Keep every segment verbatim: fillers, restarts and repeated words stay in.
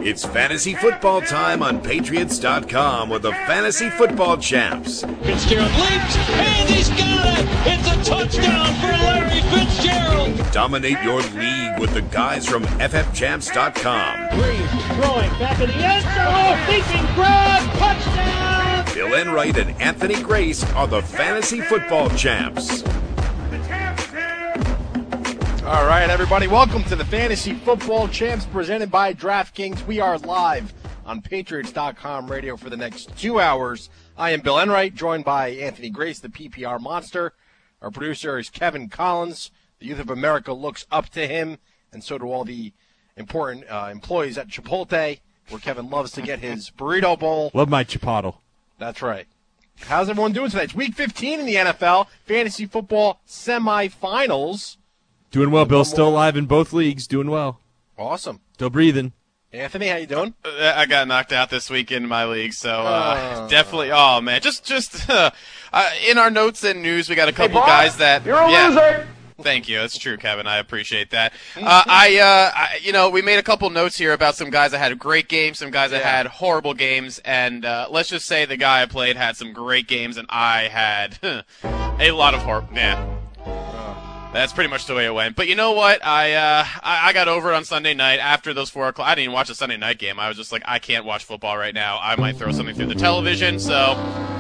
It's fantasy football time on Patriots dot com with the Fantasy Football Champs. Fitzgerald leaps, and he's got it! It's a touchdown for Larry Fitzgerald! Dominate your league with the guys from F F champs dot com. Breeze throwing back in the end zone, leaping grab, touchdown! Bill Enright and Anthony Grace are the Fantasy Football Champs. All right, everybody, welcome to the Fantasy Football Champs presented by DraftKings. We are live on Patriots dot com radio for the next two hours. I am Bill Enright, joined by Anthony Grace, the P P R monster. Our producer is Kevin Collins. The youth of America looks up to him, and so do all the important uh, employees at Chipotle, where Kevin loves to get his burrito bowl. Love my Chipotle. That's right. How's everyone doing today? It's week fifteen in the N F L, fantasy football semifinals. Doing well, Bill. Still alive in both leagues. Doing well. Awesome. Still breathing. Anthony, how you doing? I got knocked out this week in my league, so uh, Oh. definitely. Oh man, just just uh, uh, in our notes and news, we got a couple boss, guys that you're a yeah. loser. Thank you. That's true, Kevin. I appreciate that. Uh, I, uh, I, you know, we made a couple notes here about some guys that had great games, some guys that Yeah. had horrible games, and uh, let's just say the guy I played had some great games, and I had a lot of horror. Yeah. That's pretty much the way it went. But you know what? I, uh, I I got over it on Sunday night after those four o'clock. I didn't even watch the Sunday night game. I was just like, I can't watch football right now. I might throw something through the television. So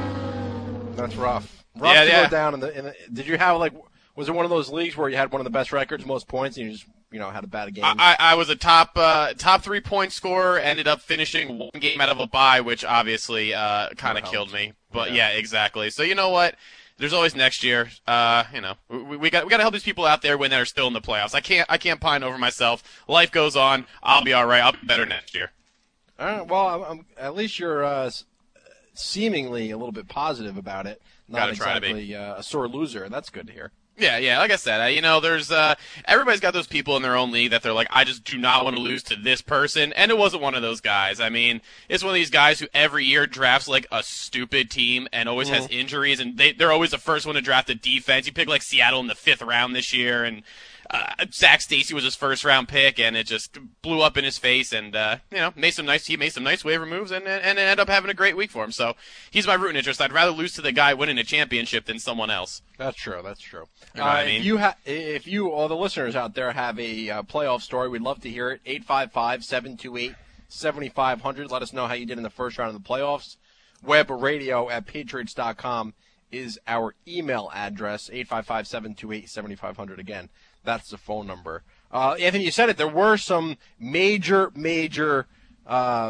That's rough. Rough Yeah, to yeah. go down in the, in the. Did you have like? Was it one of those leagues where you had one of the best records, most points, and you just you know had a bad game? I, I was a top uh, top three point scorer. Ended up finishing one game out of a bye, which obviously uh, kind of That killed helps. me. But Yeah. yeah. exactly. So you know what? There's always next year. Uh, you know, we, we got we got to help these people out there when they're still in the playoffs. I can't I can't pine over myself. Life goes on. I'll be all right. I'll be better next year. All right, well, I'm, I'm, at least you're uh, s- seemingly a little bit positive about it. Not Gotta try to be. exactly uh, a sore loser. That's good to hear. Yeah, yeah. Like I said, uh, you know, there's uh, everybody's got those people in their own league that they're like, I just do not want to lose to this person, and it wasn't one of those guys. I mean, it's one of these guys who every year drafts like a stupid team and always has injuries, and they they're always the first one to draft a defense. You pick like Seattle in the fifth round this year, and uh, Zach Stacy was his first round pick, and it just blew up in his face, and uh, you know, made some nice he made some nice waiver moves, and and and ended up having a great week for him. So he's my rooting interest. I'd rather lose to the guy winning a championship than someone else. That's true. That's true. You know what I Uh, mean? If you, ha- if you, all the listeners out there, have a uh, playoff story, we'd love to hear it. eight five five, seven two eight, seven five zero zero. Let us know how you did in the first round of the playoffs. Web radio at Patriots dot com is our email address. eight five five, seven two eight, seven five zero zero. Again, that's the phone number. Uh, Anthony, you said it. There were some major, major uh,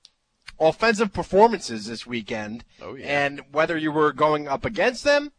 offensive performances this weekend. Oh, yeah. And whether you were going up against them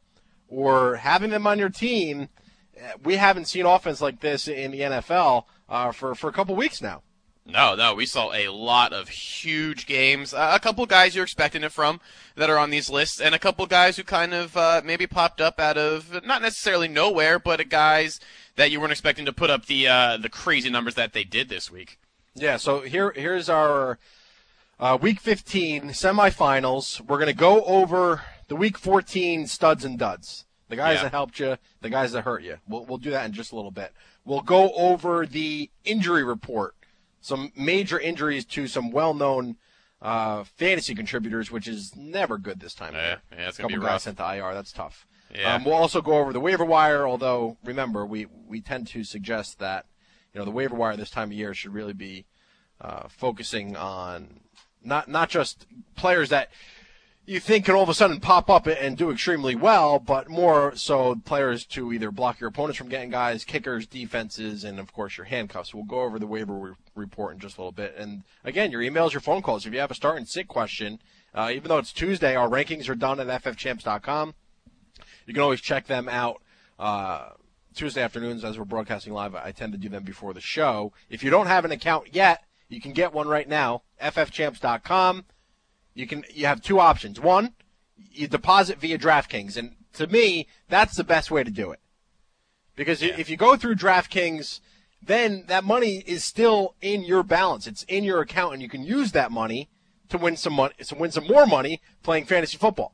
or having them on your team, uh, we haven't seen offense like this in the N F L uh, for, for a couple weeks now. No, no, we saw a lot of huge games. Uh, a couple guys you're expecting it from that are on these lists, and a couple guys who kind of uh, maybe popped up out of not necessarily nowhere, but guys that you weren't expecting to put up the uh, the crazy numbers that they did this week. Yeah, so here here's our uh, Week fifteen semifinals. We're going to go over the Week fourteen studs and duds, the guys Yeah. that helped you, the guys that hurt you. We'll, we'll do that in just a little bit. We'll go over the injury report, some major injuries to some well-known uh, fantasy contributors, which is never good this time. of Yeah, year. yeah, it's a gonna couple be guys rough. sent to I R. That's tough. Yeah. Um, we'll also go over the waiver wire, although, remember, we, we tend to suggest that you know the waiver wire this time of year should really be uh, focusing on not not just players that you think can all of a sudden pop up and do extremely well, but more so players to either block your opponents from getting guys, kickers, defenses, and, of course, your handcuffs. We'll go over the waiver re- report in just a little bit. And, again, your emails, your phone calls. If you have a start and sit question, uh, even though it's Tuesday, our rankings are done at F F champs dot com. You can always check them out uh, Tuesday afternoons as we're broadcasting live. I tend to do them before the show. If you don't have an account yet, you can get one right now, F F champs dot com. You can you have two options. One, you deposit via DraftKings, and to me, that's the best way to do it. Because Yeah. if you go through DraftKings, then that money is still in your balance. It's in your account, and you can use that money to win some money, to win some more money playing fantasy football.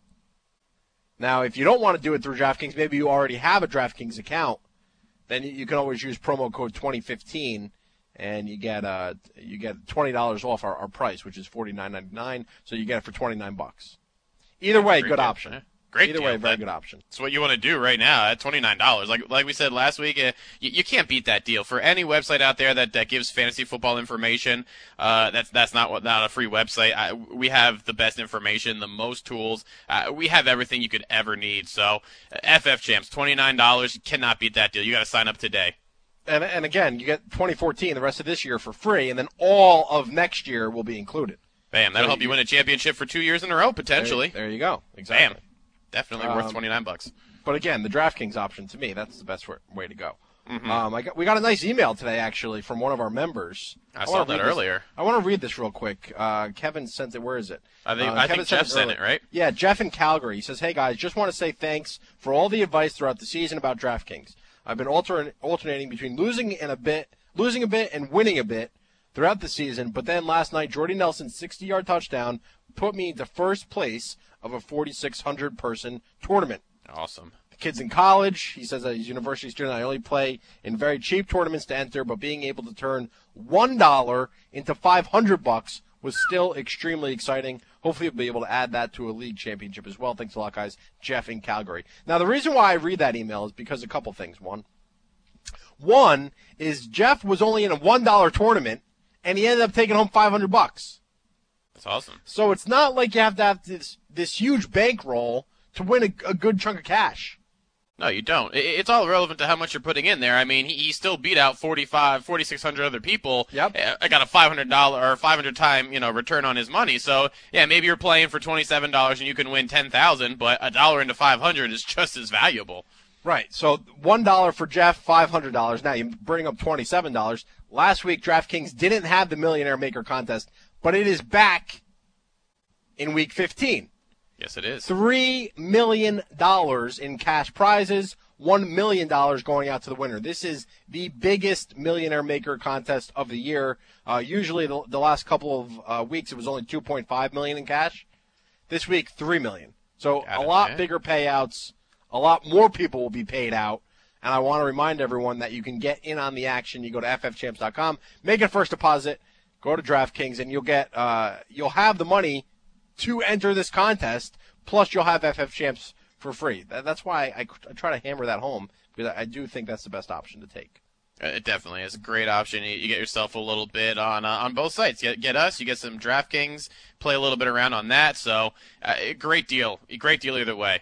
Now, if you don't want to do it through DraftKings, maybe you already have a DraftKings account, then you can always use promo code twenty fifteen and you get uh you get twenty dollars off our, our price, which is forty-nine ninety-nine. So you get it for twenty-nine bucks. Either way, good deal. option. Yeah. Great Either deal. way, very That- good option. That's what you want to do right now at twenty-nine dollars. Like like we said last week, uh, you, you can't beat that deal. For any website out there that, that gives fantasy football information, uh, that's that's not what not a free website. I, we have the best information, the most tools. Uh, we have everything you could ever need. So uh, F F Champs, twenty-nine dollars. You cannot beat that deal. You got to sign up today. And and again, you get twenty fourteen, the rest of this year for free, and then all of next year will be included. Bam. That'll So help you you- win a championship for two years in a row, potentially. There, there you go. Exactly. Bam. Definitely worth Um, twenty-nine bucks. But again, the DraftKings option, to me, that's the best way, way to go. Mm-hmm. Um, I got, we got a nice email today, actually, from one of our members. I wanna saw that read this- earlier. I want to read this real quick. Uh, Kevin sent it. Where is it? I think- Uh, I Kevin think Jeff sent earlier. it, right? Yeah, Jeff in Calgary. He says, hey, guys, just want to say thanks for all the advice throughout the season about DraftKings. I've been alter- alternating between losing and a bit, losing a bit and winning a bit throughout the season, but then last night, Jordy Nelson's sixty-yard touchdown put me into first place of a forty-six hundred person tournament. Awesome. The kid's in college. He says that he's a university student. I only play in very cheap tournaments to enter, but being able to turn one dollar into five hundred bucks was still extremely exciting. Hopefully we'll be able to add that to a league championship as well. Thanks a lot, guys. Jeff in Calgary. Now, the reason why I read that email is because a couple things. One, One is Jeff was only in a one dollar tournament, and he ended up taking home five hundred bucks. That's awesome. So it's not like you have to have this this huge bankroll to win a, a good chunk of cash. No, you don't. I- It's all relevant to how much you're putting in there. I mean, he, he still beat out forty-five, forty-six hundred other people. Yep. Uh, I got a five hundred dollars or five hundred time, you know, return on his money. So, yeah, maybe you're playing for twenty-seven dollars and you can win ten thousand, but a dollar into five hundred is just as valuable. Right. So one dollar for Jeff, five hundred dollars. Now you bring up twenty-seven dollars. Last week, DraftKings didn't have the Millionaire Maker contest, but it is back in week fifteen. Yes, it is. Three million dollars in cash prizes, one million dollars going out to the winner. This is the biggest Millionaire Maker contest of the year. Uh, usually, the, the last couple of uh, weeks, it was only two point five million dollars in cash. This week, three million dollars. So Got a it, lot yeah. bigger payouts. A lot more people will be paid out. And I want to remind everyone that you can get in on the action. You go to F F champs dot com, make a first deposit, go to DraftKings, and you'll get uh, you'll have the money to enter this contest. Plus, you'll have F F Champs for free. That, that's why I, I try to hammer that home, because I, I do think that's the best option to take. Uh, It definitely is a great option. You, you get yourself a little bit on uh, on both sites. Get get us, you get some DraftKings, play a little bit around on that. So, uh, great deal, great deal either way.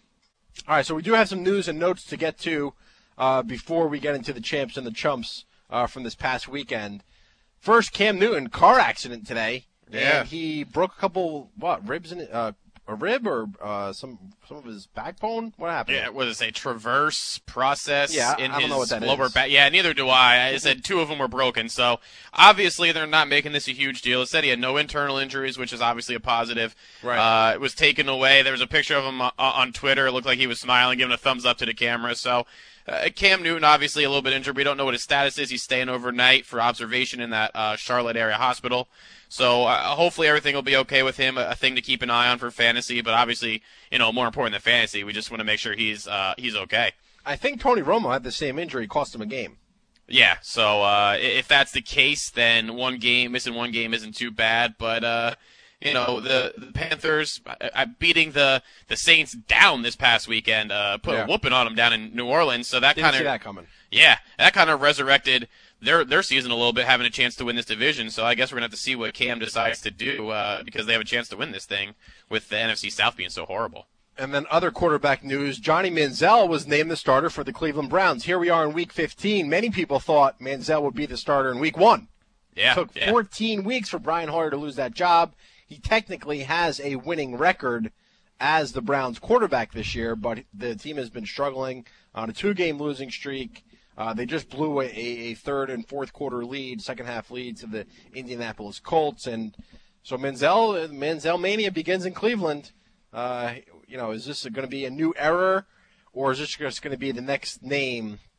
All right, so we do have some news and notes to get to uh, before we get into the champs and the chumps uh, from this past weekend. First, Cam Newton, car accident today. Yeah. And he broke a couple, what, ribs in it? Uh, a rib or uh, some some of his backbone? What happened? Yeah, what does it say? Traverse process Yeah, in I don't his know what that lower is. back. Yeah, neither do I. I said two of them were broken, so obviously they're not making this a huge deal. It said he had no internal injuries, which is obviously a positive. Right. Uh, it was taken away. There was a picture of him on, on Twitter. It looked like he was smiling, giving a thumbs up to the camera. So uh, Cam Newton, obviously a little bit injured. We don't know what his status is. He's staying overnight for observation in that uh, Charlotte area hospital. So uh, hopefully everything will be okay with him. A, a thing to keep an eye on for fantasy, but obviously, you know, more important than fantasy, we just want to make sure he's uh, he's okay. I think Tony Romo had the same injury, cost him a game. Yeah. So uh, i- if that's the case, then one game missing one game isn't too bad. But uh, you know, the, the Panthers uh, uh, beating the the Saints down this past weekend, uh, put Yeah. a whooping on them down in New Orleans. So that Didn't kind see of that coming. yeah, that kind of resurrected their their season a little bit, having a chance to win this division. So I guess we're gonna have to see what Cam decides to do uh, because they have a chance to win this thing with the N F C South being so horrible. And then other quarterback news, Johnny Manziel was named the starter for the Cleveland Browns. Here we are in week fifteen. Many people thought Manziel would be the starter in week one. Yeah, It took yeah. fourteen weeks for Brian Hoyer to lose that job. He technically has a winning record as the Browns quarterback this year, but the team has been struggling on a two-game losing streak. Uh, they just blew a, a third and fourth quarter lead, second half lead to the Indianapolis Colts. And so Manziel, Manziel mania begins in Cleveland. Uh, you know, is this going to be a new era, or is this just going to be the next name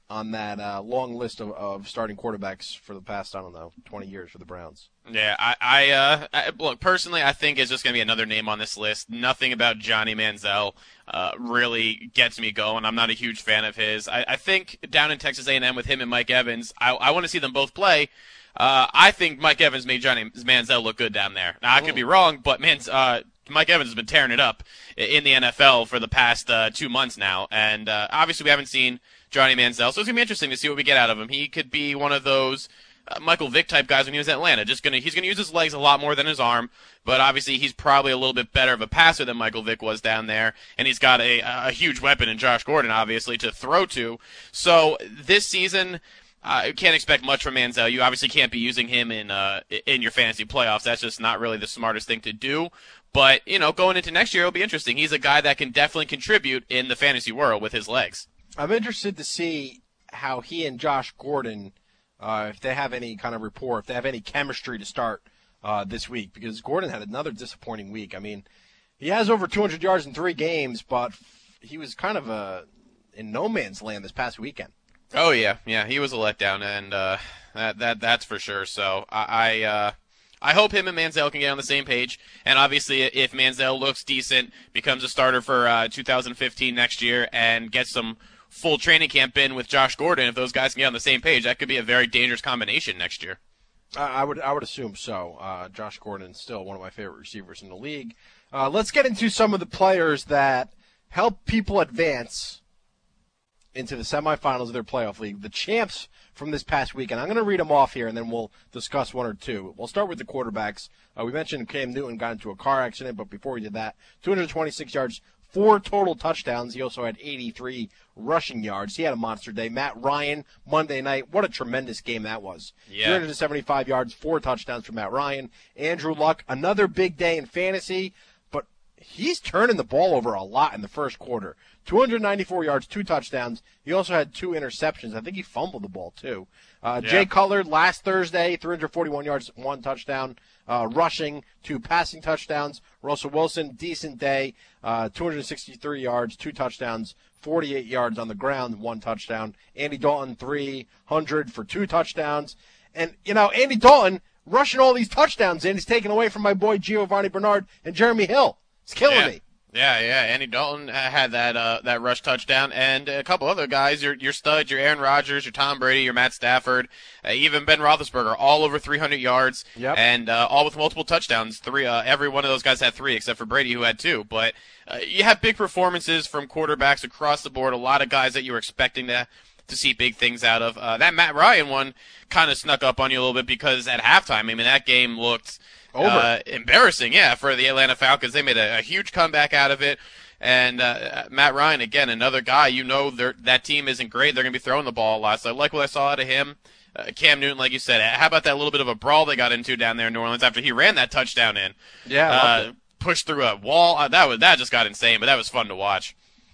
on that uh, long list of, of starting quarterbacks for the past, I don't know, twenty years for the Browns. Yeah, I, I, uh, I look, personally, I think it's just going to be another name on this list. Nothing about Johnny Manziel uh, really gets me going. I'm not a huge fan of his. I, I think down in Texas A and M with him and Mike Evans, I, I want to see them both play. Uh, I think Mike Evans made Johnny Manziel look good down there. Now, I could be wrong, but man, uh, Mike Evans has been tearing it up in the N F L for the past uh, two months now, and uh, obviously we haven't seen Johnny Manziel, so it's going to be interesting to see what we get out of him. He could be one of those uh, Michael Vick type guys when he was at Atlanta. Just gonna, he's going to use his legs a lot more than his arm, but obviously he's probably a little bit better of a passer than Michael Vick was down there, and he's got a, a huge weapon in Josh Gordon, obviously, to throw to. So this season, uh, you can't expect much from Manziel. You obviously can't be using him in uh, in your fantasy playoffs. That's just not really the smartest thing to do. But, you know, going into next year, it'll be interesting. He's a guy that can definitely contribute in the fantasy world with his legs. I'm interested to see how he and Josh Gordon, uh, if they have any kind of rapport, if they have any chemistry to start uh, this week, because Gordon had another disappointing week. I mean, he has over two hundred yards in three games, but he was kind of a, in no man's land this past weekend. Oh, yeah. Yeah, he was a letdown, and uh, that that that's for sure. So I... I uh, I hope him and Manziel can get on the same page, and obviously if Manziel looks decent, becomes a starter for uh, two thousand fifteen next year, and gets some full training camp in with Josh Gordon, if those guys can get on the same page, that could be a very dangerous combination next year. I would I would assume so. Uh, Josh Gordon is still one of my favorite receivers in the league. Uh, let's get into some of the players that help people advance into the semifinals of their playoff league, the champs from this past weekend. I'm going to read them off here, and then we'll discuss one or two. We'll start with the quarterbacks. Uh, we mentioned Cam Newton got into a car accident, but before we did that, two hundred twenty-six yards, four total touchdowns. He also had eighty-three rushing yards. He had a monster day. Matt Ryan, Monday night. What a tremendous game that was. Yeah. three hundred seventy-five yards, four touchdowns for Matt Ryan. Andrew Luck, another big day in fantasy, but he's turning the ball over a lot in the first quarter. two hundred ninety-four yards, two touchdowns. He also had two interceptions. I think he fumbled the ball, too. Uh, yeah. Jay Cutler, last Thursday, three hundred forty-one yards, one touchdown, uh, rushing, two passing touchdowns. Russell Wilson, decent day, uh, two hundred sixty-three yards, two touchdowns, forty-eight yards on the ground, one touchdown. Andy Dalton, three hundred for two touchdowns. And, you know, Andy Dalton rushing all these touchdowns in. He's taken away from my boy Giovanni Bernard and Jeremy Hill. It's killing yeah. me. Yeah, yeah. Andy Dalton had that uh, that rush touchdown, and a couple other guys, your your studs, your Aaron Rodgers, your Tom Brady, your Matt Stafford, uh, even Ben Roethlisberger, all over three hundred yards, yep. and uh, all with multiple touchdowns. Three, uh, every one of those guys had three, except for Brady, who had two. But uh, you have big performances from quarterbacks across the board. A lot of guys that you were expecting to to see big things out of. Uh, that Matt Ryan one kind of snuck up on you a little bit because at halftime, I mean, that game looked Over. Uh, embarrassing, yeah, for the Atlanta Falcons. They made a, a huge comeback out of it. And uh, Matt Ryan, again, another guy, you know that team isn't great. They're going to be throwing the ball a lot. So I like what I saw out of him. Uh, Cam Newton, like you said, how about that little bit of a brawl they got into down there in New Orleans after he ran that touchdown in? Yeah, uh, pushed through a wall. Uh, that was that just got insane, but that was fun to watch.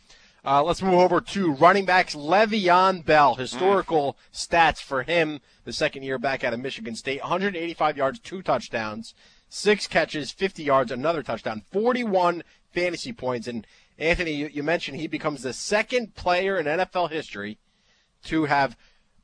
Uh, let's move over to running backs. Le'Veon Bell, historical mm. stats for him, the second year back out of Michigan State. one hundred eighty-five yards, two touchdowns, six catches, fifty yards, another touchdown, forty-one fantasy points. And, Anthony, you, you mentioned he becomes the second player in N F L history to have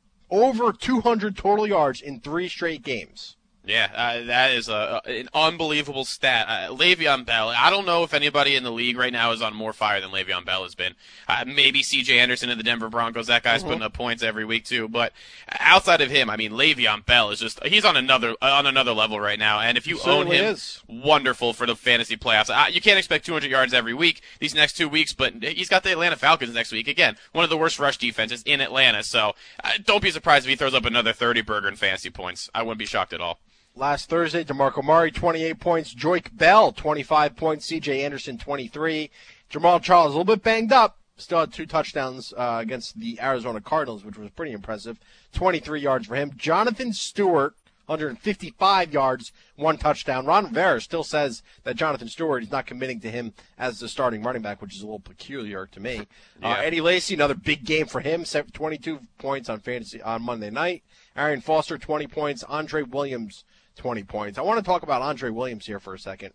over two hundred total yards in three straight games. Yeah, uh, that is a, an unbelievable stat. Uh, Le'Veon Bell, I don't know if anybody in the league right now is on more fire than Le'Veon Bell has been. Uh, maybe C J Anderson of the Denver Broncos. That guy's mm-hmm. putting up points every week too. But outside of him, I mean, Le'Veon Bell is just, he's on another on another level right now. And if you he own him, is. wonderful for the fantasy playoffs. Uh, you can't expect two hundred yards every week these next two weeks, but he's got the Atlanta Falcons next week. Again, one of the worst rush defenses in Atlanta. So uh, don't be surprised if he throws up another thirty burger in fantasy points. I wouldn't be shocked at all. Last Thursday, DeMarco Murray, twenty-eight points. Joique Bell, twenty-five points. C J Anderson, twenty-three. Jamal Charles, a little bit banged up. Still had two touchdowns uh, against the Arizona Cardinals, which was pretty impressive. twenty-three yards for him. Jonathan Stewart, one hundred fifty-five yards, one touchdown. Ron Rivera still says that Jonathan Stewart is not committing to him as the starting running back, which is a little peculiar to me. Yeah. Uh, Eddie Lacy, another big game for him, twenty-two points on fantasy on Monday night. Arian Foster, twenty points. Andre Williams, twenty points. I want to talk about Andre Williams here for a second.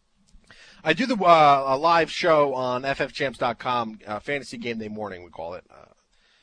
I do the uh, a live show on F F champs dot com, uh, Fantasy Game Day Morning, we call it. Uh,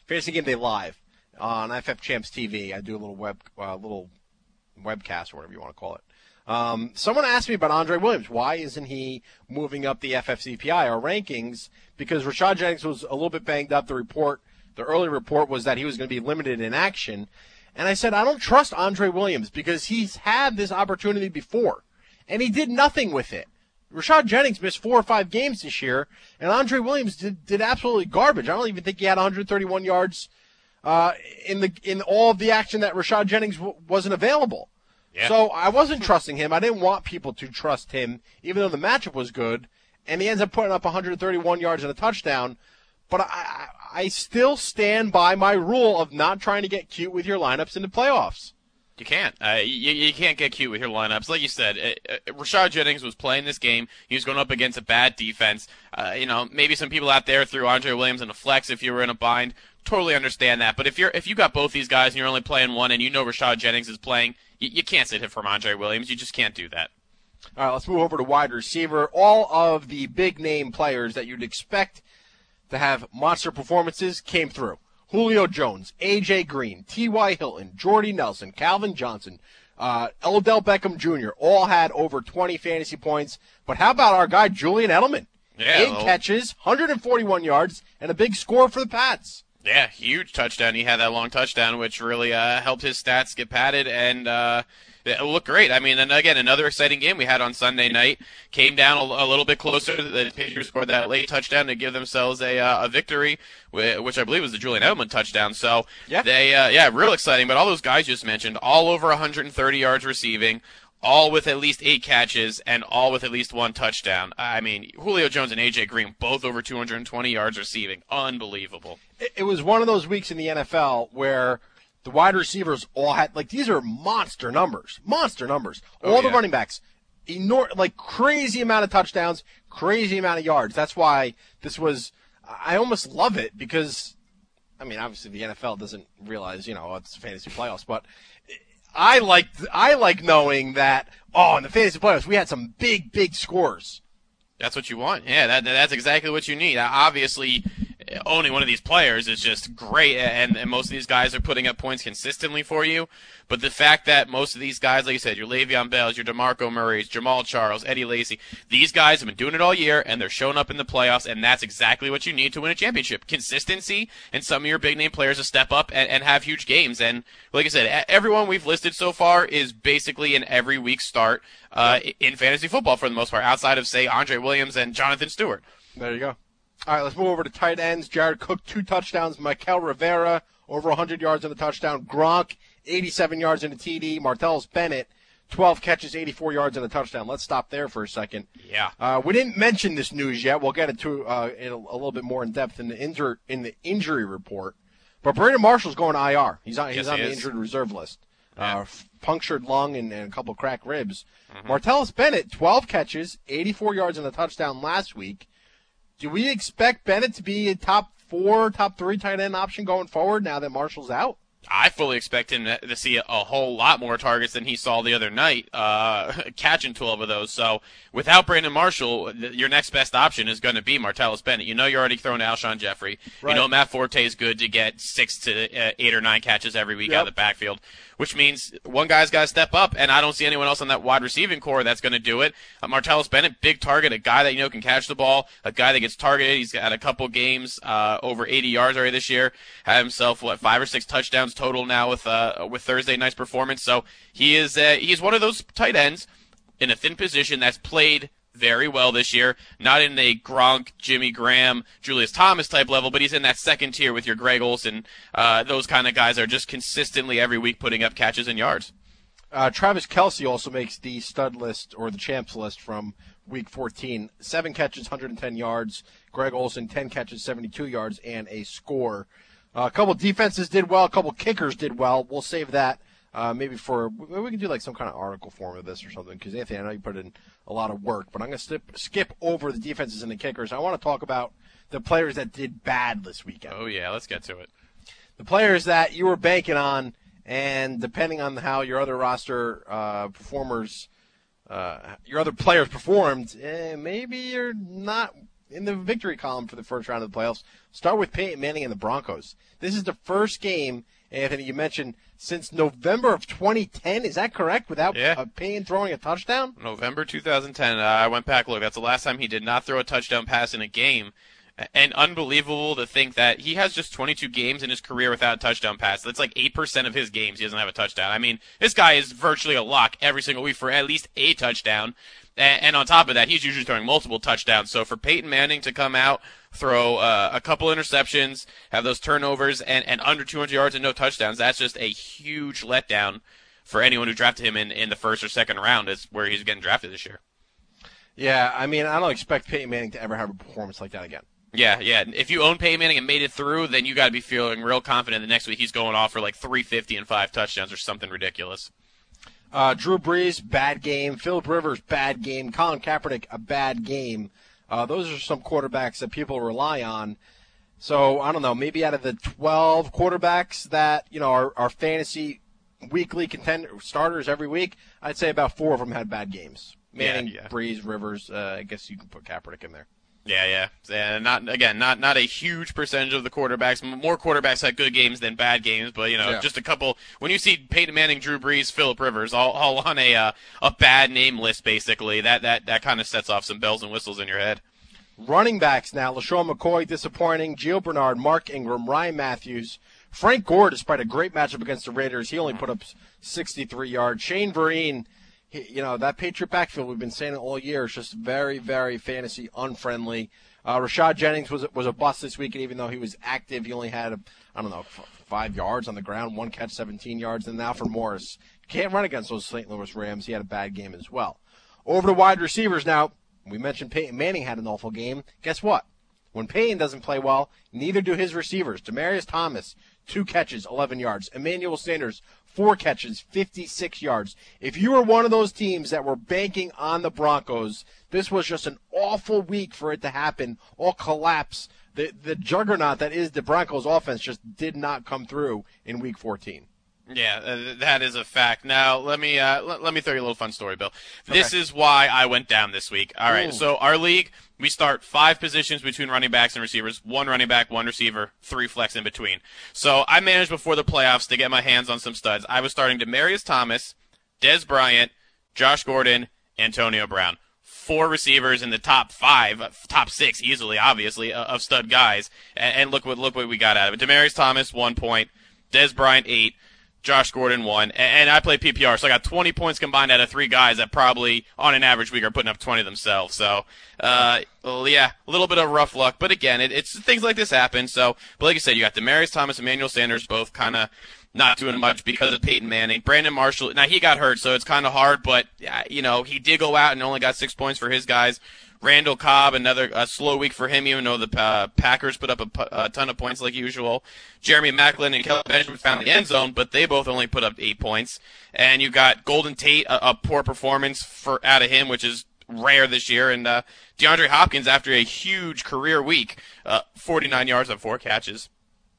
Fantasy Game Day Live on F F Champs T V. I do a little web, uh, little webcast or whatever you want to call it. Um, someone asked me about Andre Williams. Why isn't he moving up the F F C P I, our rankings? Because Rashad Jennings was a little bit banged up. The report, the early report was that he was going to be limited in action. And I said, I don't trust Andre Williams because he's had this opportunity before, and he did nothing with it. Rashad Jennings missed four or five games this year, and Andre Williams did, did absolutely garbage. I don't even think he had one hundred thirty-one yards uh, in the in all of the action that Rashad Jennings w- wasn't available. Yeah. So I wasn't trusting him. I didn't want people to trust him, even though the matchup was good, and he ends up putting up one hundred thirty-one yards and a touchdown. But I, I still stand by my rule of not trying to get cute with your lineups in the playoffs. You can't. Uh, you, you can't get cute with your lineups. Like you said, uh, uh, Rashad Jennings was playing this game. He was going up against a bad defense. Uh, you know, maybe some people out there threw Andre Williams in a flex if you were in a bind. Totally understand that. But if you're if you got both these guys and you're only playing one and you know Rashad Jennings is playing, you, you can't sit him from Andre Williams. You just can't do that. All right, let's move over to wide receiver. All of the big-name players that you'd expect to have monster performances came through. Julio Jones, A J Green, T Y Hilton, Jordy Nelson, Calvin Johnson, uh, Odell Beckham Junior all had over twenty fantasy points. But how about our guy Julian Edelman? Yeah, Eight well, catches, one hundred forty-one yards, and a big score for the Pats. Yeah, huge touchdown. He had that long touchdown, which really uh, helped his stats get padded, and uh, it looked great. I mean, and again, another exciting game we had on Sunday night. Came down a, a little bit closer. The Patriots scored that late touchdown to give themselves a uh, a victory, which I believe was the Julian Edelman touchdown. So, yeah, they uh, yeah, real exciting. But all those guys you just mentioned, all over one hundred thirty yards receiving, all with at least eight catches, and all with at least one touchdown. I mean, Julio Jones and A J Green, both over two hundred twenty yards receiving. Unbelievable. It, it was one of those weeks in the N F L where the wide receivers all had, like, these are monster numbers. Monster numbers. All Oh, the yeah. running backs, enor- like, crazy amount of touchdowns, crazy amount of yards. That's why this was, I almost love it because, I mean, obviously the N F L doesn't realize, you know, it's fantasy playoffs, but I like I like knowing that, oh, in the fantasy playoffs, we had some big, big scores. That's what you want. Yeah, that, that's exactly what you need. Obviously, owning one of these players is just great, and, and most of these guys are putting up points consistently for you. But the fact that most of these guys, like you said, your Le'Veon Bells, your DeMarco Murrays, Jamal Charles, Eddie Lacy, these guys have been doing it all year, and they're showing up in the playoffs, and that's exactly what you need to win a championship. Consistency, and some of your big-name players to step up and, and have huge games. And like I said, everyone we've listed so far is basically an every week start uh, in fantasy football for the most part, outside of, say, Andre Williams and Jonathan Stewart. There you go. All right, let's move over to tight ends. Jared Cook, two touchdowns. Mikel Rivera, over one hundred yards in the touchdown. Gronk, eighty-seven yards in the T D. Martellus Bennett, twelve catches, eighty-four yards in a touchdown. Let's stop there for a second. Yeah. Uh, we didn't mention this news yet. We'll get it to uh, in a, a little bit more in depth in the injur- in the injury report. But Brandon Marshall's going to I R. He's on, he's Yes, on he the is. injured reserve list. Yeah. Uh, f- punctured lung and, and a couple cracked ribs. Mm-hmm. Martellus Bennett, twelve catches, eighty-four yards in a touchdown last week. Do we expect Bennett to be a top four, top three tight end option going forward now that Marshall's out? I fully expect him to see a whole lot more targets than he saw the other night, uh, catching twelve of those. So without Brandon Marshall, th- your next best option is going to be Martellus Bennett. You know you're already throwing to Alshon Jeffrey. Right. You know Matt Forte is good to get six to uh, eight or nine catches every week Yep. out of the backfield, which means one guy's got to step up, and I don't see anyone else on that wide receiving core that's going to do it. Uh, Martellus Bennett, big target, a guy that you know can catch the ball, a guy that gets targeted. He's got a couple games uh, over eighty yards already this year. Had himself what five or six touchdowns total now with uh, with Thursday night's performance. So he is uh, he's one of those tight ends in a thin position that's played very well this year. Not in a Gronk, Jimmy Graham, Julius Thomas type level, but he's in that second tier with your Greg Olsen. Uh, those kind of guys are just consistently every week putting up catches and yards. Uh, Travis Kelce also makes the stud list or the champs list from week fourteen. Seven catches, one hundred ten yards. Greg Olsen, ten catches, seventy-two yards, and a score. Uh, a couple defenses did well. A couple kickers did well. We'll save that uh, maybe for maybe we can do like some kind of article form of this or something. Because Anthony, I know you put in a lot of work, but I'm going to skip, skip over the defenses and the kickers. I want to talk about the players that did bad this weekend. Oh yeah, let's get to it. The players that you were banking on, and depending on how your other roster uh, performers, uh, your other players performed, eh, maybe you're not in the victory column for the first round of the playoffs. Start with Peyton Manning and the Broncos. This is the first game, Anthony, you mentioned, since November of twenty ten. Is that correct? Without Yeah. uh, Peyton throwing a touchdown? November two thousand ten. Uh, I went back, look, that's the last time he did not throw a touchdown pass in a game. And unbelievable to think that he has just twenty-two games in his career without a touchdown pass. That's like eight percent of his games he doesn't have a touchdown. I mean, this guy is virtually a lock every single week for at least a touchdown. And on top of that, he's usually throwing multiple touchdowns. So for Peyton Manning to come out, throw uh, a couple interceptions, have those turnovers, and, and under two hundred yards and no touchdowns, that's just a huge letdown for anyone who drafted him in, in the first or second round, is where he's getting drafted this year. Yeah, I mean, I don't expect Peyton Manning to ever have a performance like that again. Yeah, yeah. If you own Peyton Manning and made it through, then you got to be feeling real confident the next week he's going off for like three fifty and five touchdowns or something ridiculous. Uh, Drew Brees, bad game. Phillip Rivers, bad game. Colin Kaepernick, a bad game. Uh, those are some quarterbacks that people rely on. So, I don't know, maybe out of the twelve quarterbacks that, you know, are, are fantasy weekly contender starters every week, I'd say about four of them had bad games. Manning, yeah, yeah. Brees, Rivers, uh, I guess you can put Kaepernick in there. Yeah, yeah. And not again, not not a huge percentage of the quarterbacks. More quarterbacks had good games than bad games, but you know, Yeah. just a couple. When you see Peyton Manning, Drew Brees, Phillip Rivers, all, all on a uh, a bad name list, basically, that that that kind of sets off some bells and whistles in your head. Running backs now, LaShawn McCoy, disappointing. Gio Bernard, Mark Ingram, Ryan Matthews. Frank Gore, despite a great matchup against the Raiders, he only put up sixty-three yards. Shane Vereen, he, you know, that Patriot backfield, we've been saying it all year, is just very, very fantasy unfriendly. Uh, Rashad Jennings was was a bust this week, and even though he was active, he only had, I don't know, f- five yards on the ground, one catch, seventeen yards. And now for Morris, can't run against those Saint Louis Rams. He had a bad game as well. Over to wide receivers now. We mentioned Peyton Manning had an awful game. Guess what? When Peyton doesn't play well, neither do his receivers. Demaryius Thomas, two catches, eleven yards. Emmanuel Sanders, four catches, fifty-six yards. If you were one of those teams that were banking on the Broncos, this was just an awful week for it to happen, all collapse. The, the juggernaut that is the Broncos offense just did not come through in week fourteen. Yeah, uh, that is a fact. Now, let me uh, let, let me throw you a little fun story, Bill. This is why I went down this week. All right, Ooh. so our league, we start five positions between running backs and receivers, one running back, one receiver, three flex in between. So I managed before the playoffs to get my hands on some studs. I was starting Demaryius Thomas, Dez Bryant, Josh Gordon, Antonio Brown. Four receivers in the top five, top six easily, obviously, uh, of stud guys. And, and look what look what we got out of it. Demaryius Thomas, one point. Dez Bryant, eight. Josh Gordon, one. And, and I play P P R, so I got twenty points combined out of three guys that probably, on an average week, are putting up twenty themselves. So, uh, well, yeah, a little bit of rough luck. But again, it, it's things like this happen. So, but like I said, you got Demaryius Thomas, Emmanuel Sanders, both kind of not doing much because of Peyton Manning. Brandon Marshall, now he got hurt, so it's kind of hard, but, uh, you know, he did go out and only got six points for his guys. Randall Cobb, another a slow week for him, even though the uh, Packers put up a, a ton of points like usual. Jeremy Maclin and Kelvin Benjamin found the end zone, but they both only put up eight points. And you got Golden Tate, a, a poor performance for out of him, which is rare this year. And uh, DeAndre Hopkins, after a huge career week, uh, forty-nine yards on four catches.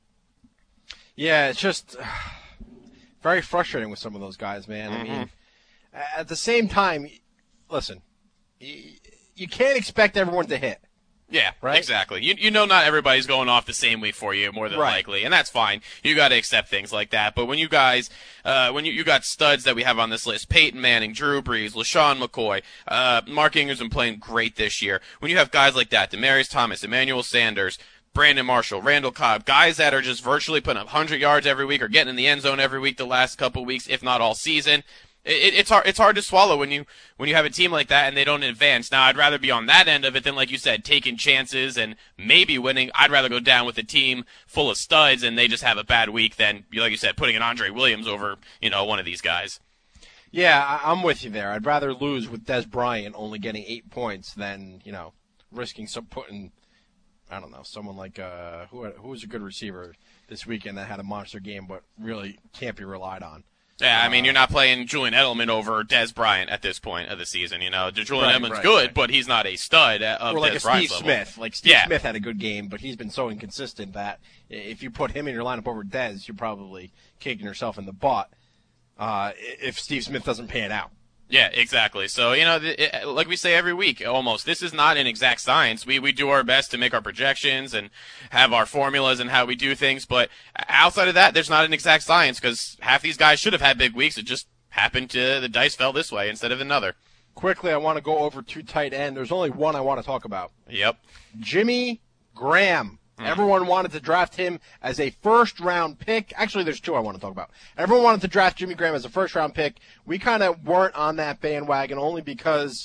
Yeah, it's just uh, very frustrating with some of those guys, man. Mm-hmm. I mean, at the same time, listen, you, you can't expect everyone to hit. Yeah, Right? exactly. You you know not everybody's going off the same week for you, more than Right. likely, and that's fine. You got to accept things like that. But when you guys, uh, when you, you got studs that we have on this list, Peyton Manning, Drew Brees, LaShawn McCoy, uh, Mark Ingram's been playing great this year. When you have guys like that, Demaryius Thomas, Emmanuel Sanders, Brandon Marshall, Randall Cobb, guys that are just virtually putting up one hundred yards every week or getting in the end zone every week the last couple weeks, if not all season. It, it's hard. It's hard to swallow when you when you have a team like that and they don't advance. Now, I'd rather be on that end of it than, like you said, taking chances and maybe winning. I'd rather go down with a team full of studs and they just have a bad week than, like you said, putting an Andre Williams over, you know, one of these guys. Yeah, I, I'm with you there. I'd rather lose with Dez Bryant only getting eight points than, you know, risking some putting, I don't know, someone like uh, who who was a good receiver this weekend that had a monster game but really can't be relied on. Yeah, I mean, you're not playing Julian Edelman over Dez Bryant at this point of the season. You know, Julian Right, Edelman's right, good, right. but he's not a stud of Or like Dez a Bryant's Steve level. Smith. Like Steve Yeah. Smith had a good game, but he's been so inconsistent that if you put him in your lineup over Dez, you're probably kicking yourself in the butt uh, if Steve Smith doesn't pan out. Yeah, exactly. So, you know, it, like we say every week, almost, this is not an exact science. We we do our best to make our projections and have our formulas and how we do things, but outside of that, there's not an exact science because half these guys should have had big weeks. It just happened to, the dice fell this way instead of another. Quickly, I want to go over to tight end. There's only one I want to talk about. Yep. Jimmy Graham. Everyone wanted to draft him as a first-round pick. Actually, there's two I want to talk about. Everyone wanted to draft Jimmy Graham as a first-round pick. We kind of weren't on that bandwagon only because,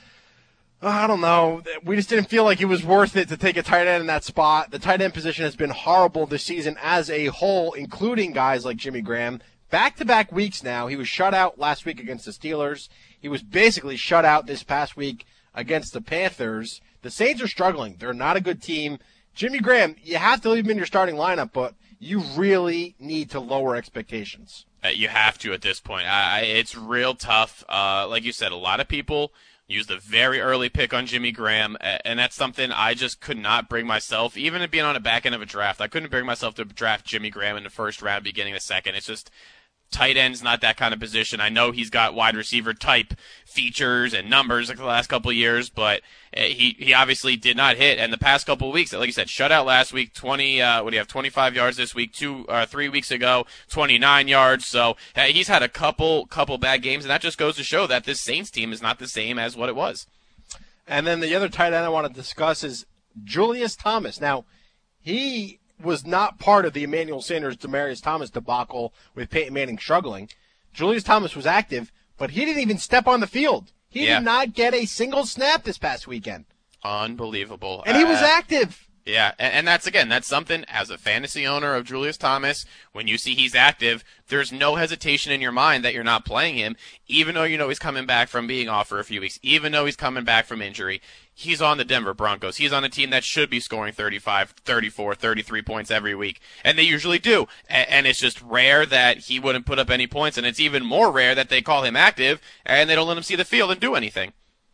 uh, I don't know, we just didn't feel like it was worth it to take a tight end in that spot. The tight end position has been horrible this season as a whole, including guys like Jimmy Graham. Back-to-back weeks now. He was shut out last week against the Steelers. He was basically shut out this past week against the Panthers. The Saints are struggling. They're not a good team. Jimmy Graham, you have to leave him in your starting lineup, but you really need to lower expectations. Uh, you have to at this point. I, I, it's real tough. Uh, like you said, a lot of people used a very early pick on Jimmy Graham, and that's something I just could not bring myself, even being on the back end of a draft, I couldn't bring myself to draft Jimmy Graham in the first round, beginning the second. It's just tight end's not that kind of position. I know he's got wide receiver type features and numbers like the last couple of years, but he he obviously did not hit. And the past couple of weeks, like you said, shut out last week, twenty. Uh, what do you have? twenty-five yards this week. Two, uh, three weeks ago, twenty-nine yards. So uh, he's had a couple couple bad games, and that just goes to show that this Saints team is not the same as what it was. And then the other tight end I want to discuss is Julius Thomas. Now, he was not part of the Emmanuel Sanders, Demaryius Thomas debacle with Peyton Manning struggling. Julius Thomas was active, but he didn't even step on the field. He yeah. did not get a single snap this past weekend. Unbelievable. And he was uh, active. Yeah, and, and that's, again, that's something, as a fantasy owner of Julius Thomas, when you see he's active, there's no hesitation in your mind that you're not playing him, even though you know he's coming back from being off for a few weeks, even though he's coming back from injury. He's on the Denver Broncos. He's on a team that should be scoring thirty-five, thirty-four, thirty-three points every week, and they usually do. And, and it's just rare that he wouldn't put up any points, and it's even more rare that they call him active, and they don't let him see the field and do anything.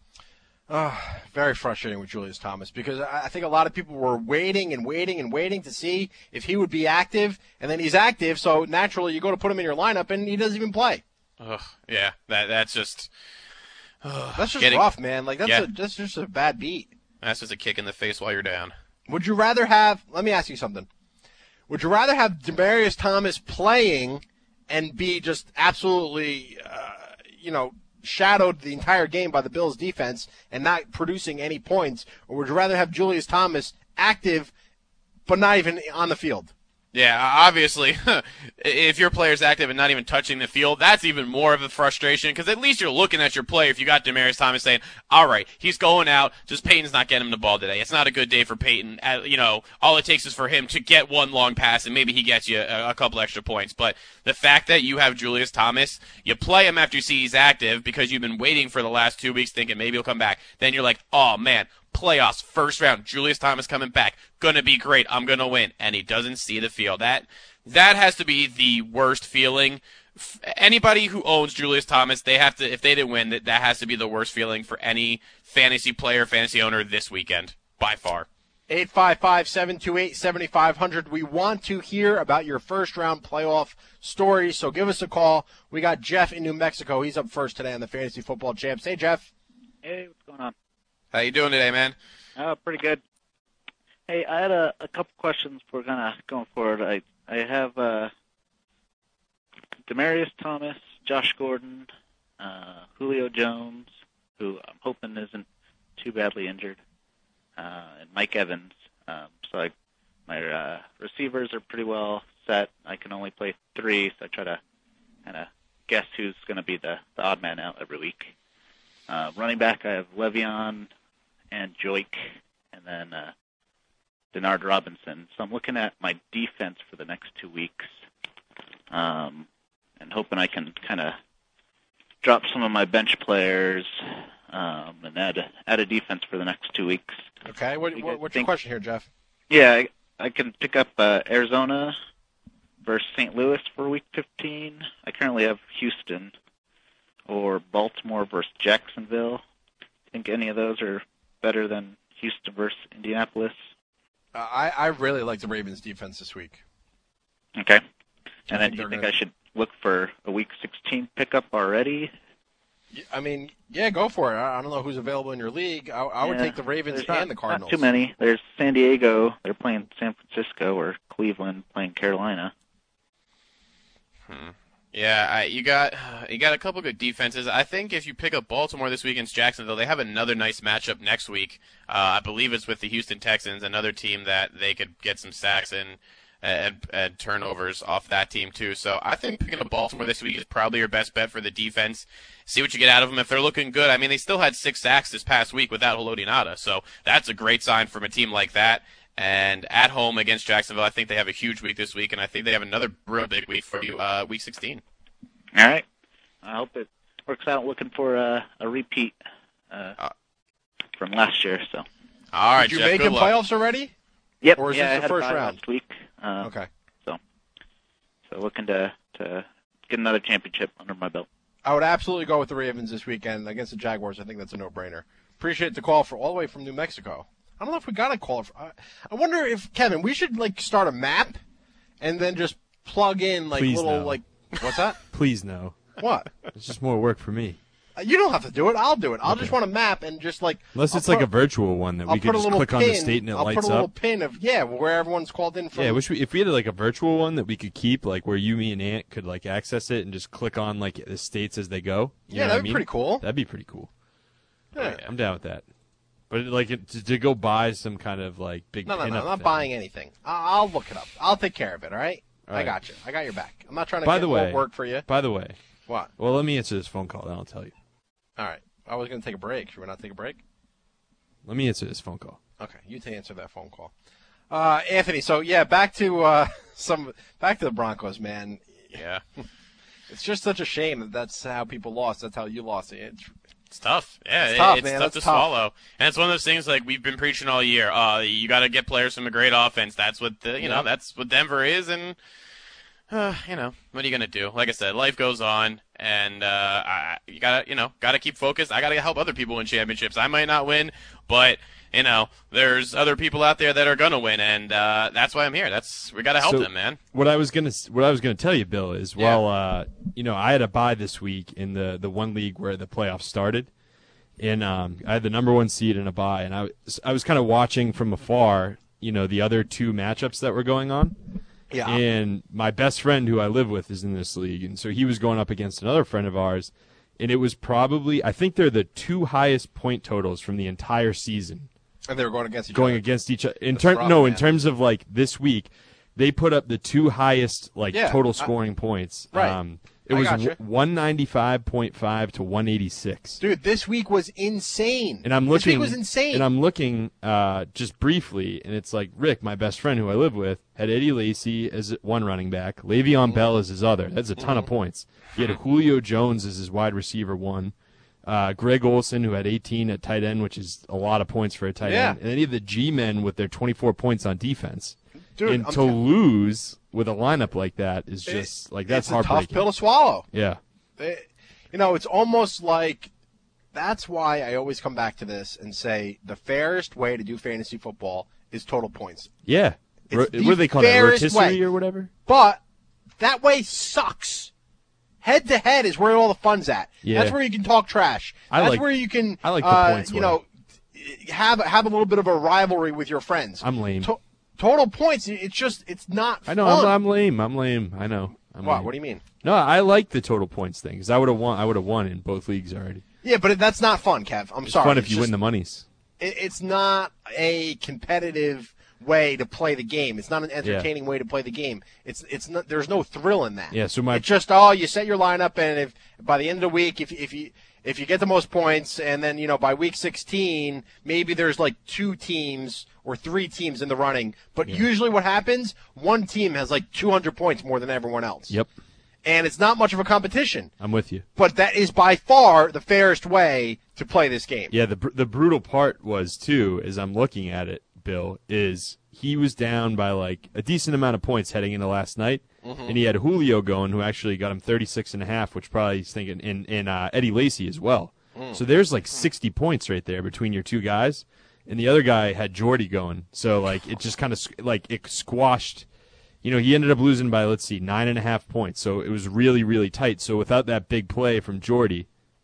Oh, very frustrating with Julius Thomas because I think a lot of people were waiting and waiting and waiting to see if he would be active, and then he's active, so naturally you go to put him in your lineup, and he doesn't even play. Ugh, yeah, that that's just ugh, that's just getting, rough, man. Like that's yeah. a, that's just a bad beat. That's just a kick in the face while you're down. Would you rather have? Let me ask you something. Would you rather have Demaryius Thomas playing and be just absolutely, uh, you know, shadowed the entire game by the Bills defense and not producing any points, or would you rather have Julius Thomas active but not even on the field? Yeah, obviously, if your player's active and not even touching the field, that's even more of a frustration because at least you're looking at your play if you got Demaryius Thomas saying, all right, he's going out, just Peyton's not getting him the ball today. It's not a good day for Peyton. Uh, you know, all it takes is for him to get one long pass and maybe he gets you a, a couple extra points. But the fact that you have Julius Thomas, you play him after you see he's active because you've been waiting for the last two weeks thinking maybe he'll come back. Then you're like, oh, man. Playoffs, first round, Julius Thomas coming back, gonna be great, I'm gonna win, and he doesn't see the field. That that has to be the worst feeling. Anybody who owns Julius Thomas, they have to, if they didn't win, that that has to be the worst feeling for any fantasy player, fantasy owner this weekend, by far. eight five five, seven two eight, seven five zero zero. We want to hear about your first round playoff story, so give us a call. We got Jeff in New Mexico. He's up first today on the Fantasy Football Champs. Hey, Jeff. Hey, what's going on? How you doing today, man? Oh, pretty good. Hey, I had a, a couple questions for kind of going forward. I I have uh, Demaryius Thomas, Josh Gordon, uh, Julio Jones, who I'm hoping isn't too badly injured, uh, and Mike Evans. Um, so I, my uh, receivers are pretty well set. I can only play three, so I try to kind of guess who's going to be the, the odd man out every week. Uh, running back, I have Le'Veon and Joik, and then uh, Denard Robinson. So I'm looking at my defense for the next two weeks um, and hoping I can kind of drop some of my bench players um, and add, add a defense for the next two weeks. Okay, what, You what, guys what's think- your question here, Jeff? Yeah, I, I can pick up uh, Arizona versus Saint Louis for week fifteen. I currently have Houston, or Baltimore versus Jacksonville. I think any of those are better than Houston versus Indianapolis. Uh, I, I really like the Ravens' defense this week. Okay. I And then think do you they're think gonna- I should look for a week sixteen pickup already? I mean, yeah, go for it. I I don't know who's available in your league. I, I would Yeah, take the Ravens there's and not, the Cardinals. Not too many. There's San Diego. They're playing San Francisco, or Cleveland playing Carolina. Hmm. Yeah, I, you got you got a couple good defenses. I think if you pick up Baltimore this week against Jacksonville, they have another nice matchup next week. Uh, I believe it's with the Houston Texans, another team that they could get some sacks and, and and turnovers off that team too. So I think picking up Baltimore this week is probably your best bet for the defense. See what you get out of them. If they're looking good, I mean, they still had six sacks this past week without Haloti Ngata, so that's a great sign from a team like that. And at home against Jacksonville, I think they have a huge week this week, and I think they have another real big week for you, uh, week sixteen. All right. I hope it works out. Looking for a, a repeat uh, Uh, from last year. So. All right, Did you Jeff, make good it luck. playoffs already? Yep. Or is yeah, this I the had a first bye round? last week. Uh, Okay. So, so looking to to get another championship under my belt. I would absolutely go with the Ravens this weekend against the Jaguars. I think that's a no-brainer. Appreciate the call for all the way from New Mexico. I don't know if we got a call. For, I, I wonder if, Kevin, we should, like, start a map and then just plug in, like, Please little, no. like, what's that? Please no. What? It's just more work for me. Uh, You don't have to do it. I'll do it. I'll just want a map and just, like. Unless I'll it's like put- a virtual one that I'll we put could a just little click pin, on the state and it I'll lights put a little up. pin of, yeah, where everyone's called in from. Yeah, wish we, if we had like a virtual one that we could keep, like where you, me, and Ant could like access it and just click on like the states as they go. You Yeah, know that'd what I be mean? pretty cool. That'd be pretty cool. Yeah. I'm down with that. But like it, to, to go buy some kind of like big. No, no, no. pinup I'm not thing. buying anything. I- I'll look it up. I'll take care of it, all right? All I right. got you. I got your back. I'm not trying to By get the more way, work for you. By the way, What? well, let me answer this phone call, then I'll tell you. All right. I was going to take a break. Should we not take a break? Let me answer this phone call. Okay, you to answer that phone call. Uh, Anthony, so yeah, back to uh, some back to the Broncos, man. Yeah. It's just such a shame that that's how people lost. That's how you lost it. It's, It's tough. Yeah, It's it- tough, it's man. tough That's to tough. swallow. And it's one of those things like we've been preaching all year. Uh, you got to get players from a great offense. That's what the, you know, Yep. that's what Denver is. And uh, you know, what are you gonna do? Like I said, life goes on, and uh, I, you gotta, you know, gotta keep focused. I gotta help other people win championships. I might not win, but you know, there's other people out there that are gonna win, and uh, that's why I'm here. That's we gotta help So- them, man. What I was gonna what I was gonna tell you, Bill, is Yeah. well, uh, you know, I had a bye this week in the the one league where the playoffs started, and um, I had the number one seed in a bye, and I was I was kind of watching from afar, you know, the other two matchups that were going on. yeah. And my best friend who I live with is in this league, and so he was going up against another friend of ours, and it was probably I think they're the two highest point totals from the entire season and they were going against each going other. against each other. In That's the term, problem, no, in man. terms of like this week, they put up the two highest like Yeah, total I- scoring points. Right. Um, it I was gotcha. one ninety five point five to one eighty six. Dude, this week was insane. And I'm This looking. week was insane. And I'm looking uh, just briefly, and it's like Rick, my best friend who I live with, had Eddie Lacy as one running back, Le'Veon Bell as his other. That's a ton of points. He had Julio Jones as his wide receiver one. Uh, Greg Olson, who had eighteen at tight end, which is a lot of points for a tight Yeah. end. And then he had the G-men with their twenty-four points on defense. Dude, and I'm to tell- lose with a lineup like that is just like that's it's a tough heartbreaking. pill to swallow. Yeah. It- you know, it's almost like that's why I always come back to this and say the fairest way to do fantasy football is total points. Yeah. It's Ro- the what do they call that? fairest Rotisserie way. or whatever? But that way sucks. Head to head is where all the fun's at. Yeah. That's where you can talk trash. I That's like- where you can, I like the uh, points you way. know, have have a little bit of a rivalry with your friends. I'm lame. To- total points, it's just it's not. I know. fun. I'm, I'm lame. I'm lame. I know. I'm What? lame. What do you mean? No, I like the total points thing because I would have won. I would have won in both leagues already. Yeah, but that's not fun, Kev. I'm It's sorry. fun if It's you just- win the monies. it- it's not a competitive way to play the game. It's not an entertaining way to play the game. It's it's not. There's no thrill in that. Yeah, so my- it's just oh, you set your lineup, and if by the end of the week, if if you if you get the most points, and then you know by week sixteen, maybe there's like two teams or three teams in the running. But usually, what happens? One team has like two hundred points more than everyone else. Yep, And it's not much of a competition. I'm with you. But that is by far the fairest way to play this game. Yeah, the br- the brutal part was too, as I'm looking at it, Bill, is he was down by like a decent amount of points heading into last night, Mm-hmm. and he had Julio going, who actually got him thirty-six and a half, which probably he's thinking, and, and uh, Eddie Lacy as well. Mm. So there's like sixty points right there between your two guys, and the other guy had Jordy going. So like it just kind of like it squashed. You know, he ended up losing by, let's see, nine and a half points. So it was really, really tight. So without that big play from Jordy,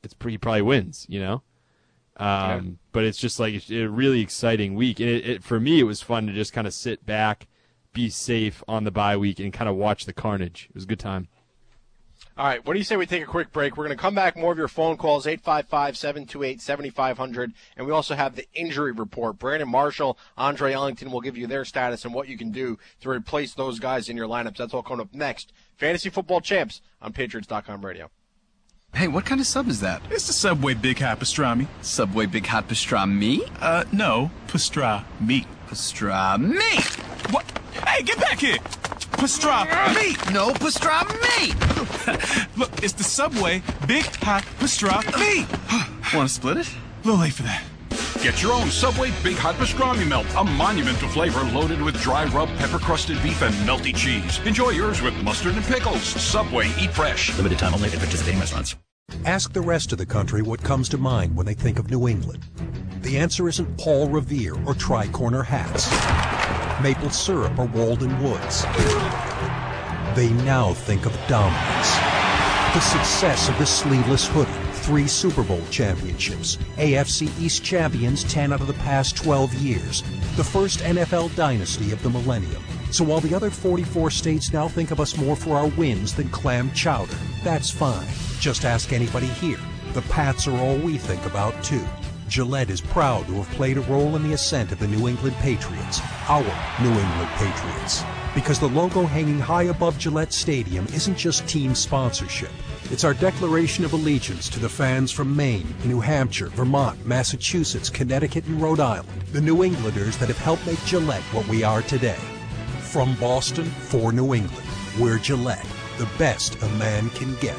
it's he probably wins, you know. Um, yeah. But it's just like it's a really exciting week, and it, it, for me, it was fun to just kind of sit back, be safe on the bye week, and kind of watch the carnage. It was a good time. All right, what do you say we take a quick break? We're going to come back, more of your phone calls, eight five five, seven two eight, seven five zero zero, and we also have the injury report. Brandon Marshall, Andre Ellington will give you their status and what you can do to replace those guys in your lineups. That's all coming up next. Fantasy Football Champs on Patriots dot com radio. Hey, what kind of sub is that? It's the Subway Big Hot Pastrami. Subway Big Hot Pastrami? Uh, no, pastrami. Pastrami? What? Hey, get back here! Pastrami! No, pastrami! Look, it's the Subway Big Hot Pastrami! Want to split it? A little late for that. Get your own Subway Big Hot Pastrami Melt, a monumental flavor loaded with dry rub, pepper-crusted beef, and melty cheese. Enjoy yours with mustard and pickles. Subway, eat fresh. Limited time only at participating restaurants. Ask the rest of the country what comes to mind when they think of New England. The answer isn't Paul Revere or tri-corner hats, maple syrup or Walden Woods. They now think of dominance. The success of the sleeveless hoodie, three Super Bowl championships, A F C East champions ten out of the past twelve years, the first N F L dynasty of the millennium. So while the other forty-four states now think of us more for our wins than clam chowder, that's fine. Just ask anybody here. The Pats are all we think about, too. Gillette is proud to have played a role in the ascent of the New England Patriots, our New England Patriots. Because the logo hanging high above Gillette Stadium isn't just team sponsorship. It's our declaration of allegiance to the fans from Maine, New Hampshire, Vermont, Massachusetts, Connecticut, and Rhode Island, the New Englanders that have helped make Gillette what we are today. From Boston for New England, we're Gillette, the best a man can get.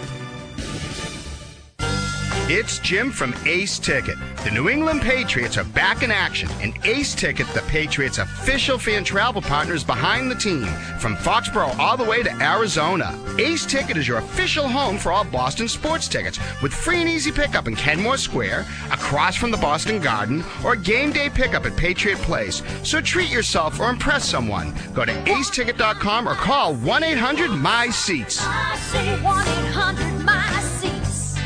It's Jim from Ace Ticket. The New England Patriots are back in action, and Ace Ticket, the Patriots' official fan travel partner, is behind the team from Foxborough all the way to Arizona. Ace Ticket is your official home for all Boston sports tickets, with free and easy pickup in Kenmore Square, across from the Boston Garden, or game day pickup at Patriot Place. So treat yourself or impress someone. Go to ace ticket dot com or call one eight hundred M Y SEATS. I say one eight hundred M Y SEATS.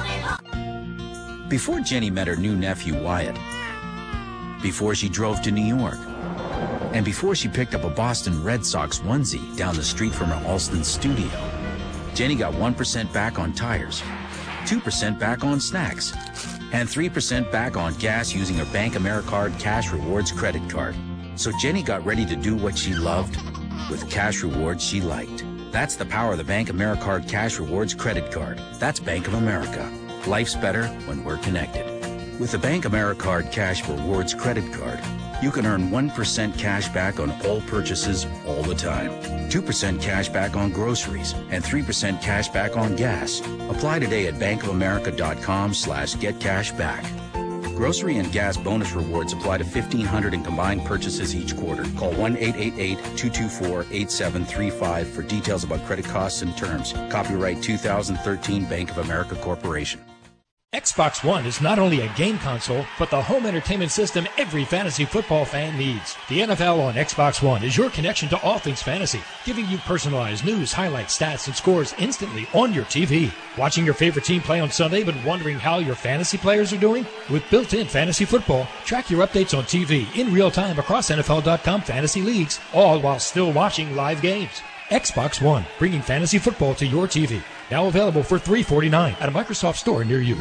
Before Jenny met her new nephew, Wyatt, before she drove to New York, and before she picked up a Boston Red Sox onesie down the street from her Alston studio, Jenny got one percent back on tires, two percent back on snacks, and three percent back on gas using her Bank AmeriCard Cash Rewards credit card. So Jenny got ready to do what she loved with cash rewards she liked. That's the power of the Bank AmeriCard Cash Rewards credit card. That's Bank of America. Life's better when we're connected. With the Bank AmeriCard Cash Rewards credit card, you can earn one percent cash back on all purchases all the time, two percent cash back on groceries, and three percent cash back on gas. Apply today at bank of america dot com slash get cash back. Grocery and gas bonus rewards apply to fifteen hundred in combined purchases each quarter. Call one eight eight eight, two two four, eight seven three five for details about credit costs and terms. Copyright two thousand thirteen Bank of America Corporation. Xbox One is not only a game console, but the home entertainment system every fantasy football fan needs. The N F L on Xbox One is your connection to all things fantasy, giving you personalized news, highlights, stats, and scores instantly on your T V. Watching your favorite team play on Sunday but wondering how your fantasy players are doing? With built-in fantasy football, track your updates on T V in real time across N F L dot com fantasy leagues, all while still watching live games. Xbox One, bringing fantasy football to your T V. Now available for three dollars and forty-nine cents at a Microsoft store near you.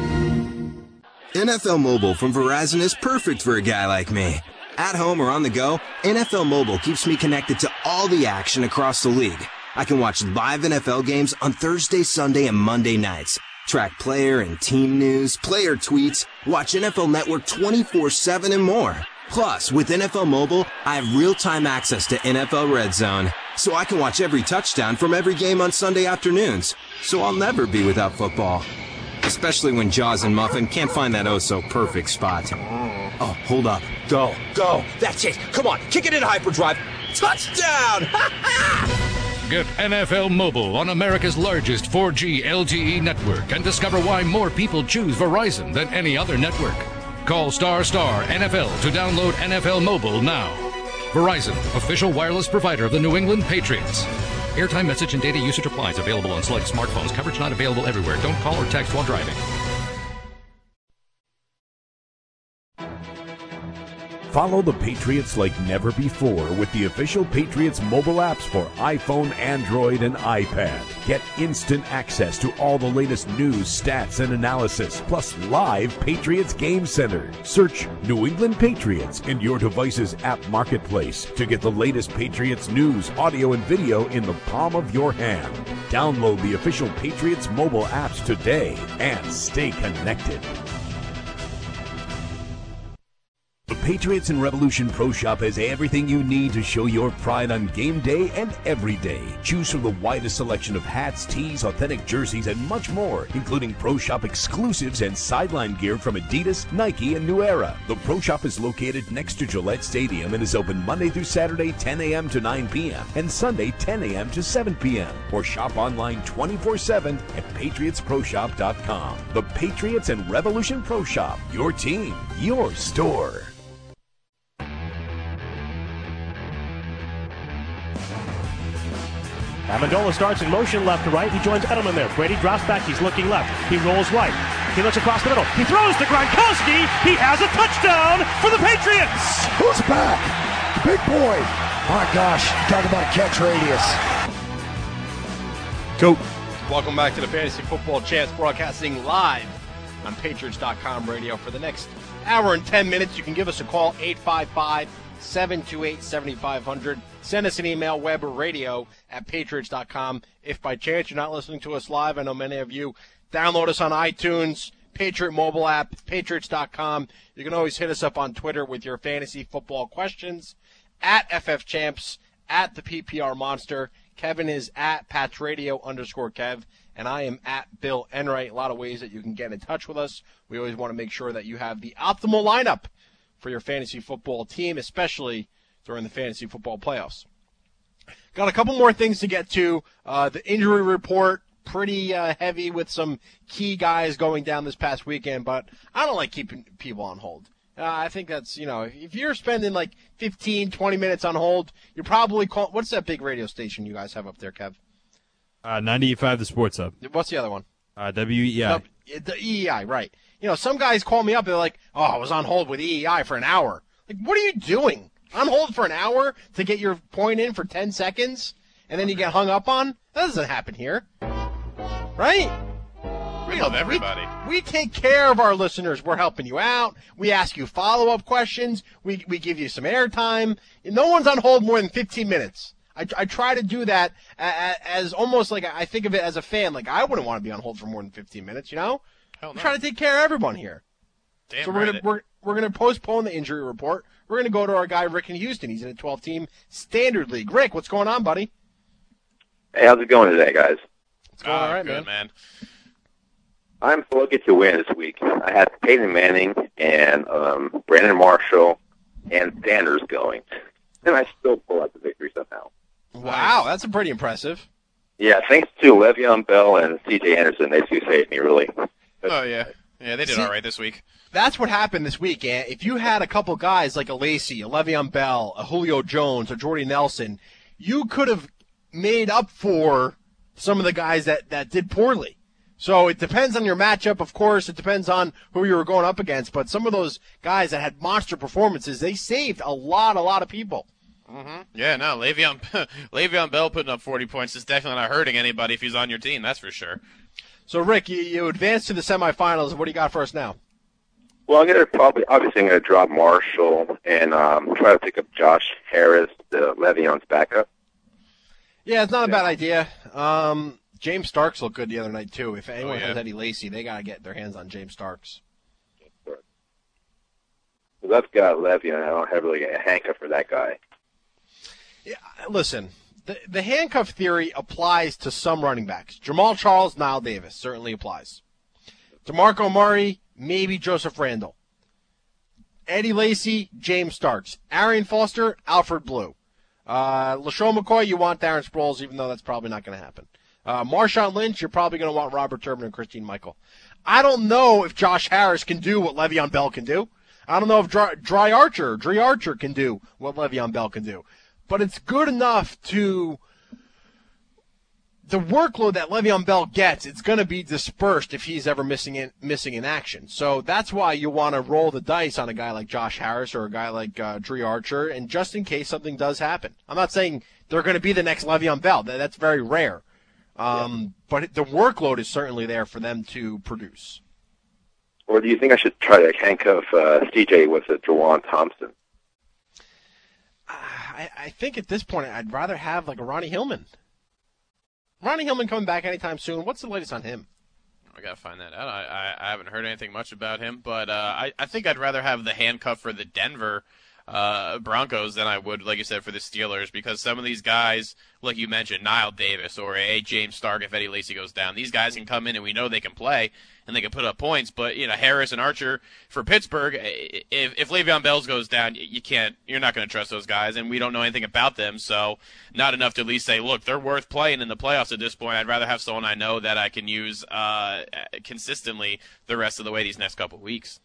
N F L Mobile from Verizon is perfect for a guy like me. At home or on the go, N F L Mobile keeps me connected to all the action across the league. I can watch live N F L games on Thursday, Sunday, and Monday nights. Track player and team news, player tweets, watch N F L Network twenty-four seven and more. Plus, with N F L Mobile, I have real-time access to N F L Red Zone, so I can watch every touchdown from every game on Sunday afternoons. So I'll never be without football. Especially when Jaws and Muffin can't find that oh-so-perfect spot. Oh, hold up. Go. Go. That's it. Come on. Kick it in hyperdrive. Touchdown! Get N F L Mobile on America's largest four G L T E network and discover why more people choose Verizon than any other network. Call star star N F L to download N F L Mobile now. Verizon, official wireless provider of the New England Patriots. Airtime, message, and data usage applies. Available on select smartphones. Coverage not available everywhere. Don't call or text while driving. Follow the Patriots like never before with the official Patriots mobile apps for iPhone, Android, and iPad. Get instant access to all the latest news, stats, and analysis, plus live Patriots Game Center. Search New England Patriots in your device's app marketplace to get the latest Patriots news, audio, and video in the palm of your hand. Download the official Patriots mobile apps today and stay connected. The Patriots and Revolution Pro Shop has everything you need to show your pride on game day and every day. Choose from the widest selection of hats, tees, authentic jerseys, and much more, including Pro Shop exclusives and sideline gear from Adidas, Nike, and New Era. The Pro Shop is located next to Gillette Stadium and is open Monday through Saturday, ten a.m. to nine p.m. and Sunday, ten a.m. to seven p.m. Or shop online twenty-four seven at patriots pro shop dot com. The Patriots and Revolution Pro Shop. Your team, your store. Amendola starts in motion left to right. He joins Edelman there. Brady drops back. He's looking left. He rolls right. He looks across the middle. He throws to Gronkowski. He has a touchdown for the Patriots. Who's back? Big boy. My gosh, talk about a catch radius. Go. Welcome back to the Fantasy Football Champs, broadcasting live on Patriots dot com radio for the next hour and ten minutes. You can give us a call, eight five five, seven two eight, seven five zero zero. Send us an email, web or radio at patriots dot com. If by chance you're not listening to us live, I know many of you, download us on iTunes, Patriot mobile app, patriots dot com. You can always hit us up on Twitter with your fantasy football questions, at F F Champs, at the P P R Monster. Kevin is at Pats Radio underscore Kev, and I am at Bill Enright. A lot of ways that you can get in touch with us. We always want to make sure that you have the optimal lineup for your fantasy football team, especially during the fantasy football playoffs. Got a couple more things to get to. Uh, the injury report, pretty uh, heavy with some key guys going down this past weekend, but I don't like keeping people on hold. Uh, I think that's, you know, if you're spending like fifteen, twenty minutes on hold, you're probably call- what's that big radio station you guys have up there, Kev? Uh, ninety-eight point five The Sports Hub. What's the other one? Uh, W E I. W- the E E I, right. You know, some guys call me up, they're like, oh, I was on hold with E E I for an hour. Like, what are you doing? On hold for an hour to get your point in for ten seconds, and then you get hung up on? That doesn't happen here. Right? We love everybody. We, we take care of our listeners. We're helping you out. We ask you follow-up questions. We we give you some airtime. No one's on hold more than fifteen minutes. I, I try to do that as, as almost like I think of it as a fan. Like, I wouldn't want to be on hold for more than fifteen minutes, you know? Hell no. I'm trying to take care of everyone here. Damn so we're right gonna it. we're we're gonna postpone the injury report. We're gonna go to our guy Rick in Houston. He's in a twelve-team standard league. Rick, what's going on, buddy? Hey, how's it going today, guys? It's going Oh, all right, good, man. man. I'm looking to win this week. I had Peyton Manning and um, Brandon Marshall and Sanders going, and I still pull out the victory somehow. Wow, that's a pretty impressive. Yeah, thanks to Le'Veon Bell and C J Anderson, they two saved me, really. Oh, yeah. Yeah, they did See- all right this week. That's what happened this week. And if you had a couple guys like a Lacy, a Le'Veon Bell, a Julio Jones, a Jordy Nelson, you could have made up for some of the guys that, that did poorly. So it depends on your matchup, of course. It depends on who you were going up against. But some of those guys that had monster performances, they saved a lot, a lot of people. Mm-hmm. Yeah, no, Le'Veon, Le'Veon Bell putting up forty points is definitely not hurting anybody if he's on your team, that's for sure. So, Rick, you, you advanced to the semifinals. What do you got for us now? Well, I'm going to probably, obviously, I'm going to drop Marshall and um, try to pick up Josh Harris, the Le'Veon's backup. Yeah, it's not a bad idea. Um, James Starks looked good the other night, too. If anyone Oh, yeah. has Eddie Lacy, they got to get their hands on James Starks. Because I've got Le'Veon, I don't have really a handcuff for that guy. Yeah, listen, the, the handcuff theory applies to some running backs. Jamal Charles, Nile Davis, certainly applies. DeMarco Murray, maybe Joseph Randle. Eddie Lacy, James Starks. Arian Foster, Alfred Blue. Uh, LaShawn McCoy, you want Darren Sproles, even though that's probably not going to happen. Uh, Marshawn Lynch, you're probably going to want Robert Turbin and Christine Michael. I don't know if Josh Harris can do what Le'Veon Bell can do. I don't know if Dry, Dry Archer, Dre Archer can do what Le'Veon Bell can do. But it's good enough to the workload that Le'Veon Bell gets, it's going to be dispersed if he's ever missing in, missing in action. So that's why you want to roll the dice on a guy like Josh Harris or a guy like uh, Dre Archer, and just in case something does happen. I'm not saying they're going to be the next Le'Veon Bell. That, that's very rare. Um, yeah. But the workload is certainly there for them to produce. Or do you think I should try to handcuff uh, C J with a Juwan Thompson? I, I think at this point I'd rather have like a Ronnie Hillman. Ronnie Hillman coming back anytime soon. What's the latest on him? I gotta find that out. I, I, I haven't heard anything much about him, but uh, I, I think I'd rather have the handcuff for the Denver uh, Broncos than I would, like you said, for the Steelers, because some of these guys, like you mentioned, Niall Davis or a James Stark, if Eddie Lacy goes down, these guys can come in and we know they can play and they can put up points. But you know, Harris and Archer for Pittsburgh, if if Le'Veon Bell goes down, you can't, you're not going to trust those guys, and we don't know anything about them. So not enough to at least say, look, they're worth playing in the playoffs at this point. I'd rather have someone I know that I can use uh, consistently the rest of the way these next couple of weeks.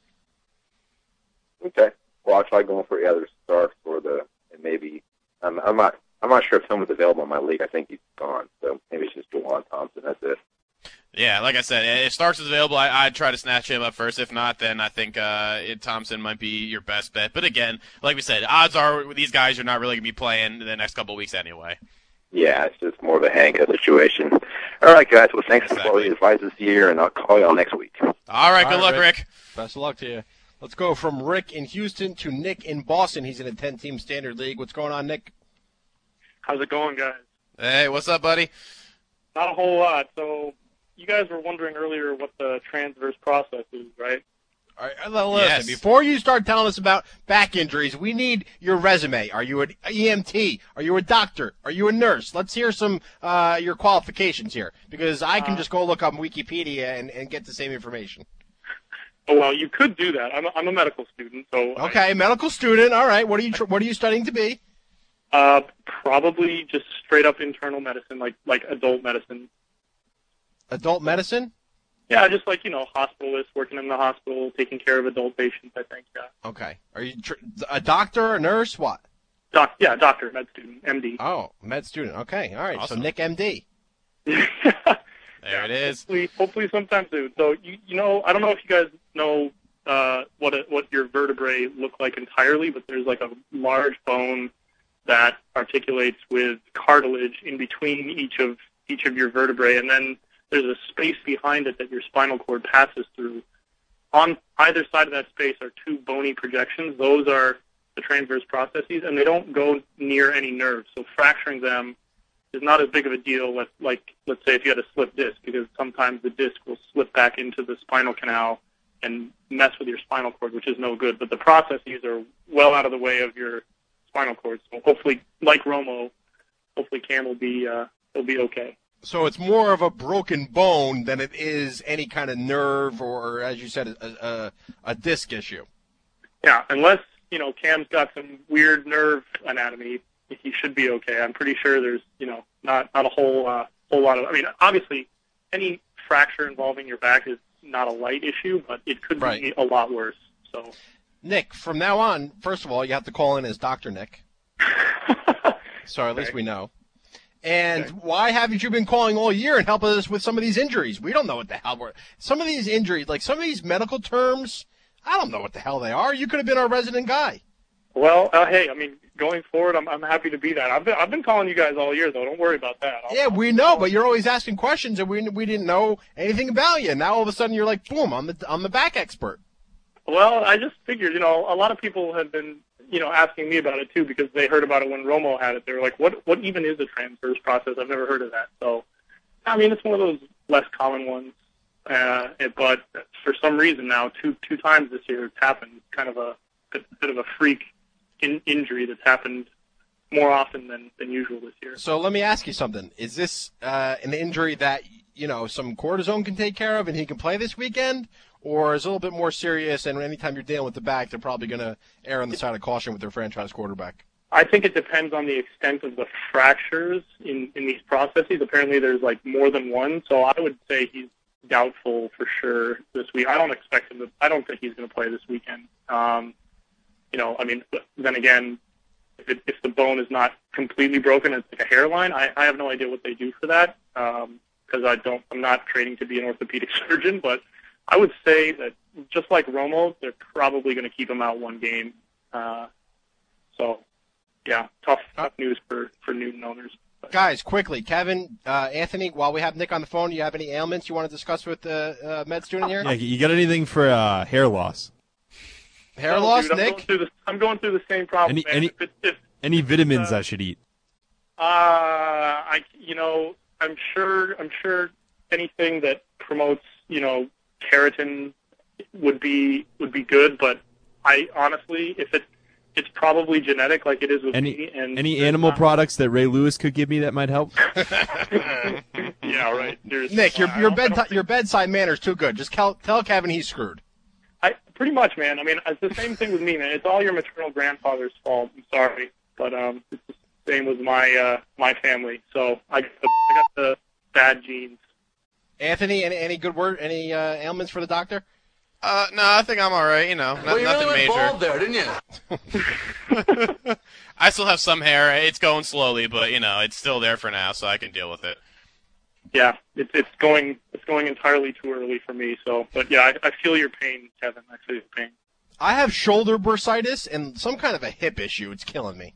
Okay. Well, I'll try going for the other Starks or the, and maybe, I'm, I'm not I'm not sure if someone's available in my league. I think he's gone, so maybe it's just Juwan Thompson. That's it. Yeah, like I said, if Starks is available, I, I'd try to snatch him up first. If not, then I think uh, it, Thompson might be your best bet. But again, like we said, odds are these guys are not really going to be playing the next couple of weeks anyway. Yeah, it's just more of a handcuff situation. All right, guys. Well, thanks exactly. for all the advice this year, and I'll call y'all next week. All right, all good right, luck, Rick. Rick. Best of luck to you. Let's go from Rick in Houston to Nick in Boston. He's in a ten-team standard league. What's going on, Nick? How's it going, guys? Hey, what's up, buddy? Not a whole lot. So you guys were wondering earlier what the transverse process is, right? All right, listen, yes. Before you start telling us about back injuries, we need your resume. Are you an E M T? Are you a doctor? Are you a nurse? Let's hear some uh, your qualifications here, because I can uh, just go look up Wikipedia and, and get the same information. Oh, well, you could do that. I'm a, I'm a medical student, so okay, I, medical student. All right, what are you tr- what are you studying to be? Uh, probably just straight up internal medicine, like like adult medicine. Adult medicine? Yeah, just like, you know, hospitalist, working in the hospital, taking care of adult patients, I think, yeah. Okay. Are you tr- a doctor, a nurse, what? Doc, yeah, doctor, med student, M D. Oh, med student. Okay, all right. Awesome. So Nick, M D. There yeah, it is. Hopefully, hopefully sometime soon. So, you you know, I don't know if you guys know uh, what a, what your vertebrae look like entirely, but there's like a large bone that articulates with cartilage in between each of each of your vertebrae, and then there's a space behind it that your spinal cord passes through. On either side of that space are two bony projections. Those are the transverse processes, and they don't go near any nerves. So fracturing them is not as big of a deal with, like, let's say if you had a slip disc, because sometimes the disc will slip back into the spinal canal and mess with your spinal cord, which is no good. But the processes are well out of the way of your spinal cord. So hopefully, like Romo, hopefully Cam will be uh, will be okay. So it's more of a broken bone than it is any kind of nerve or, as you said, a, a, a disc issue. Yeah, unless, you know, Cam's got some weird nerve anatomy, he should be okay. I'm pretty sure there's, you know, not not a whole uh, whole lot of. I mean, obviously, any fracture involving your back is not a light issue, but it could right. be a lot worse. So, Nick, from now on, first of all, you have to call in as Doctor Nick. So at least okay. we know. And okay. why haven't you been calling all year and helping us with some of these injuries? We don't know what the hell we're. Some of these injuries, like some of these medical terms, I don't know what the hell they are. You could have been our resident guy. Well, uh, hey, I mean, going forward, I'm I'm happy to be that. I've been I've been calling you guys all year, though. Don't worry about that. I'll, yeah, we know, but you're always asking questions, and we we didn't know anything about you. And now all of a sudden, you're like, boom, I'm the I'm the back expert. Well, I just figured, you know, a lot of people have been, you know, asking me about it too because they heard about it when Romo had it. They were like, "What what even is a transverse process? I've never heard of that." So, I mean, it's one of those less common ones. Uh, it, but for some reason now, two two times this year, it's happened. It's kind of a bit, bit of a freak in, injury that's happened more often than, than usual this year. So let me ask you something. Is this uh, an injury that, you know, some cortisone can take care of and he can play this weekend? Or is it a little bit more serious, and anytime you're dealing with the back, they're probably going to err on the side of caution with their franchise quarterback? I think it depends on the extent of the fractures in, in these processes. Apparently there's, like, more than one, so I would say he's doubtful for sure this week. I don't expect him to – I don't think he's going to play this weekend. Um, you know, I mean, then again, if it, if the bone is not completely broken, it's like a hairline. I, I have no idea what they do for that because I don't. I'm not training to be an orthopedic surgeon, but I would say that just like Romo, they're probably going to keep him out one game. Uh, so, yeah, tough, tough news for, for Newton owners. But. Guys, quickly, Kevin, uh, Anthony, while we have Nick on the phone, do you have any ailments you want to discuss with the uh, med student here? Yeah, you got anything for uh, hair loss? Hair no, loss, dude, Nick? I'm going through the, I'm going through the same problem, Any man. any, If it, if, any vitamins uh, I should eat? Uh, I, you know, I'm sure, I'm sure anything that promotes, you know, keratin would be would be good, but I honestly, if it it's probably genetic, like it is with Any me. And any animal not, products that Ray Lewis could give me that might help? yeah, right. There's, Nick, your uh, your I don't- I bed don't your bedside manner's too good. Just tell, tell Kevin he's screwed. I pretty much, man. I mean, it's the same thing with me, man. It's all your maternal grandfather's fault. I'm sorry, but um, it's the same with my uh my family. So I got the, I got the bad genes. Anthony, any any good word, any uh, ailments for the doctor? Uh, no, I think I'm all right. You know, not, Well, you nothing really went major. bald there, didn't you? I still have some hair. It's going slowly, but you know, it's still there for now, so I can deal with it. Yeah, it's it's going it's going entirely too early for me. So, but yeah, I, I feel your pain, Kevin. I feel your pain. I have shoulder bursitis and some kind of a hip issue. It's killing me.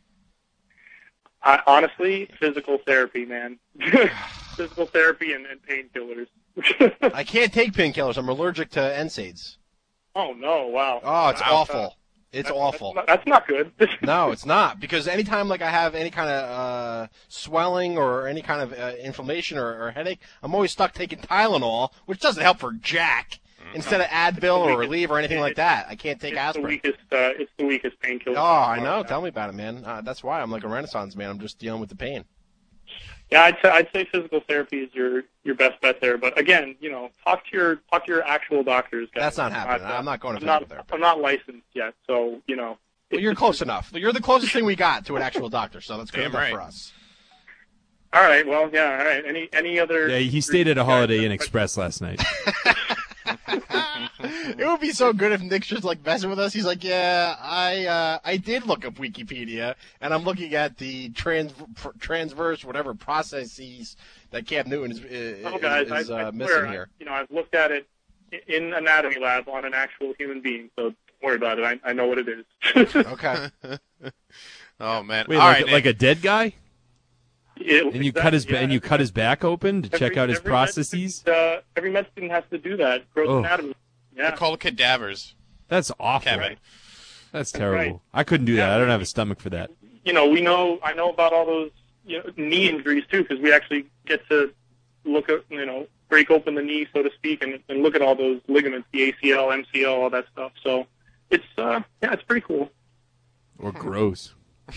I, honestly, physical therapy, man. Physical therapy and, and painkillers. I can't take painkillers. I'm allergic to N SAIDs. Oh no! Wow. Oh, it's Wow. awful. It's That's- awful. That's not, that's not good. No, it's not, because anytime like I have any kind of uh, swelling or any kind of uh, inflammation or, or headache, I'm always stuck taking Tylenol, which doesn't help for jack. Instead of Advil or Relieve or anything like that, I can't take it's aspirin. The weakest, uh, it's the weakest painkiller. Oh, I know. Tell me about it, man. Uh, that's why I'm like a Renaissance man. I'm just dealing with the pain. Yeah, I'd say, I'd say physical therapy is your, your best bet there. But again, you know, talk to your talk to your actual doctors. Guys. That's not happening. uh, I'm not going to I'm physical not, therapy. I'm not licensed yet, so you know. Well, you're close enough. You're the closest thing we got to an actual doctor, so that's good Damn enough right. for us. All right. Well, yeah. All right. Any any other? Yeah, he stayed at a Holiday Inn Express last night. It would be so good if Nick's just like messing with us. He's like, yeah, I uh, I did look up Wikipedia, and I'm looking at the trans transverse whatever processes that Cam Newton is, is, Oh, guys, is I, I uh, swear, missing I- here. you know, I've looked at it in anatomy lab on an actual human being, so don't worry about it. I, I know what it is. Okay. Oh man! Wait, all like, right, like a Nick. dead guy? It- And you cut his exactly, ba- and yeah. you cut his back open to check Every- out his every med processes. student, Uh, every med student has to do that. Gross Oh. anatomy. Yeah. They're called cadavers. That's awful. Kevin. That's That's terrible. right. I couldn't do that. Yeah. I don't have a stomach for that. You know, we know. I know about all those you know, knee injuries too, because we actually get to look at, you know, break open the knee, so to speak, and, and look at all those ligaments, the A C L, M C L, all that stuff. So it's uh, yeah, it's pretty cool. Or gross.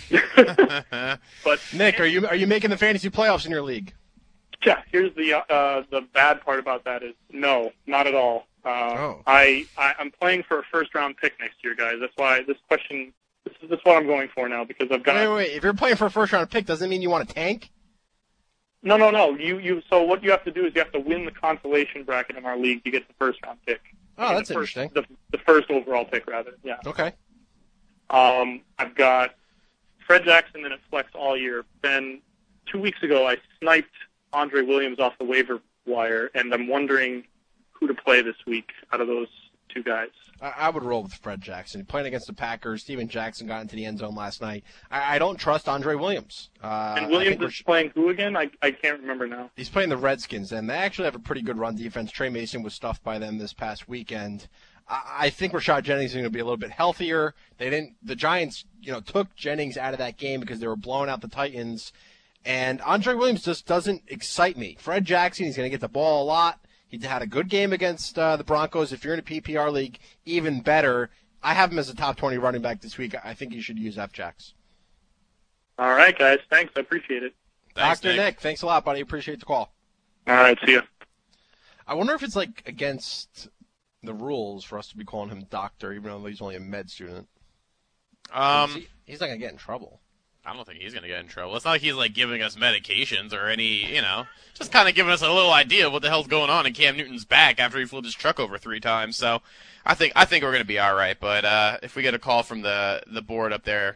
But Nick, are you are you making the fantasy playoffs in your league? yeah, here's the uh, the bad part about that is no, not at all. Uh, Oh. I, I I'm playing for a first round pick next year, guys. That's why this question. This is, this is what I'm going for now because I've got. Wait, wait, wait. If you're playing for a first round pick, doesn't it mean you want to tank? No, no, no. You, you. So what you have to do is you have to win the consolation bracket in our league to get the first round pick. Oh, I mean, that's the first, interesting. The, the first overall pick, rather. Yeah. Okay. Um, I've got Fred Jackson in at flex all year. Then two weeks ago, I sniped Andre Williams off the waiver wire, and I'm wondering who to play this week out of those two guys. I, I would roll with Fred Jackson. Playing against the Packers, Steven Jackson got into the end zone last night. I, I don't trust Andre Williams. Uh, and I Williams think we're is playing who again? I I can't remember now. He's playing the Redskins, and they actually have a pretty good run defense. Trey Mason was stuffed by them this past weekend. I, I think Rashad Jennings is going to be a little bit healthier. They didn't. The Giants, you know, took Jennings out of that game because they were blowing out the Titans. And Andre Williams just doesn't excite me. Fred Jackson, he's going to get the ball a lot. He had a good game against uh, the Broncos. If you're in a P P R league, even better. I have him as a top twenty running back this week. I think you should use F Jacks. All right, guys. Thanks. I appreciate it. Thanks, Doctor Nick. Nick, thanks a lot, buddy. Appreciate the call. All right. See ya. I wonder if it's like against the rules for us to be calling him doctor, even though he's only a med student. Um, He- he's not gonna get in trouble. I don't think he's gonna get in trouble. It's not like he's like giving us medications or any, you know, just kind of giving us a little idea of what the hell's going on in Cam Newton's back after he flipped his truck over three times. So, I think I think we're gonna be all right. But uh, if we get a call from the the board up there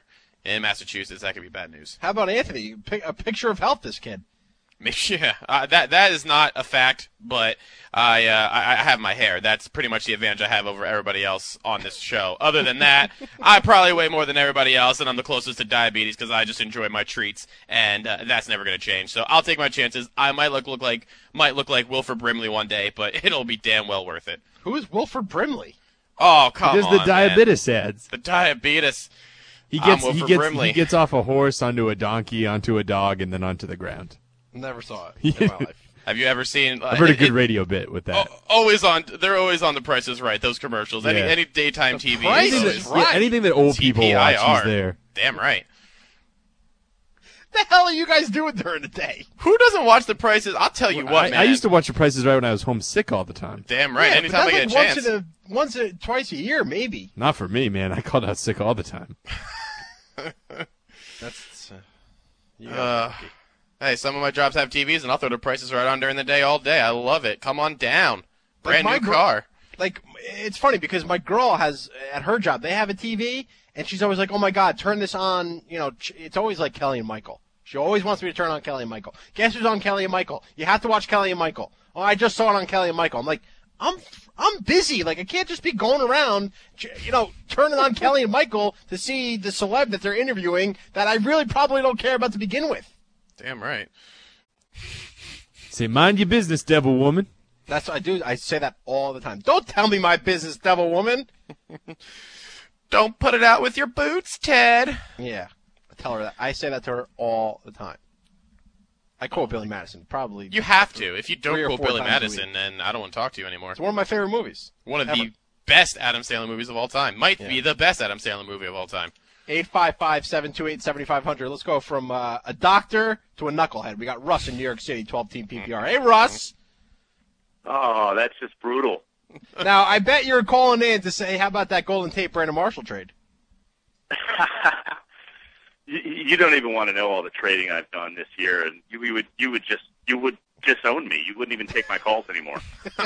in Massachusetts, that could be bad news. How about Anthony? Pic- a picture of health, this kid. Yeah, uh, that that is not a fact, but I, uh, I I have my hair. That's pretty much the advantage I have over everybody else on this show. Other than that, I probably weigh more than everybody else, and I'm the closest to diabetes because I just enjoy my treats, and uh, that's never going to change. So I'll take my chances. I might look look like might look like Wilford Brimley one day, but it'll be damn well worth it. Who is Wilford Brimley? Oh, come He does on, the diabetes man. ads. The diabetes. He gets I'm he Wilford gets Brimley. he gets off a horse onto a donkey onto a dog and then onto the ground. Never saw it in my life. Have you ever seen? Uh, I've heard a it- good it- radio bit with that. Oh, always on. They're always on The Price is Right. Those commercials. Any Yeah. any daytime T V. Price is is always- Yeah, anything that old people watch, T P I R. he's there. Damn right. The hell are you guys doing during the day? Who doesn't watch The Prices? I'll tell you what, I, man. I used to watch The Price is Right when I was homesick all the time. Damn right. Yeah, but Anytime I that's get like a chance. once in a, once a, twice a year, maybe. Not for me, man. I called out sick all the time. That's. Uh, yeah. Uh, hey, some of my jobs have T Vs, and I'll throw The Prices Right on during the day all day. I love it. Come on down. Brand Like new my gr- car. Like, it's funny because my girl has, at her job, they have a T V, and she's always like, oh my God, turn this on. You know, ch- it's always like Kelly and Michael. She always wants me to turn on Kelly and Michael. Guess who's on Kelly and Michael? You have to watch Kelly and Michael. Oh, I just saw it on Kelly and Michael. I'm like, I'm I'm busy. Like, I can't just be going around, you know, turning on Kelly and Michael to see the celeb that they're interviewing that I really probably don't care about to begin with. Damn right. Say, mind your business, devil woman. That's what I do. I say that all the time. Don't tell me my business, devil woman. Don't put it out with your boots, Ted. Yeah. I tell her that. I say that to her all the time. I quote Billy Madison, probably. You have to. If you don't three or quote four Billy times a Madison, week. then I don't want to talk to you anymore. It's one of my favorite movies. One of ever. the best Adam Sandler movies of all time. Might Yeah. be the best Adam Sandler movie of all time. eight five five, seven two eight, seven five zero zero. Let's go from uh, a doctor to a knucklehead. We got Russ in New York City, twelve-team P P R. Hey, Russ. Oh, that's just brutal. Now, I bet you're calling in to say, how about that Golden Tate Brandon Marshall trade? you, you don't even want to know all the trading I've done this year, and you, you would you would just you would disown me. You wouldn't even take my calls anymore.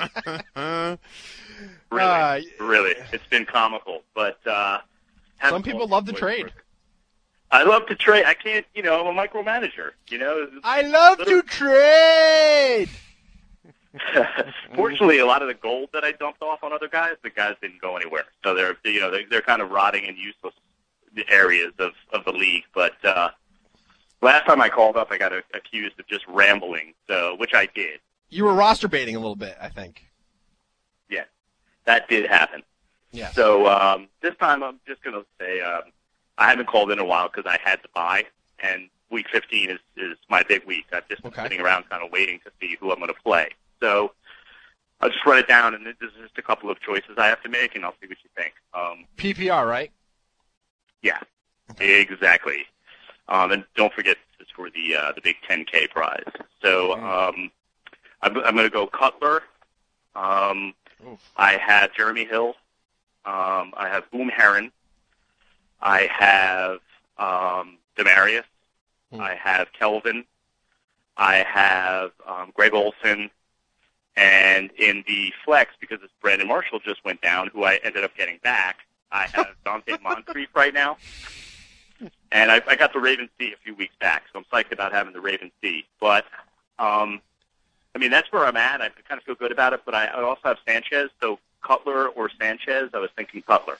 really, Uh, really, it's been comical. But uh, Some people love to trade. I love to trade. I can't, you know, I'm a micromanager. You know, I love to trade. Fortunately, a lot of the gold that I dumped off on other guys, the guys didn't go anywhere. So they're, you know, they're, they're kind of rotting in useless areas of, of the league. But uh, last time I called up, I got a, accused of just rambling, so which I did. You were roster baiting a little bit, I think. Yeah, that did happen. Yeah. So um, this time, I'm just going to say um, I haven't called in a while because I had to buy, and week fifteen is, is my big week. I've just been Okay. sitting around kind of waiting to see who I'm going to play. So I'll just run it down, and this is just a couple of choices I have to make, and I'll see what you think. Um, P P R, right? yeah, exactly. Um, and don't forget this is for the uh, the big ten K prize. So um, I'm, I'm going to go Cutler. Um, I have Jeremy Hill. Um, I have Boom Heron. I have um, Demarius. I have Kelvin. I have um, Greg Olson. And in the flex, because it's Brandon Marshall just went down, who I ended up getting back, I have Dante Moncrief right now. And I, I got the Ravens C a few weeks back, so I'm psyched about having the Ravens C. But, um, I mean, that's where I'm at. I kind of feel good about it, but I, I also have Sanchez. So Cutler or Sanchez, I was thinking Cutler.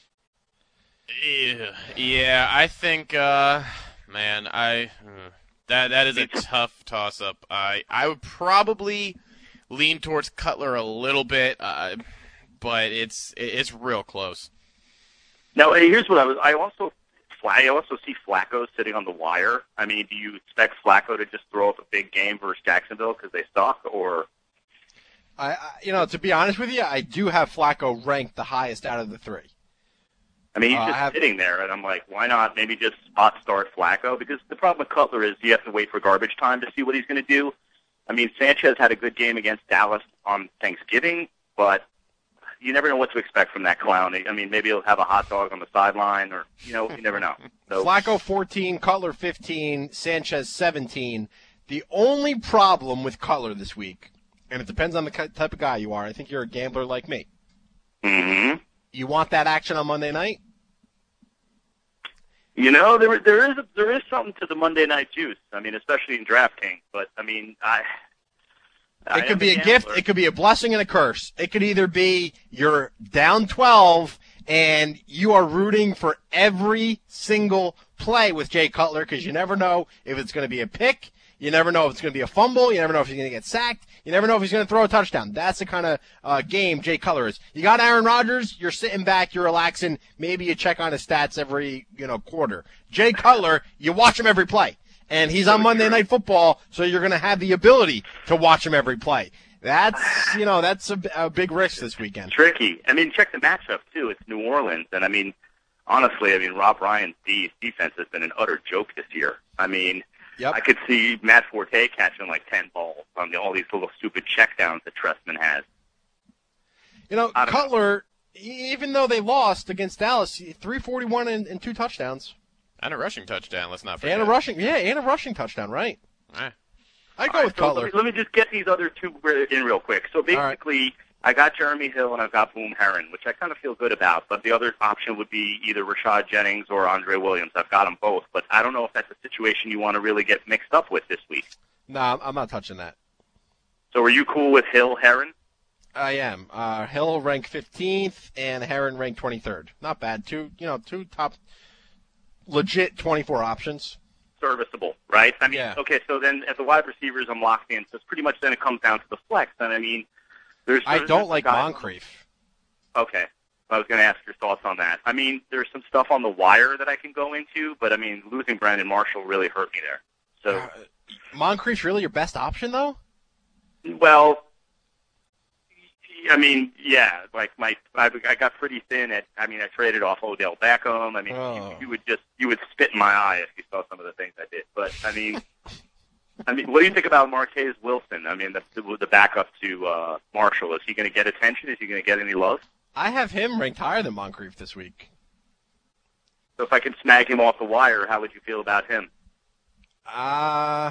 Yeah, yeah. I think, uh, man, I uh, that that is a tough toss-up. I I would probably lean towards Cutler a little bit, uh, but it's it's real close. Now, here's what I was. I also, I also see Flacco sitting on the wire. I mean, do you expect Flacco to just throw up a big game versus Jacksonville because they suck, or? I, I, you know, to be honest with you, I do have Flacco ranked the highest out of the three. I mean, he's Uh, just I have- sitting there, and I'm like, why not maybe just spot start Flacco? Because the problem with Cutler is you have to wait for garbage time to see what he's going to do. I mean, Sanchez had a good game against Dallas on Thanksgiving, but you never know what to expect from that clown. I mean, maybe he'll have a hot dog on the sideline, or, you know, you never know. So, Flacco fourteen, Cutler fifteen, Sanchez seventeen. The only problem with Cutler this week, and it depends on the ki- type of guy you are. I think you're a gambler like me. hmm You want that action on Monday night? You know, there there is a, there is something to the Monday night juice. I mean, especially in DraftKings. But I mean, I. I It could be a gambler. gift. It could be a blessing and a curse. It could either be you're down twelve and you are rooting for every single play with Jay Cutler because you never know if it's going to be a pick. You never know if it's going to be a fumble. You never know if he's going to get sacked. You never know if he's going to throw a touchdown. That's the kind of uh, game Jay Cutler is. You got Aaron Rodgers. You're sitting back. You're relaxing. Maybe you check on his stats every you know quarter. Jay Cutler, you watch him every play. And he's on Monday Night Football, so you're going to have the ability to watch him every play. That's, you know, that's a, a big risk this weekend. Tricky. I mean, check the matchup, too. It's New Orleans. And, I mean, honestly, I mean, Rob Ryan's de- defense has been an utter joke this year. I mean, yep. I could see Matt Forte catching like ten balls on the, all these little stupid checkdowns that Trestman has. You know, Cutler, know. even though they lost against Dallas, three forty-one and, and two touchdowns. And a rushing touchdown, let's not forget. And a rushing, yeah, and a rushing touchdown, right. Right. I'd go All with right, so Cutler. Let me, let me just get these other two in real quick. So basically, right. I got Jeremy Hill and I've got Boom Herron, which I kind of feel good about. But the other option would be either Rashad Jennings or Andre Williams. I've got them both. But I don't know if that's a situation you want to really get mixed up with this week. No, I'm not touching that. So are you cool with Hill, Herron? I am. Uh, Hill ranked fifteenth and Herron ranked twenty-third. Not bad. Two, you know, two top legit twenty-four options. Serviceable, right? I mean, yeah. okay, so then at the wide receivers, I'm locked in. So it's pretty much then it comes down to the flex. And I mean, there's. I there's don't like guys, Moncrief. Okay. I was going to ask your thoughts on that. I mean, there's some stuff on the wire that I can go into, but I mean, losing Brandon Marshall really hurt me there. So. Uh, Moncrief's really your best option, though? Well, I mean, yeah, like my, I, I got pretty thin at. I mean, I traded off Odell Beckham. I mean, oh. you, you would just, you would spit in my eye if you saw some of the things I did. But I mean, I mean, what do you think about Marquez Wilson? I mean, the the backup to uh, Marshall. Is he going to get attention? Is he going to get any love? I have him ranked higher than Moncrief this week. So if I can snag him off the wire, how would you feel about him? Uh,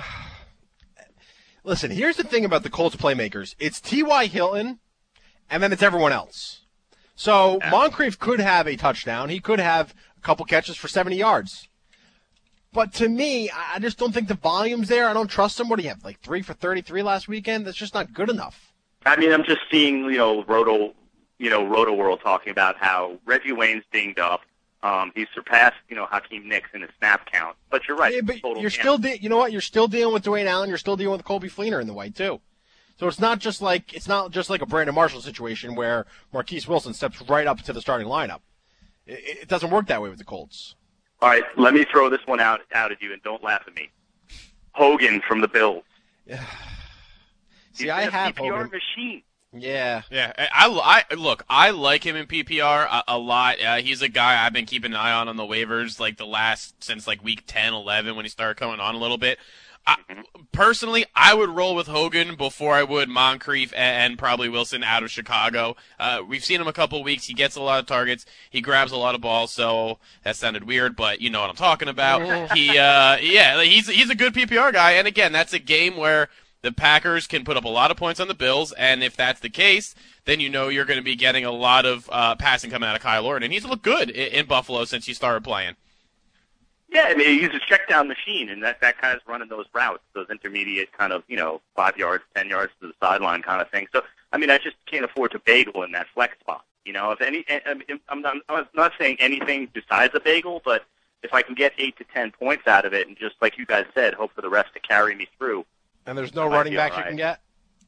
listen, here's the thing about the Colts playmakers. It's T Y. Hilton, and then it's everyone else. So yeah. Moncrief could have a touchdown. He could have a couple catches for seventy yards. But to me, I just don't think the volume's there. I don't trust him. What do you have, like three for thirty-three last weekend? That's just not good enough. I mean, I'm just seeing, you know, Roto, you know, Roto World talking about how Reggie Wayne's dinged up. Um, he's surpassed, you know, Hakeem Nicks in his snap count. But you're right. Yeah, but total you're camp. still, de- you know what? You're still dealing with Dwayne Allen. You're still dealing with Colby Fleener in the white too. So it's not just like it's not just like a Brandon Marshall situation where Marquise Wilson steps right up to the starting lineup. It, it doesn't work that way with the Colts. All right, let me throw this one out out at you, and don't laugh at me. Hogan from the Bills. Yeah. See, He's I a have P P R Hogan. machine. Yeah. Yeah. I, I, look, I like him in P P R a, a lot. Uh, he's a guy I've been keeping an eye on on the waivers like the last, since like week ten, eleven when he started coming on a little bit. I, personally, I would roll with Hogan before I would Moncrief and, and probably Wilson out of Chicago. Uh, we've seen him a couple weeks. He gets a lot of targets. He grabs a lot of balls, so that sounded weird, but you know what I'm talking about. he, uh, yeah, he's, he's a good P P R guy, and again, that's a game where the Packers can put up a lot of points on the Bills, and if that's the case, then you know you're going to be getting a lot of uh, passing coming out of Kyle Orton, and he's looked good in, in Buffalo since he started playing. Yeah, I mean, he's a check-down machine, and that, that guy's running those routes, those intermediate kind of, you know, five yards, ten yards to the sideline kind of thing. So, I mean, I just can't afford to bagel in that flex spot. You know, if any, I'm not, I'm not saying anything besides a bagel, but if I can get eight to ten points out of it, and just like you guys said, hope for the rest to carry me through. And there's no running back right. you can get?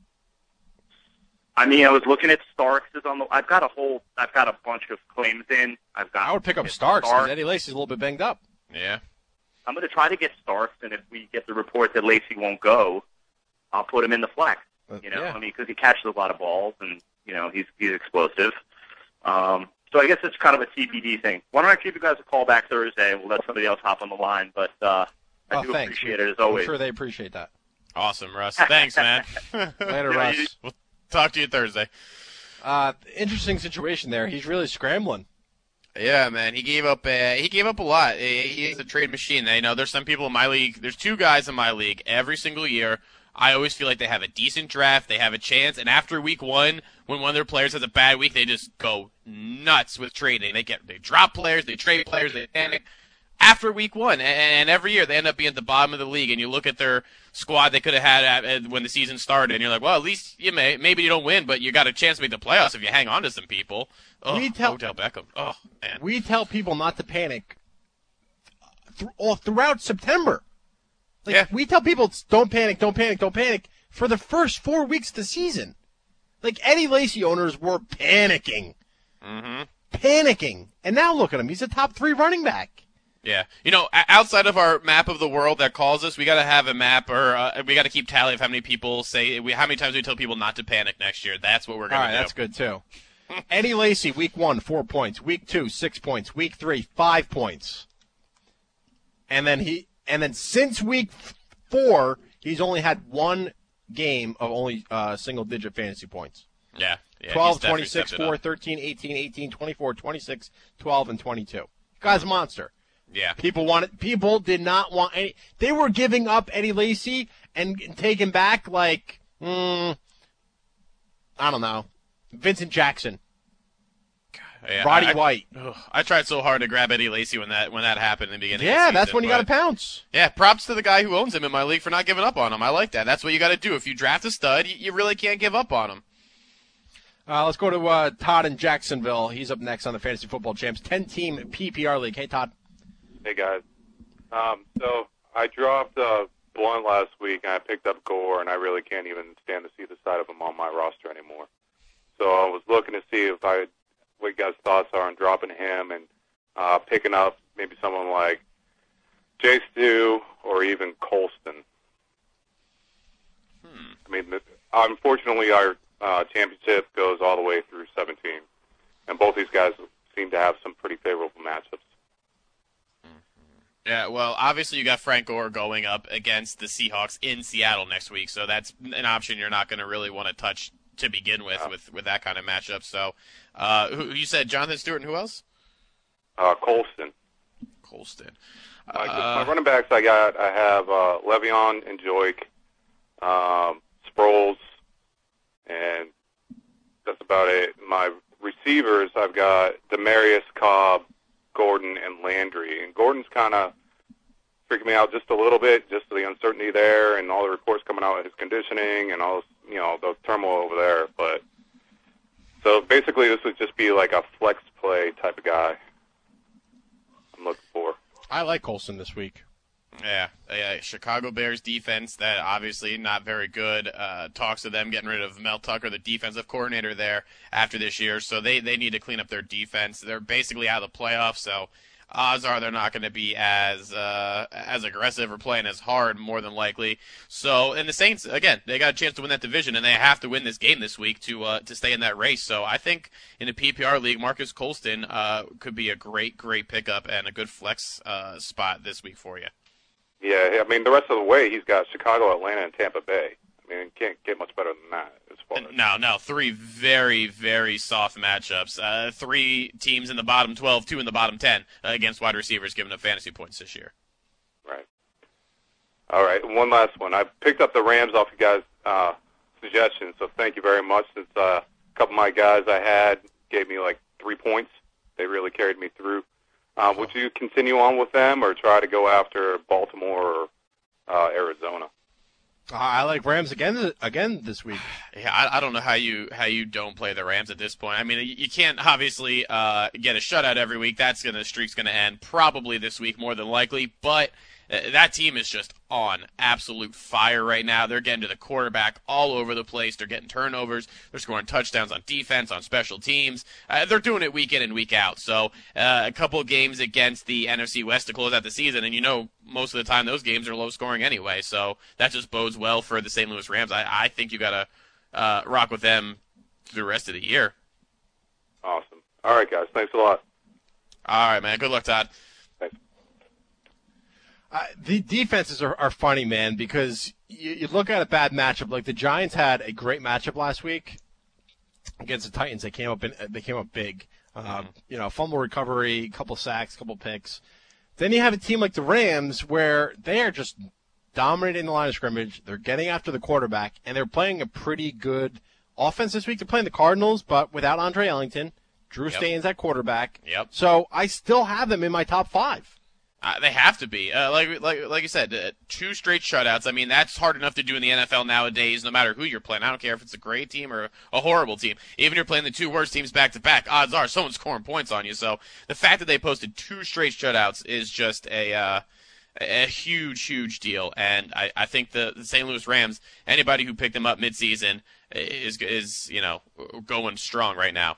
I mean, I was looking at Starks is on the. I've got a whole. I've got a bunch of claims in. I've got. I would pick up Starks because Eddie Lacy's a little bit banged up. Yeah. I'm going to try to get Starks, and if we get the report that Lacy won't go, I'll put him in the flex. You know, yeah. I mean, because he catches a lot of balls, and you know, he's he's explosive. Um, so I guess it's kind of a T B D thing. Why don't I give you guys a call back Thursday, and we'll let somebody else hop on the line. But uh, I oh, do thanks. appreciate it as always. I'm sure they appreciate that. Awesome, Russ. Thanks, man. Later, Russ. We'll talk to you Thursday. Uh, interesting situation there. He's really scrambling. Yeah, man. He gave up. Uh, he gave up a lot. He is a trade machine. You know, there's some people in my league. There's two guys in my league every single year. I always feel like they have a decent draft. They have a chance, and after week one, when one of their players has a bad week, they just go nuts with trading. They get they drop players, they trade players, they panic. after week one. And every year they end up being at the bottom of the league. And you look at their squad they could have had at, at, when the season started, and you're like, well, at least you may maybe you don't win, but you got a chance to make the playoffs if you hang on to some people. Oh, we tell, Odell Beckham. Oh, man. We tell people not to panic th- all throughout September. Like, yeah. We tell people, don't panic, don't panic, don't panic for the first four weeks of the season. Like, Eddie Lacy owners were panicking. Mm-hmm. Panicking. And now look at him. He's a top three running back. Yeah. You know, outside of our map of the world that calls us, we got to have a map, or uh, we got to keep tally of how many people say, we, how many times we tell people not to panic next year. That's what we're going to do. All right, that's good, too. Eddie Lacy, week one, four points. Week two, six points. Week three, five points. And then he, and then since week four, he's only had one game of only uh, single-digit fantasy points. Yeah. yeah twelve, twenty-six, four, thirteen, eighteen, eighteen, twenty-four, twenty-six, twelve, and twenty-two. Guy's a monster. Yeah. People wanted. People did not want any. They were giving up Eddie Lacy and taking back like, mm, I don't know, Vincent Jackson, yeah, Roddy I, White. Ugh, I tried so hard to grab Eddie Lacy when that when that happened in the beginning. Yeah, of the season, that's when you got to but, pounce. Yeah, props to the guy who owns him in my league for not giving up on him. I like that. That's what you got to do. If you draft a stud, you, you really can't give up on him. Uh, let's go to uh, Todd in Jacksonville. He's up next on the Fantasy Football Champs ten-team P P R League. Hey, Todd. Hey, guys. Um, so I dropped uh, Blunt last week, and I picked up Gore, and I really can't even stand to see the side of him on my roster anymore. So I was looking to see if I, what you guys' thoughts are on dropping him and uh, picking up maybe someone like Jay Stu or even Colston. Hmm. I mean, unfortunately, our uh, championship goes all the way through seventeen, and both these guys seem to have some pretty favorable matchups. Yeah, well, obviously you got Frank Gore going up against the Seahawks in Seattle next week, so that's an option you're not going to really want to touch to begin with, yeah. with with that kind of matchup. So, uh, who you said Jonathan Stewart and who else? Uh, Colston. Colston. Uh, uh, my running backs, I got, I have uh, Le'Veon and Joik, um, Sproles, and that's about it. My receivers, I've got Demarius Cobb, Gordon, and Landry. And Gordon's kind of freaking me out just a little bit, just the uncertainty there and all the reports coming out of his conditioning and all this, you know, the turmoil over there. But so basically this would just be like a flex play type of guy I'm looking for. I like Colston this week. Yeah, yeah, Chicago Bears defense, that obviously not very good. Uh, talks of them getting rid of Mel Tucker, the defensive coordinator there, after this year. So they, they need to clean up their defense. They're basically out of the playoffs, so odds are they're not going to be as uh, as aggressive or playing as hard, more than likely. So, and the Saints, again, they got a chance to win that division, and they have to win this game this week to uh, to stay in that race. So I think in a P P R league, Marcus Colston uh, could be a great, great pickup and a good flex uh, spot this week for you. Yeah, I mean, the rest of the way, he's got Chicago, Atlanta, and Tampa Bay. I mean, it can't get much better than that. As far as. No, no, three very, very soft matchups. Uh, three teams in the bottom twelve, two in the bottom ten uh, against wide receivers giving up fantasy points this year. Right. All right, and one last one. I picked up the Rams off you guys' uh, suggestions, so thank you very much. Since uh, a couple of my guys I had gave me like three points, they really carried me through. Uh, would you continue on with them or try to go after Baltimore or uh, Arizona? Uh, I like Rams again again this week. Yeah, I, I don't know how you how you don't play the Rams at this point. I mean, you, you can't obviously uh, get a shutout every week. That's gonna streak's gonna end probably this week more than likely. But uh, that team is just on absolute fire right now. They're getting to the quarterback all over the place. They're getting turnovers. They're scoring touchdowns on defense, on special teams. Uh, they're doing it week in and week out. So uh, a couple of games against the N F C West to close out the season, and you know most of the time those games are low scoring anyway. So that just bodes well for the Saint Louis Rams. I, I think you got to uh, rock with them through the rest of the year. Awesome. All right, guys. Thanks a lot. All right, man. Good luck, Todd. Thanks. Uh, the defenses are, are funny, man, because you, you look at a bad matchup. Like the Giants had a great matchup last week against the Titans. They came up in, they came up big. Uh, you know, fumble recovery, couple sacks, couple picks. Then you have a team like the Rams where they are just dominating the line of scrimmage. They're getting after the quarterback, and they're playing a pretty good offense this week. They're playing the Cardinals, but without Andre Ellington. Drew Yep. Stan's at quarterback. Yep. So I still have them in my top five. Uh, they have to be. Uh, like like like you said, uh, two straight shutouts. I mean, that's hard enough to do in the N F L nowadays, no matter who you're playing. I don't care if it's a great team or a horrible team. Even if you're playing the two worst teams back-to-back, odds are someone's scoring points on you. So the fact that they posted two straight shutouts is just a uh, a huge, huge deal. And I, I think the, the Saint Louis Rams, anybody who picked them up midseason is, is you know, going strong right now.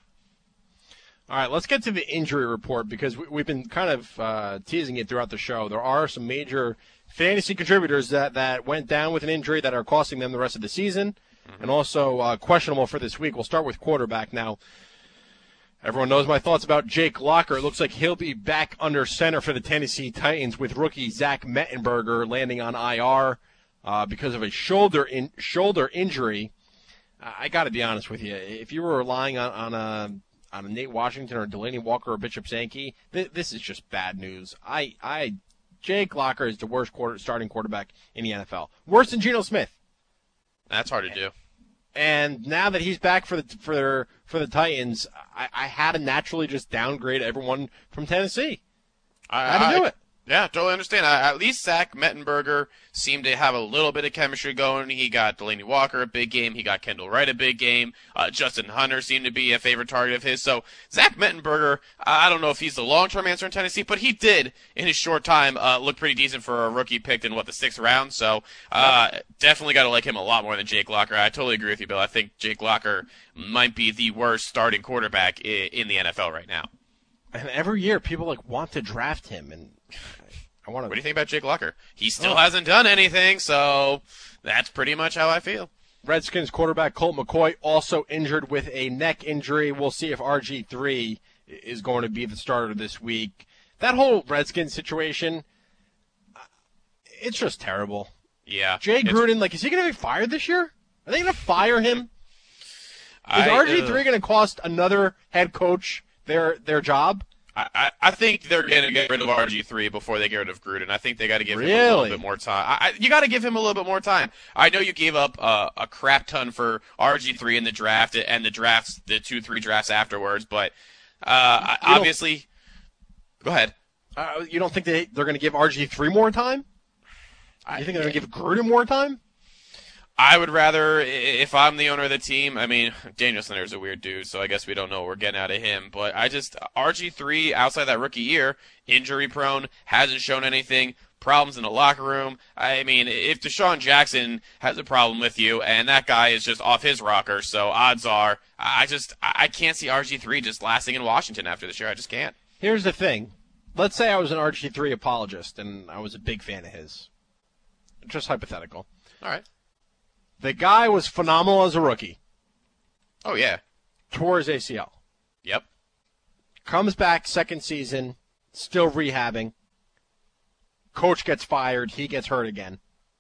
All right, let's get to the injury report because we, we've been kind of uh, teasing it throughout the show. There are some major fantasy contributors that, that went down with an injury that are costing them the rest of the season, mm-hmm. and also uh, questionable for this week. We'll start with quarterback now. Everyone knows my thoughts about Jake Locker. It looks like he'll be back under center for the Tennessee Titans with rookie Zach Mettenberger landing on I R uh, because of a shoulder in, shoulder injury. I got to be honest with you. If you were relying on, on a on a Nate Washington or Delaney Walker or Bishop Sankey, th- this is just bad news. I, I, Jake Locker is the worst quarter, starting quarterback in the N F L. Worse than Geno Smith. That's hard to do. And now that he's back for the for for the Titans, I, I had to naturally just downgrade everyone from Tennessee. I, I had to do I, it. Yeah, totally understand. I, at least Zach Mettenberger seemed to have a little bit of chemistry going. He got Delaney Walker a big game. He got Kendall Wright a big game. Uh, Justin Hunter seemed to be a favorite target of his. So Zach Mettenberger, I don't know if he's the long-term answer in Tennessee, but he did, in his short time, uh, look pretty decent for a rookie picked in, what, the sixth round. So uh, definitely got to like him a lot more than Jake Locker. I totally agree with you, Bill. I think Jake Locker might be the worst starting quarterback in, in the N F L right now. And every year people like want to draft him, and I want to. What do you think about Jake Locker? He still oh. hasn't done anything, so that's pretty much how I feel. Redskins quarterback Colt McCoy also injured with a neck injury. We'll see if R G three is going to be the starter this week. That whole Redskins situation, it's just terrible. Yeah. Jay Gruden, like, is he going to be fired this year? Are they going to fire him? Is I, R G three uh, going to cost another head coach their their job? I, I, I think they're going to get rid of R G three before they get rid of Gruden. I think they got to give really? him a little bit more time. I, I, you got to give him a little bit more time. I know you gave up uh, a crap ton for R G three in the draft and the drafts, the two, three drafts afterwards, but uh, obviously, go ahead. Uh, you don't think they, they're going to give R G three more time? You think they're going to give Gruden more time? I would rather, if I'm the owner of the team, I mean, Daniel Snyder's a weird dude, so I guess we don't know what we're getting out of him. But I just, R G three, outside that rookie year, injury prone, hasn't shown anything, problems in the locker room. I mean, if Deshaun Jackson has a problem with you, and that guy is just off his rocker, so odds are, I just, I can't see R G three just lasting in Washington after this year. I just can't. Here's the thing. Let's say I was an R G three apologist, and I was a big fan of his. Just hypothetical. All right. The guy was phenomenal as a rookie. Oh, yeah. Tore his A C L. Yep. Comes back second season, still rehabbing. Coach gets fired. He gets hurt again.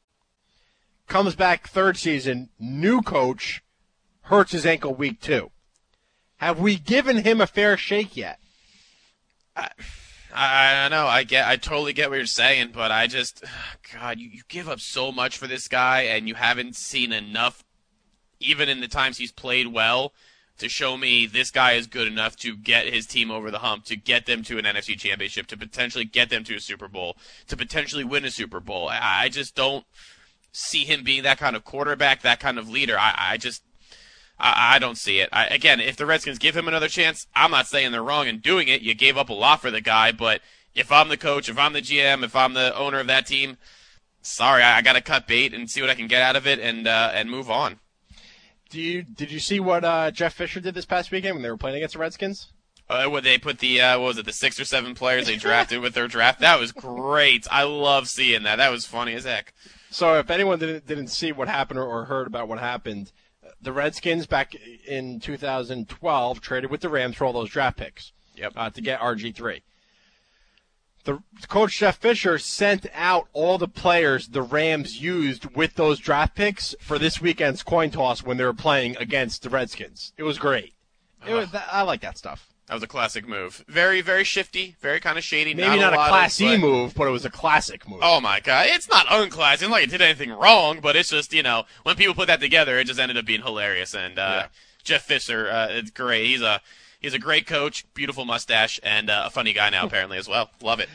Comes back third season, new coach, hurts his ankle week two. Have we given him a fair shake yet? I, I know. I get. I totally get what you're saying, but I just, God, you, you give up so much for this guy, and you haven't seen enough, even in the times he's played well, to show me this guy is good enough to get his team over the hump, to get them to an N F C championship, to potentially get them to a Super Bowl, to potentially win a Super Bowl. I, I just don't see him being that kind of quarterback, that kind of leader. I, I just, I, I don't see it. I, again, if the Redskins give him another chance, I'm not saying they're wrong in doing it. You gave up a lot for the guy, but if I'm the coach, if I'm the G M, if I'm the owner of that team, sorry, I, I got to cut bait and see what I can get out of it and uh, and move on. Do you did you see what uh, Jeff Fisher did this past weekend when they were playing against the Redskins? Uh, when they put the uh, what was it, the six or seven players they drafted with their draft? That was great. I love seeing that. That was funny as heck. So if anyone didn't didn't see what happened or, or heard about what happened, the Redskins back in two thousand twelve traded with the Rams for all those draft picks. Yep. Uh, to get R G three. The coach Jeff Fisher sent out all the players the Rams used with those draft picks for this weekend's coin toss when they were playing against the Redskins. It was great. It was, I like that stuff. That was a classic move. Very, very shifty, very kind of shady. Maybe not, not a, a Class of, E but... move, but it was a classic move. Oh, my God. It's not unclassy. It's not like it did anything wrong, but it's just, you know, when people put that together, it just ended up being hilarious. And uh, yeah. Jeff Fisher, uh, it's great. He's a he's a great coach, beautiful mustache, and uh, a funny guy now, apparently, as well. Love it.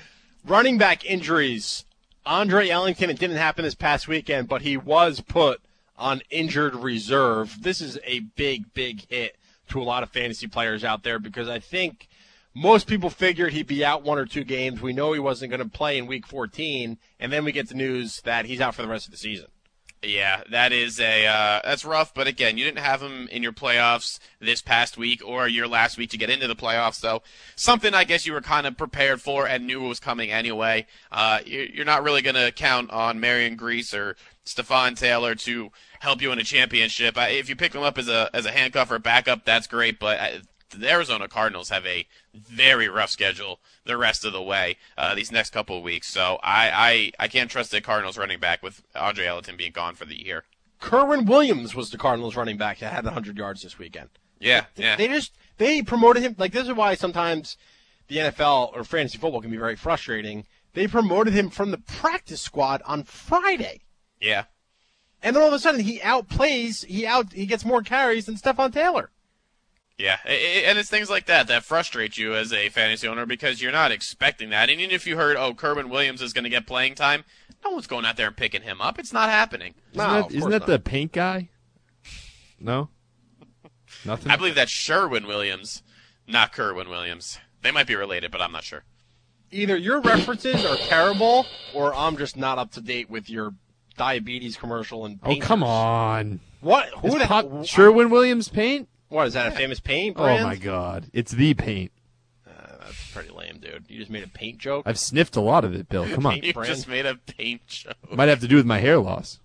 Running back injuries. Andre Ellington, it didn't happen this past weekend, but he was put on injured reserve. This is a big, big hit to a lot of fantasy players out there because I think most people figured he'd be out one or two games. We know he wasn't going to play in week fourteen, and then we get the news that he's out for the rest of the season. Yeah, that is a uh, that's rough. But again, you didn't have him in your playoffs this past week or your last week to get into the playoffs. So something I guess you were kind of prepared for and knew was coming anyway. Uh, you're not really going to count on Marion Grease or Stephon Taylor to help you in a championship. If you pick them up as a as a handcuff or backup, that's great. But the Arizona Cardinals have a very rough schedule the rest of the way uh, these next couple of weeks. So I, I, I can't trust the Cardinals running back with Andre Ellington being gone for the year. Kerwin Williams was the Cardinals running back that had one hundred yards this weekend. Yeah, yeah. They just they promoted him. Like, this is why sometimes the N F L or fantasy football can be very frustrating. They promoted him from the practice squad on Friday. Yeah. And then all of a sudden he outplays, he out he gets more carries than Stephon Taylor. Yeah, and it's things like that that frustrate you as a fantasy owner because you're not expecting that. And even if you heard, oh, Kerwin Williams is going to get playing time, no one's going out there and picking him up. It's not happening. Isn't No, that, isn't that the paint guy? No? Nothing? I believe that's Sherwin Williams, not Kerwin Williams. They might be related, but I'm not sure. Either your references are terrible or I'm just not up to date with your diabetes commercial and Oh, painters. come on. What? Who Is the Pop- hell? Sherwin Williams paint? What, is that a famous paint brand? Oh, my God. It's the paint. Uh, that's pretty lame, dude. You just made a paint joke? I've sniffed a lot of it, Bill. Come on. You just made a paint joke. Might have to do with my hair loss.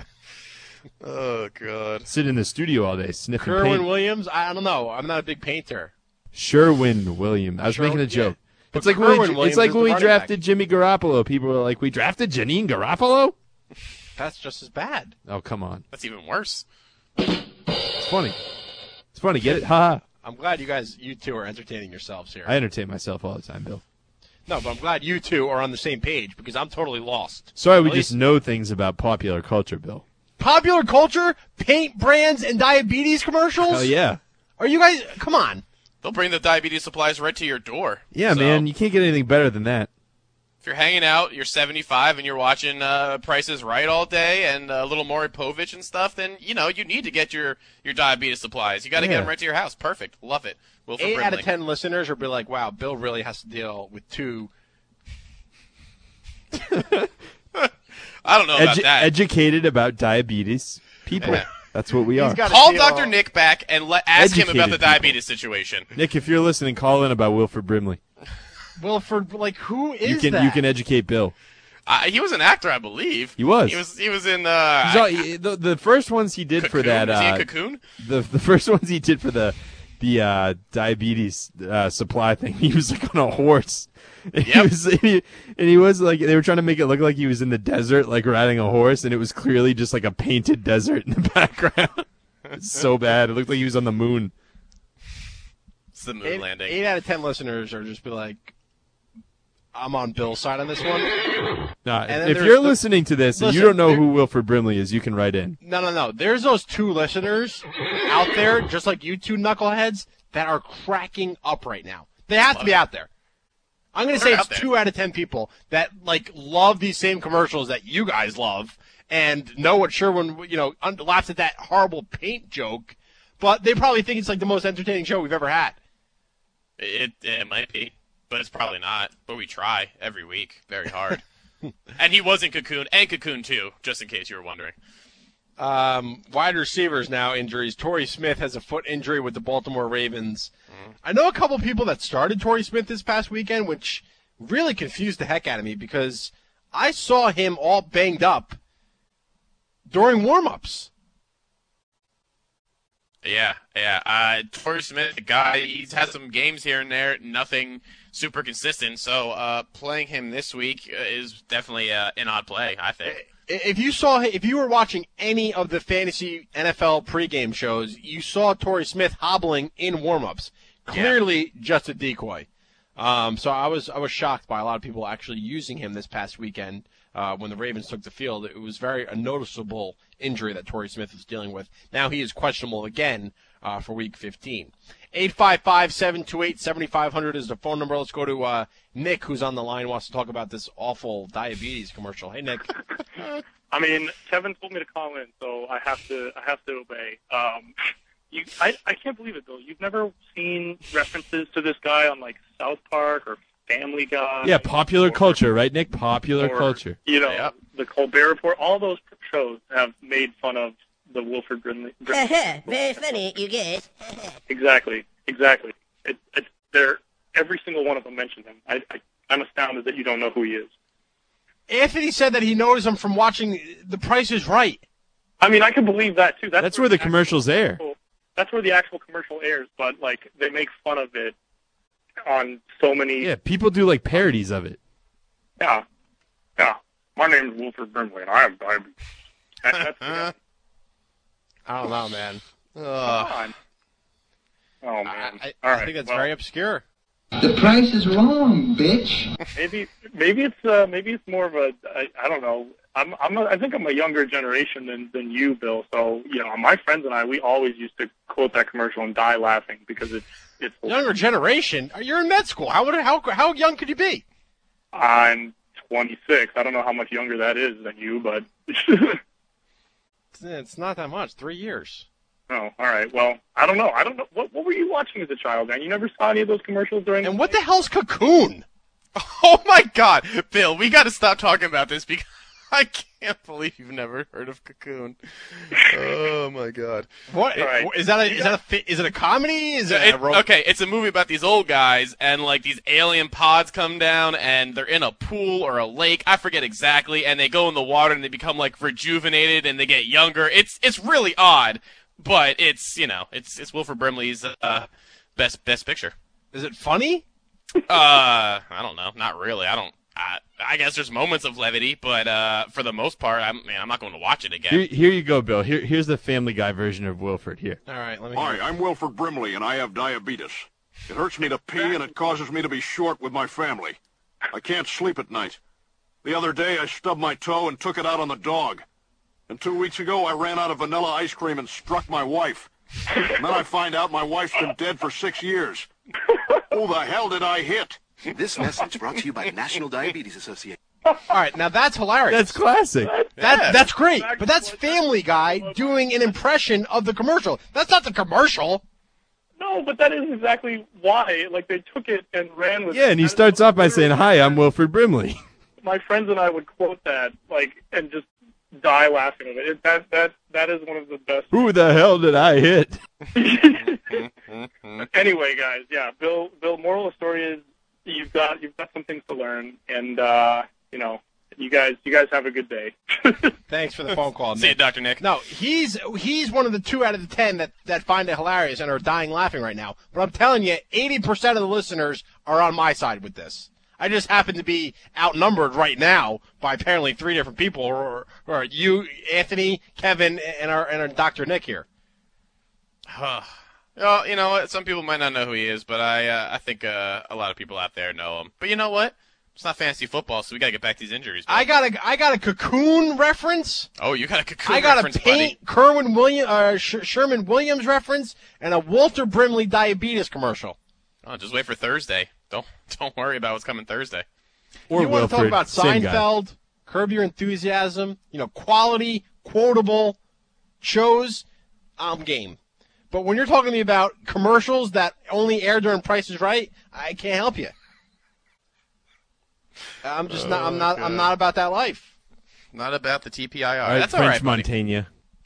Oh, God. Sit in the studio all day sniffing Kerwin paint. Williams? I don't know. I'm not a big painter. Sherwin Williams. I was Sher- making a joke. yeah. It's like Kerwin when we, Williams it's like is when the we running drafted back. Jimmy Garoppolo. People were like, we drafted Janine Garoppolo? That's just as bad. Oh, come on. That's even worse. It's funny. It's funny. Get it? Ha. I'm glad you guys, you two, are entertaining yourselves here. I entertain myself all the time, Bill. No, but I'm glad you two are on the same page because I'm totally lost. Sorry, we At just least know things about popular culture, Bill. popular culture, paint brands, and diabetes commercials? Hell yeah. Are you guys, come on. They'll bring the diabetes supplies right to your door. Yeah, So, man. You can't get anything better than that. If you're hanging out, you're seventy-five, and you're watching uh, Price is Right all day and a little Maury Povich and stuff, then, you know, you need to get your, your diabetes supplies. You got to get Yeah. them right to your house. Perfect. Love it. Wilford Eight out of Brimley. ten listeners will be like, wow, Bill really has to deal with two. I don't know about Edu- that. Educated about diabetes people. Yeah. That's what we are. Call Doctor Nick back and let, ask him about Educated the people. diabetes situation. Nick, if you're listening, call in about Wilford Brimley. Wilford, like, who is You can that? you can educate Bill. Uh, he was an actor, I believe. He was. He was. He was in. Uh, He's all- he- the, the first ones he did for Cocoon? that. Is he in Uh, Cocoon? The the first ones he did for the the uh, diabetes uh, supply thing. He was like on a horse. And he Yep. was and he, and he was like they were trying to make it look like he was in the desert, like riding a horse, and it was clearly just like a painted desert in the background. It's so bad. It looked like he was on the moon. It's the moon eight, landing. Eight out of ten listeners are just be like, I'm on Bill's side on this one. Nah, And then if there's you're the- listening to this and you Listen, don't know there- who Wilford Brimley is, you can write in. No, no, no. There's those two listeners out there, just like you two knuckleheads, that are cracking up right now. They have to be out there. I'm going to say They're it's out there. two out of ten people that like love these same commercials that you guys love and know what Sherwin, you know, un- laughs at that horrible paint joke, but they probably think it's like the most entertaining show we've ever had. It it might be, but it's probably not. But we try every week, very hard. And he was in Cocoon and Cocoon two, just in case you were wondering. Um, wide receivers now injuries. Torrey Smith has a foot injury with the Baltimore Ravens. I know a couple people that started Torrey Smith this past weekend, which really confused the heck out of me because I saw him all banged up during warm-ups. Yeah, yeah. Uh, Torrey Smith, the guy, he's had some games here and there, nothing super consistent. So uh, playing him this week is definitely uh, an odd play, I think. If you saw, if you were watching any of the fantasy N F L pregame shows, you saw Torrey Smith hobbling in warm-ups. Clearly, just a decoy. Um, so I was I was shocked by a lot of people actually using him this past weekend uh, when the Ravens took the field. It was very a noticeable injury that Torrey Smith is dealing with. Now he is questionable again uh, for Week fifteen. eight five five, seven two eight, seven five zero zero is the phone number. Let's go to uh, Nick, who's on the line, wants to talk about this awful diabetes commercial. Hey, Nick. I mean, Kevin told me to call in, so I have to. I have to obey. Um, you, I, I can't believe it, Bill. You've never seen references to this guy on like South Park or Family Guy. Yeah, popular or, culture, right, Nick? Popular or, culture. You know, yep. The Colbert Report. All those shows have made fun of the Wilford Brimley. Very funny, you guys. Exactly. Exactly. It, it's they're every single one of them mentioned him. I, I I'm astounded that you don't know who he is. Anthony said that he knows him from watching The Price is Right. I mean, I can believe that too. That's, That's where the commercials air. Actual, that's where the actual commercial airs, but like they make fun of it on so many. Yeah, people do like parodies of it. Yeah, yeah. My name is Wilford Brimley, and I have diabetes. That, that's the I don't know, man. Come on. Oh man! I, All I right. think that's well, very obscure. The price is wrong, bitch. Maybe, maybe it's uh, maybe it's more of a I, I don't know. I'm I'm a, I think I'm a younger generation than than you, Bill. So you know, my friends and I, we always used to quote that commercial and die laughing because it's it's Younger generation? You're in med school. How would how how young could you be? I'm twenty-six. I don't know how much younger that is than you, but It's not that much. Three years. Oh, all right. Well, I don't know. I don't know. What, what were you watching as a child, man? You never saw any of those commercials during. And what the hell's Cocoon? Oh my God, Bill, we got to stop talking about this because I can't believe you've never heard of Cocoon. Oh my God. What Right. is that? A, is that a fi- is it a comedy? Is it, It- a ro- okay, it's a movie about these old guys, and like these alien pods come down, and they're in a pool or a lake. I forget exactly, and they go in the water, and they become like rejuvenated, and they get younger. It's it's really odd, but it's you know it's it's Wilford Brimley's uh, best best picture. Is it funny? Uh, I don't know, not really. I don't. I, I guess there's moments of levity, but uh, for the most part, I'm man, I'm not going to watch it again. Here, here you go, Bill. Here, here's the Family Guy version of Wilford. Here. All right, let me. Hi, I'm Wilford Brimley, and I have diabetes. It hurts me to pee, and it causes me to be short with my family. I can't sleep at night. The other day, I stubbed my toe and took it out on the dog. And two weeks ago, I ran out of vanilla ice cream and struck my wife. And then I find out my wife's been dead for six years. Who the hell did I hit? This message brought to you by the National Diabetes Association. All right, now that's hilarious. That's classic. That Yeah. that's great, but that's Family Guy doing an impression of the commercial. That's not the commercial. No, but that is exactly why. Like they took it and ran with. Yeah, and he it. starts off by saying, "Hi, I'm Wilford Brimley." My friends and I would quote that, like, and just die laughing at it. it that that that is one of the best. Who the hell did I hit? Anyway, guys, yeah, Bill. Bill, moral of the story is you've got you've got some things to learn, and uh, you know, you guys you guys have a good day. Thanks for the phone call, Nick. See you, Doctor Nick. No, he's he's one of the two out of the ten that, that find it hilarious and are dying laughing right now. But I'm telling you, eighty percent of the listeners are on my side with this. I just happen to be outnumbered right now by apparently three different people, or, or you, Anthony, Kevin, and our and our Doctor Nick here. Well, you know what? Some people might not know who he is, but I uh, I think uh, a lot of people out there know him. But you know what? It's not fantasy football, so we got to get back to these injuries. Bro. I got a I got a Cocoon reference. Oh, you got a Cocoon I got reference, a Paint Kerwin William uh, Sh- Sherman Williams reference and a Walter Brimley diabetes commercial. Oh, just wait for Thursday. Don't don't worry about what's coming Thursday. Or you want to talk Wilford, about same guy. Seinfeld, Curb Your Enthusiasm, you know, quality, quotable shows, I'm game. But when you're talking to me about commercials that only air during Price is Right, I can't help you. I'm just not. I'm not. I'm not about that life. Not about the T P I R. All right, That's French all right, buddy. Montaigne.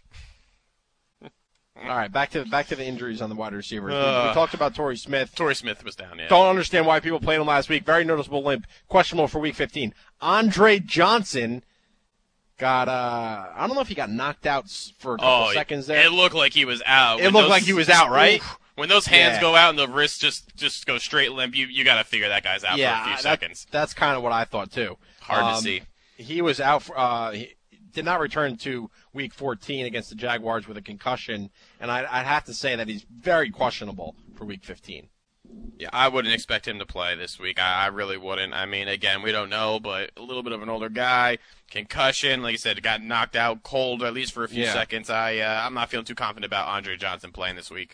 All right, back to back to the injuries on the wide receivers. We- Uh, we talked about Torrey Smith. Torrey Smith was down. Yeah. Don't understand why people played him last week. Very noticeable limp. Questionable for Week fifteen. Andre Johnson got. Uh, I don't know if he got knocked out s- for a couple Oh, seconds there. it looked like he was out. It When looked those- like he was out, right? Oof. When those hands Yeah. go out and the wrists just just go straight limp, you you got to figure that guy's out yeah, for a few that- seconds. That's kind of what I thought too. Hard to Um, see. He was out. For, uh, he did not return to Week fourteen against the Jaguars with a concussion, and I'd, I'd have to say that he's very questionable for Week fifteen. Yeah, I wouldn't expect him to play this week. I, I really wouldn't. I mean, again, we don't know, but a little bit of an older guy, concussion, like you said, got knocked out cold at least for a few Yeah. seconds. I uh, I'm not feeling too confident about Andre Johnson playing this week.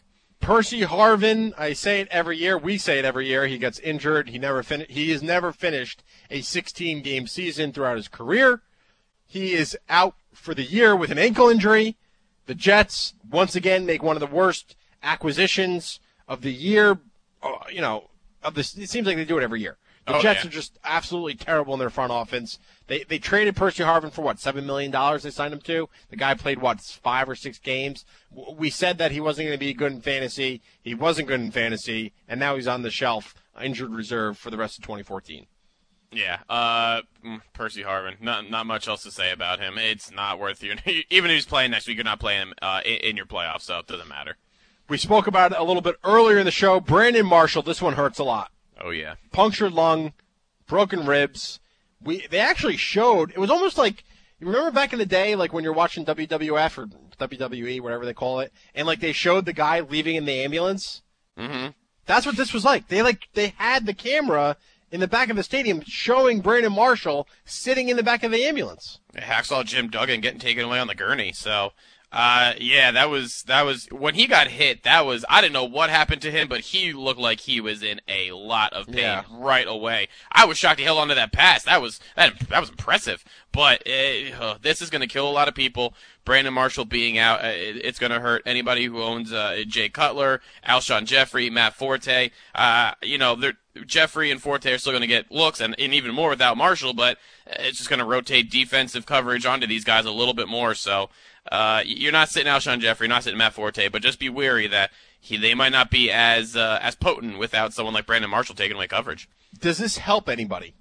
Percy Harvin, I say it every year. We say it every year. He gets injured. He never fin- He has never finished a sixteen-game season throughout his career. He is out for the year with an ankle injury. The Jets, once again, make one of the worst acquisitions of the year. Uh, you know, of this. It seems like they do it every year. The Oh, Jets yeah. are just absolutely terrible in their front offense. They they traded Percy Harvin for, what, seven million dollars they signed him to? The guy played, what, five or six games? W- We said that he wasn't going to be good in fantasy. He wasn't good in fantasy, and now he's on the shelf, injured reserve for the rest of twenty fourteen. Yeah, uh, mm, Percy Harvin. Not not much else to say about him. It's not worth you. Even if he's playing next week, you're not playing him uh, in, in your playoffs, so it doesn't matter. We spoke about it a little bit earlier in the show. Brandon Marshall, this one hurts a lot. Oh, yeah. Punctured lung, broken ribs. We They actually showed, it was almost like, you remember back in the day, like when you're watching W W F or W W E, whatever they call it, and like they showed the guy leaving in the ambulance? Mm-hmm. That's what this was like. They like they had the camera in the back of the stadium showing Brandon Marshall sitting in the back of the ambulance. Hacksaw Jim Duggan getting taken away on the gurney. So, uh, yeah, that was that was when he got hit. That was I didn't know what happened to him, but he looked like he was in a lot of pain Yeah. right away. I was shocked he held onto that pass. That was that that was impressive. But uh, this is going to kill a lot of people. Brandon Marshall being out, uh, it, it's going to hurt anybody who owns uh, Jay Cutler, Alshon Jeffrey, Matt Forte. Uh, you know, they're. Jeffrey and Forte are still going to get looks, and, and even more without Marshall, but it's just going to rotate defensive coverage onto these guys a little bit more. So uh, you're not sitting Alshon Jeffrey, not sitting Matt Forte, but just be wary that he they might not be as uh, as potent without someone like Brandon Marshall taking away coverage. Does this help anybody?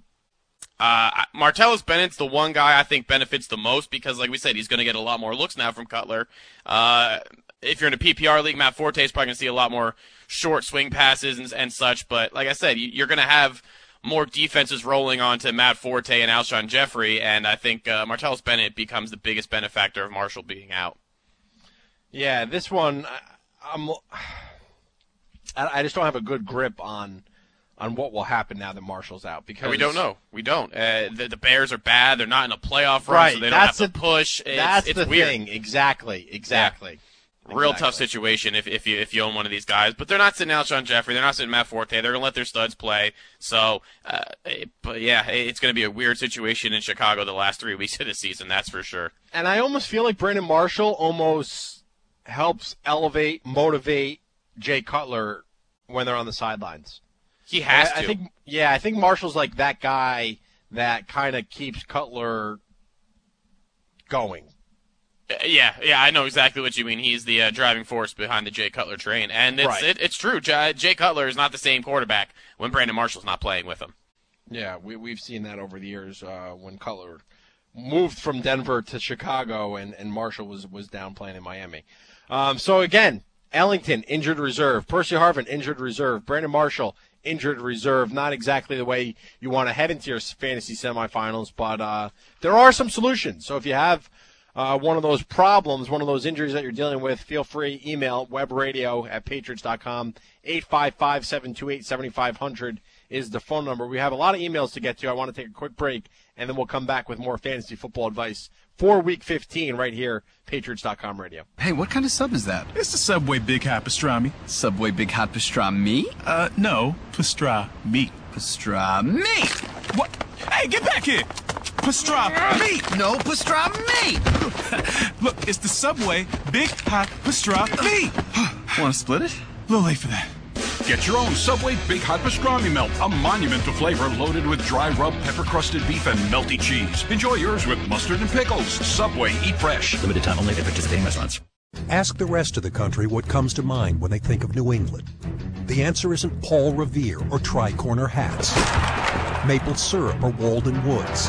Uh, Martellus Bennett's the one guy I think benefits the most because, like we said, he's going to get a lot more looks now from Cutler. Uh, if you're in a P P R league, Matt Forte is probably going to see a lot more short swing passes and, and such. But like I said, you, you're going to have more defenses rolling onto Matt Forte and Alshon Jeffrey, and I think uh, Martellus Bennett becomes the biggest benefactor of Marshall being out. Yeah, this one, I, I'm, I I just don't have a good grip on on what will happen now that Marshall's out because we don't know. We don't. Uh, the, the Bears are bad. They're not in a playoff run, Right, so they don't that's have to the- push. It's, That's it's the weird. thing. Exactly. Exactly. Real Exactly. tough situation if, if you if you own one of these guys, but they're not sitting Alshon Jeffrey, they're not sitting Matt Forte, they're gonna let their studs play. So, uh, it- but yeah, it's gonna be a weird situation in Chicago the last three weeks of the season, that's for sure. And I almost feel like Brandon Marshall almost helps elevate, motivate Jay Cutler when they're on the sidelines. He has I, to. I think, yeah, I think Marshall's like that guy that kind of keeps Cutler going. Uh, Yeah, yeah, I know exactly what you mean. He's the uh, driving force behind the Jay Cutler train, and it's Right. it, it's true. Jay, Jay Cutler is not the same quarterback when Brandon Marshall's not playing with him. Yeah, we, we've seen that over the years uh, when Cutler moved from Denver to Chicago and, and Marshall was, was down playing in Miami. Um, so, again, Ellington, injured reserve. Percy Harvin, injured reserve. Brandon Marshall, injured reserve. Not exactly the way you want to head into your fantasy semifinals, but uh, there are some solutions. So if you have uh, one of those problems, one of those injuries that you're dealing with, feel free, email webradio at patriots dot com. eight five five, seven two eight, seven five zero zero is the phone number. We have a lot of emails to get to. I want to take a quick break, and then we'll come back with more fantasy football advice for Week fifteen right here, patriots dot com radio. Hey, what kind of sub is that? It's the Subway Big Hot Pastrami. Subway Big Hot Pastrami? Uh, no. Pastrami. Pastrami. What? Hey, get back here! Pastrami! No, pastrami! Look, it's the Subway Big Hot Pastrami! Want to split it? A little late for that. Get your own Subway Big Hot Pastrami Melt, a monument to flavor loaded with dry rub, pepper-crusted beef, and melty cheese. Enjoy yours with mustard and pickles. Subway, eat fresh. Limited time only at participating restaurants. Ask the rest of the country what comes to mind when they think of New England. The answer isn't Paul Revere or tri-corner hats, maple syrup or Walden Woods.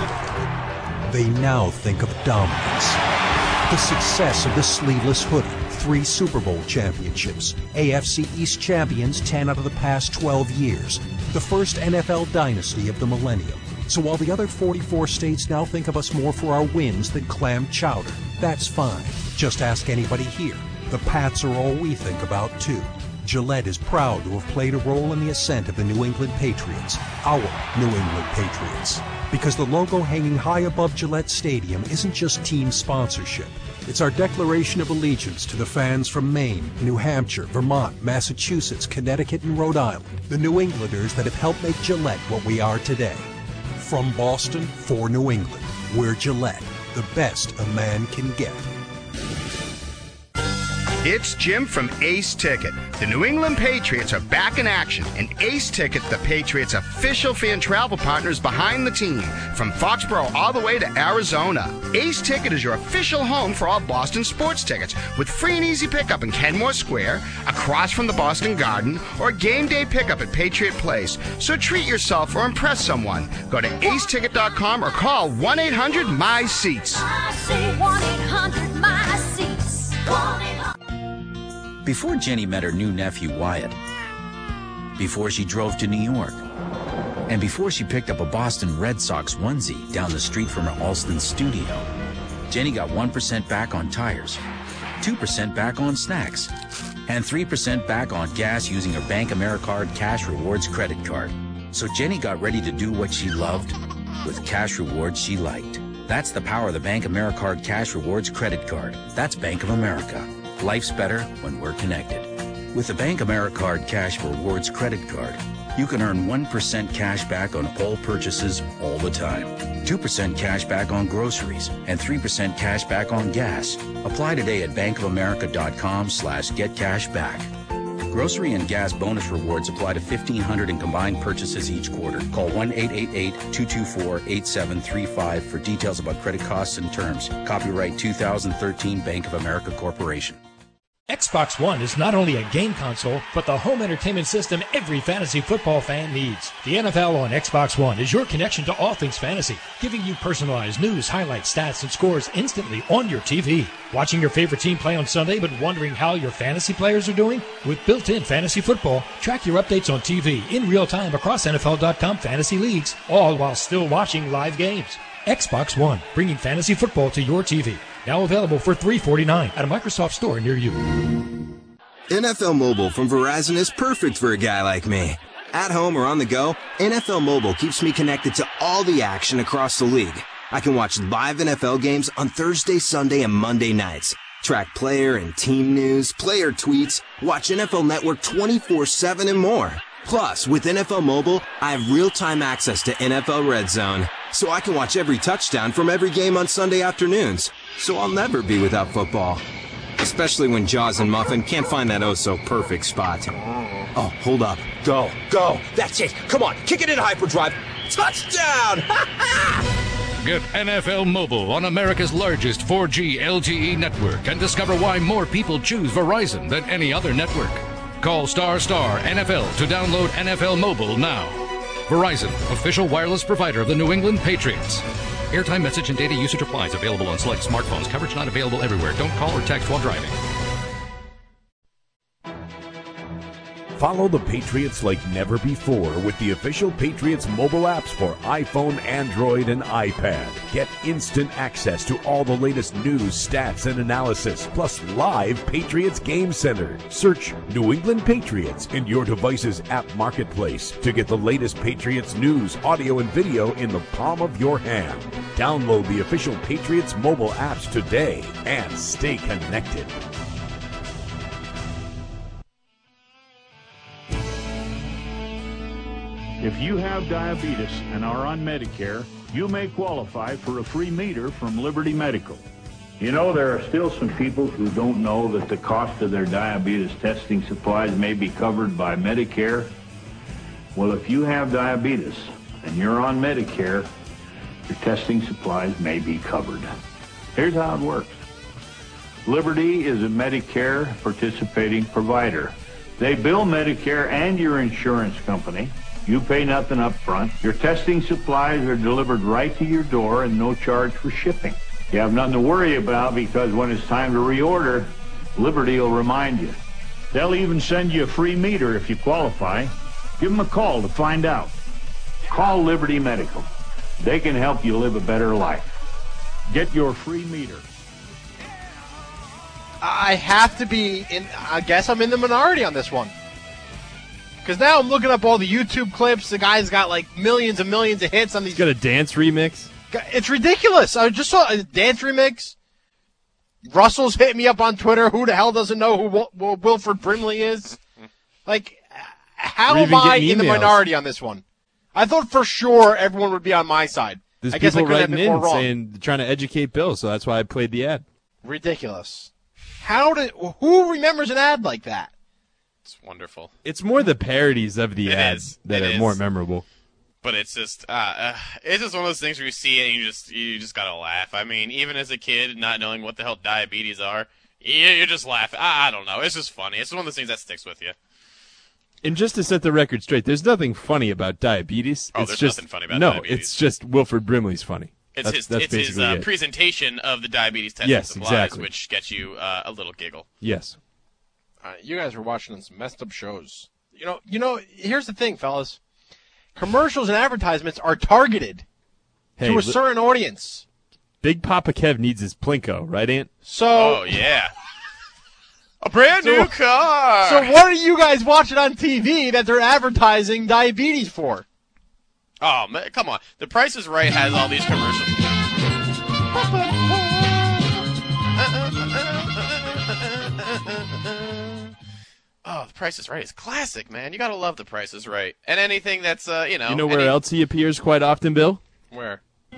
They now think of dominance. The success of the sleeveless hoodie, three Super Bowl championships, A F C East champions ten out of the past twelve years, the first N F L dynasty of the millennium. So while the other forty-four states now think of us more for our wins than clam chowder, that's fine. Just ask anybody here. The Pats are all we think about, too. Gillette is proud to have played a role in the ascent of the New England Patriots, our New England Patriots. Because the logo hanging high above Gillette Stadium isn't just team sponsorship. It's our declaration of allegiance to the fans from Maine, New Hampshire, Vermont, Massachusetts, Connecticut, and Rhode Island. The New Englanders that have helped make Gillette what we are today. From Boston for New England, we're Gillette, the best a man can get. It's Jim from Ace Ticket. The New England Patriots are back in action, and Ace Ticket, the Patriots' official fan travel partner, is behind the team from Foxborough all the way to Arizona. Ace Ticket is your official home for all Boston sports tickets, with free and easy pickup in Kenmore Square, across from the Boston Garden, or game day pickup at Patriot Place. So treat yourself or impress someone. Go to ace ticket dot com or call one eight hundred M Y SEATS. I say one eight hundred M Y SEATS. one eight hundred Before Jenny met her new nephew Wyatt, before she drove to New York, and before she picked up a Boston Red Sox onesie down the street from her Alston studio, Jenny got one percent back on tires, two percent back on snacks, and three percent back on gas using her Bank AmeriCard Cash Rewards credit card. So Jenny got ready to do what she loved with cash rewards she liked. That's the power of the Bank AmeriCard Cash Rewards credit card. That's Bank of America. Life's better when we're connected. With the Bank AmeriCard Cash Rewards credit card, you can earn one percent cash back on all purchases all the time, two percent cash back on groceries, and three percent cash back on gas. Apply today at bankofamerica.com slash get cash back. Grocery and gas bonus rewards apply to fifteen hundred in combined purchases each quarter. Call one eight eight eight, two two four, eight seven three five for details about credit costs and terms. Copyright two thousand thirteen Bank of America Corporation. Xbox One is not only a game console, but the home entertainment system every fantasy football fan needs. The N F L on Xbox One is your connection to all things fantasy, giving you personalized news, highlights, stats, and scores instantly on your T V. Watching your favorite team play on Sunday but wondering how your fantasy players are doing? With built-in fantasy football, track your updates on T V in real time across N F L dot com fantasy leagues, all while still watching live games. Xbox One, bringing fantasy football to your T V. Now available for three dollars and forty-nine cents at a Microsoft store near you. N F L Mobile from Verizon is perfect for a guy like me. At home or on the go, N F L Mobile keeps me connected to all the action across the league. I can watch live N F L games on Thursday, Sunday, and Monday nights. Track player and team news, player tweets, watch N F L Network twenty-four seven and more. Plus, with N F L Mobile, I have real-time access to N F L Red Zone, so I can watch every touchdown from every game on Sunday afternoons. So I'll never be without football. Especially when Jaws and Muffin can't find that oh-so-perfect spot. Oh, hold up. Go. Go. That's it. Come on. Kick it in hyperdrive. Touchdown! Get N F L Mobile on America's largest four G L T E network and discover why more people choose Verizon than any other network. Call star star N F L to download N F L Mobile now. Verizon, official wireless provider of the New England Patriots. Airtime, message, and data usage applies. Available on select smartphones. Coverage not available everywhere. Don't call or text while driving. Follow the Patriots like never before with the official Patriots mobile apps for iPhone, Android, and iPad. Get instant access to all the latest news, stats, and analysis, plus live Patriots Game Center. Search New England Patriots in your device's app marketplace to get the latest Patriots news, audio, and video in the palm of your hand. Download the official Patriots mobile apps today and stay connected. If you have diabetes and are on Medicare, you may qualify for a free meter from Liberty Medical. You know, there are still some people who don't know that the cost of their diabetes testing supplies may be covered by Medicare. Well, if you have diabetes and you're on Medicare, your testing supplies may be covered. Here's how it works. Liberty is a Medicare participating provider. They bill Medicare and your insurance company. You pay nothing up front. Your testing supplies are delivered right to your door and no charge for shipping. You have nothing to worry about because when it's time to reorder, Liberty will remind you. They'll even send you a free meter if you qualify. Give them a call to find out. Call Liberty Medical. They can help you live a better life. Get your free meter. I have to be in, I guess I'm in the minority on this one. Because now I'm looking up all the YouTube clips. The guy's got like millions and millions of hits on these. He's got a dance remix. It's ridiculous. I just saw a dance remix. Russell's hitting me up on Twitter. Who the hell doesn't know who Wil- Wil- Wilford Brimley is? Like, how We're am even I getting in the emails. minority on this one? I thought for sure everyone would be on my side. There's I guess I people couldn't have writing been more in wrong. saying, trying to educate Bill, so that's why I played the ad. Ridiculous. How did, who remembers an ad like that? It's wonderful. It's more the parodies of the It ads is. that It are is. more memorable. But it's just, uh, uh, it's just one of those things where you see it and you just, you just gotta laugh. I mean, even as a kid, not knowing what the hell diabetes are, you, you just laugh. I, I don't know. It's just funny. It's one of those things that sticks with you. And just to set the record straight, there's nothing funny about diabetes. Oh, it's there's just, nothing funny about no, diabetes. it's just Wilford Brimley's funny. It's that's, his, that's it's his basically uh, it. presentation of the diabetes testing Yes, supplies, exactly. which gets you uh, a little giggle. Yes. All right, you guys were watching some messed up shows. You know, you know. Here's the thing, fellas. Commercials and advertisements are targeted Hey, to a li- certain audience. Big Papa Kev needs his Plinko, right, Aunt? So, Oh, yeah. A brand new car! so what are you guys watching on T V that they're advertising diabetes for? Oh, man, come on. The Price is Right has all these commercials. Oh, The Price is Right is classic, man. You gotta love The Price is Right. And anything that's, uh, you know... You know where any- else he appears quite often, Bill? Where?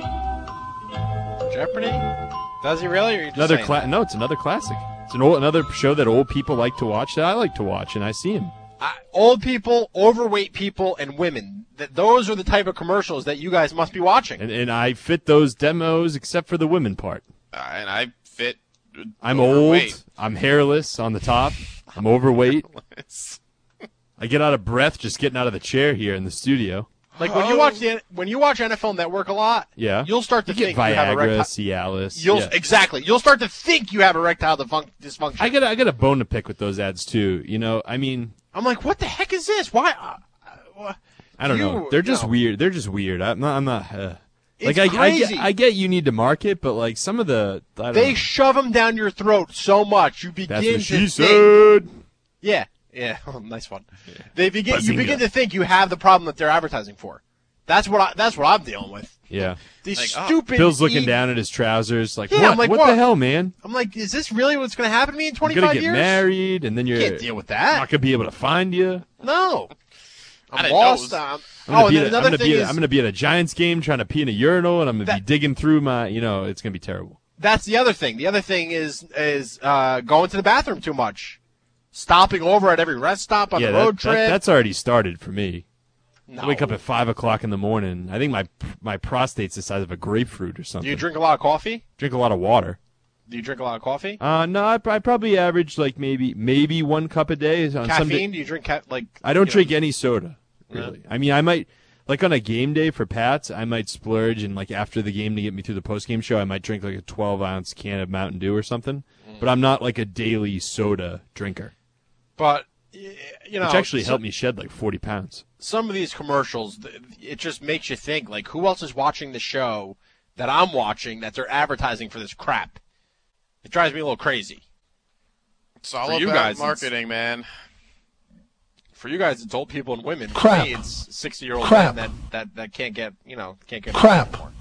Jeopardy? Does he really? Or are you just Another saying cla- that? No, it's another classic. It's an old, another show that old people like to watch that I like to watch, and I see him. I, old people, overweight people, and women. That those are the type of commercials that you guys must be watching. And, and I fit those demos except for the women part. Uh, and I fit... I'm overweight. old. I'm hairless on the top. I'm overweight. I get out of breath just getting out of the chair here in the studio. Like when you watch the when you watch N F L Network a lot, Yeah. you'll start to You get think you have Viagra, erectile. Cialis. You'll yeah. exactly. You'll start to think you have erectile defun- dysfunction. I got a, I got a bone to pick with those ads too. You know, I mean, I'm like, what the heck is this? Why? Uh, uh, I don't you, know. They're just no. weird. They're just weird. I'm not. I'm not. Uh, It's like I, I crazy. get, I get you need to market, but like some of the, I don't They know. shove them down your throat so much you begin That's what to she think. said. Yeah, yeah, nice one. They begin. You Bazinga. begin to think you have the problem that they're advertising for. That's what I. That's what I'm dealing with. Yeah. These Like, oh, stupid. Bill's looking e- down at his trousers, like, Yeah, what? I'm like, what, what? the hell, man? I'm like, is this really what's going to happen to me in You're twenty-five gonna get years? married, and then you're Can't deal with that. not gonna be able to find you. No. I I'm didn't lost. know it Um, I'm gonna, oh, be and at, then I'm, another gonna thing be at, is I'm gonna be at a Giants game trying to pee in a urinal, and I'm gonna That- be digging through my, you know, it's gonna be terrible. that's the other thing. The other thing is is uh, going to the bathroom too much, stopping over at every rest stop on yeah, the that- road that- trip. that's already started for me. No. I wake up at five o'clock in the morning. I think my my prostate's the size of a grapefruit or something. Do you drink a lot of coffee? Drink a lot of water. Do you drink a lot of coffee? Uh, no, I, I probably average like maybe maybe one cup a day. On some Caffeine? day- Do you drink ca- like? I don't you drink know- any soda, really. I mean, I might, like on a game day for Pats, I might splurge and like after the game to get me through the post game show, I might drink like a twelve ounce can of Mountain Dew or something. Mm. But I'm not like a daily soda drinker, But y- you know, which actually so- helped me shed like forty pounds. Some of these commercials, th- it just makes you think like, who else is watching the show that I'm watching that they're advertising for this crap? It drives me a little crazy. It's all For about you guys, it's- marketing, man. For you guys, it's old people and women. For Crap. me, it's sixty-year-old Crap. men that, that, that can't get, you know, can't get Crap. anymore.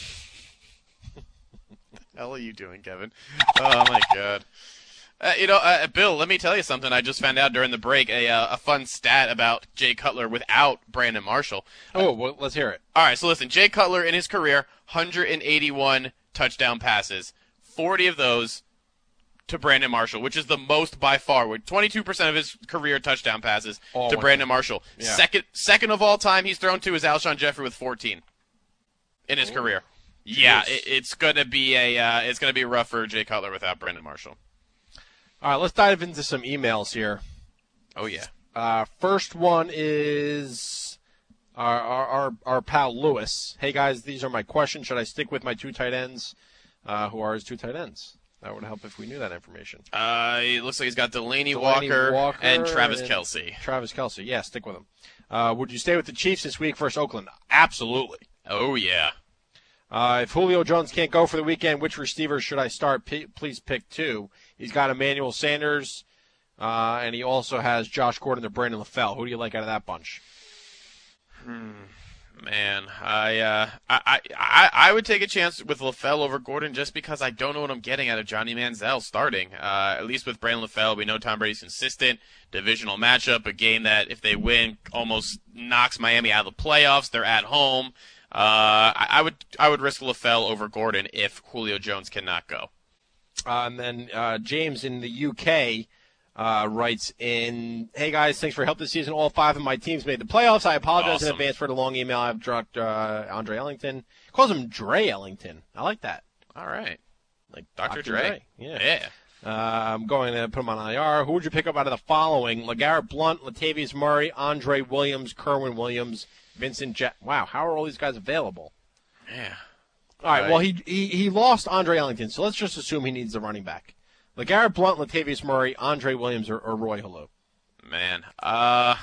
What the hell are you doing, Kevin? Oh, my God. Uh, you know, uh, Bill, let me tell you something. I just found out during the break, a uh, a fun stat about Jay Cutler without Brandon Marshall. Oh, well, let's hear it. All right, so listen. Jay Cutler, in his career, one hundred eighty-one touchdown passes. forty of those to Brandon Marshall, which is the most by far, with twenty-two percent of his career touchdown passes All to went Brandon to- Marshall. Yeah. Second second of all time he's thrown to is Alshon Jeffrey with fourteen in his career. Yeah, it, it's going to be a uh, it's going to be rough for Jay Cutler without Brandon Marshall. All right, let's dive into some emails here. Oh, yeah. Uh, first one is our, our, our, our pal Lewis. Hey, guys, these are my questions. Should I stick with my two tight ends? Uh, who are his two tight ends? That would help if we knew that information. Uh, it looks like he's got Delaney, Delaney Walker, Walker and Travis and Kelce. Travis Kelce, yeah, stick with him. Uh, would you stay with the Chiefs this week versus Oakland? Absolutely. Oh, yeah. Uh, if Julio Jones can't go for the weekend, which receivers should I start? P- please pick two. He's got Emmanuel Sanders, uh, and he also has Josh Gordon and Brandon LaFell. Who do you like out of that bunch? Hmm. Man, I, uh, I, I, I would take a chance with LaFell over Gordon just because I don't know what I'm getting out of Johnny Manziel starting. Uh, at least with Brandon LaFell, we know Tom Brady's consistent. Divisional matchup, a game that if they win almost knocks Miami out of the playoffs. They're at home. Uh, I, I would, I would risk LaFell over Gordon if Julio Jones cannot go. Uh, and then uh, James in the U K uh, writes in, hey guys, thanks for your help this season. All five of my teams made the playoffs. I apologize Awesome. in advance for the long email. I've dropped uh, Andre Ellington. Calls him Dre Ellington. I like that. All right. Like Doctor Doctor Dre. Dre. Yeah. Yeah. Uh, I'm going to put him on I R. Who would you pick up out of the following? LeGarrette Blount, Latavius Murray, Andre Williams, Kerwin Williams, Vincent Jet. Wow, how are all these guys available? Yeah. All right, well, he, he he lost Andre Ellington, so let's just assume he needs the running back. LeGarrette Blount, Latavius Murray, Andre Williams, or, or Roy Halou. Man, uh,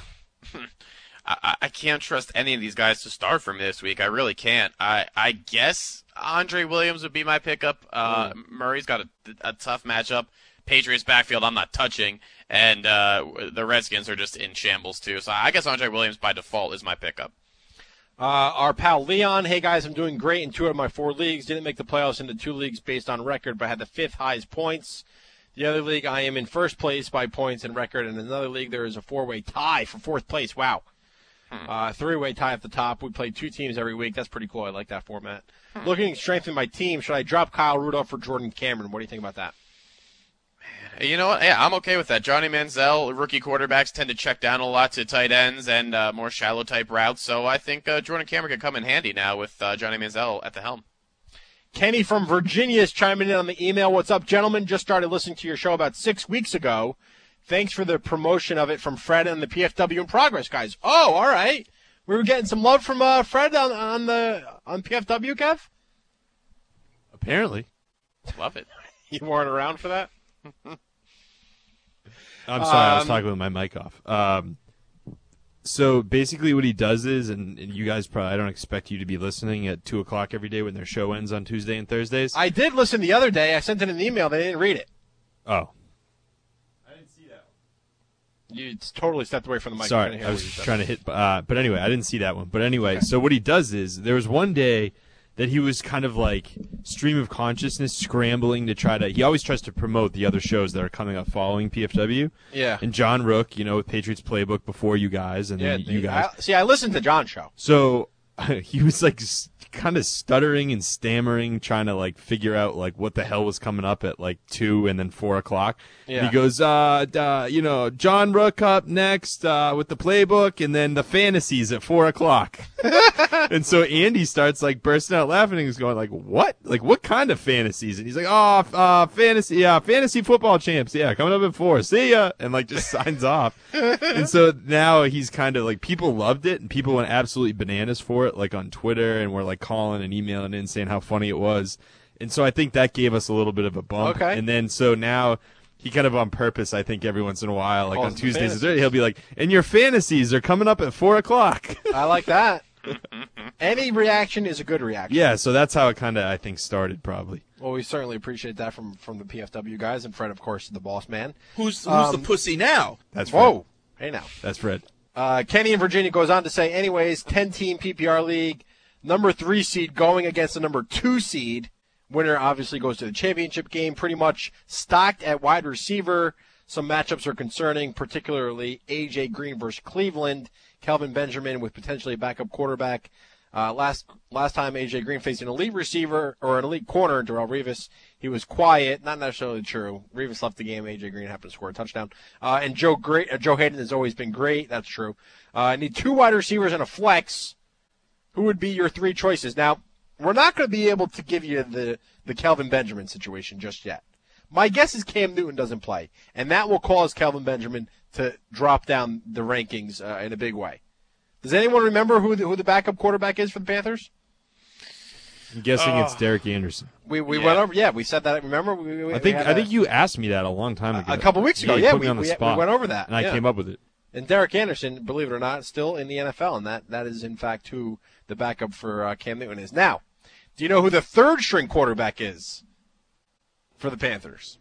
I, I can't trust any of these guys to start for me this week. I really can't. I, I guess Andre Williams would be my pickup. Uh, mm. Murray's got a, a tough matchup. Patriots backfield I'm not touching, and uh, the Redskins are just in shambles too. So I guess Andre Williams by default is my pickup. Uh, our pal Leon, hey guys, I'm doing great in two out of my four leagues. Didn't make the playoffs into two leagues based on record, but had the fifth highest points. The other league, I am in first place by points and record. And in another league, there is a four-way tie for fourth place. Wow. Hmm. Uh, three-way tie at the top. We play two teams every week. That's pretty cool. I like that format. Hmm. Looking to strengthen my team, should I drop Kyle Rudolph for Jordan Cameron? What do you think about that? You know what? Yeah, I'm okay with that. Johnny Manziel, rookie quarterbacks tend to check down a lot to tight ends and uh, more shallow type routes. So I think uh, Jordan Cameron could come in handy now with uh, Johnny Manziel at the helm. Kenny from Virginia is chiming in on the email. What's up, gentlemen? Just started listening to your show about six weeks ago. Thanks for the promotion of it from Fred and the P F W in progress, guys. Oh, all right. We were getting some love from uh, Fred on, on the on P F W, Kev? Apparently. Love it. You weren't around for that? I'm sorry, um, I was Um, talking with my mic off. Um, so basically what he does is, and, and you guys probably, I don't expect you to be listening at two o'clock every day when their show ends on Tuesday and Thursdays. I did listen the other day. I sent in an email. They didn't read it. Oh. I didn't see that one. You totally stepped away from the mic. Sorry, I was trying to hit, uh, but anyway, I didn't see that one. But anyway, okay. So what he does is, there was one day that he was kind of like stream of consciousness scrambling to try to, he always tries to promote the other shows that are coming up following P F W. Yeah. And John Rook, you know, with Patriots Playbook before you guys, and Yeah, then you guys. I, see, I listened to John's show. So he was like kind of stuttering and stammering, trying to like figure out like what the hell was coming up at like two and then four o'clock. Yeah. And he goes, uh, uh, you know, John Rook up next uh, with the playbook, and then the fantasies at four o'clock. And so Andy starts like bursting out laughing, and he's going like, "What? Like what kind of fantasies?" And he's like, "Oh, uh, fantasy, yeah, fantasy football champs, yeah, coming up at four. See ya," and like just signs off. And so now he's kind of like, people loved it, and people went absolutely bananas for it, like on Twitter, and were like calling and emailing in saying how funny it was. And so I think that gave us a little bit of a bump. Okay. And then so now he kind of on purpose, I think every once in a while, like Calls on them Tuesdays, fantasies. he'll be like, "And your fantasies are coming up at four o'clock." I like that. Any reaction is a good reaction. Yeah, so that's how it kind of, I think, started probably. Well, we certainly appreciate that from, from the P F W guys, and Fred, of course, the boss man. Who's who's Um, the pussy now? That's Fred. Whoa. Hey, now. That's Fred. Uh, Kenny in Virginia goes on to say, anyways, ten-team P P R league, number three seed going against the number two seed. Winner obviously goes to the championship game, pretty much stocked at wide receiver. Some matchups are concerning, particularly A J Green versus Cleveland, Kelvin Benjamin with potentially a backup quarterback. Uh, last last time A J Green faced an elite receiver or an elite corner, Darrelle Revis, he was quiet. Not necessarily true. Revis left the game. A J Green happened to score a touchdown. Uh, and Joe Great, uh, Joe Hayden has always been great. That's true. Uh, I need two wide receivers and a flex. Who would be your three choices? Now, we're not going to be able to give you the, the Kelvin Benjamin situation just yet. My guess is Cam Newton doesn't play, and that will cause Kelvin Benjamin to drop down the rankings uh, in a big way. Does anyone remember who the, who the backup quarterback is for the Panthers? I'm guessing Oh. it's Derek Anderson. We we Yeah. went over. Yeah, we said that. Remember? We, we, I think we had I a- think you asked me that a long time ago. a couple weeks ago. you Yeah, put we, me on the we, we spot, went over that, and I yeah. came up with it. And Derek Anderson, believe it or not, still in the N F L, and that, that is in fact who the backup for uh, Cam Newton is. Now, do you know who the third string quarterback is for the Panthers?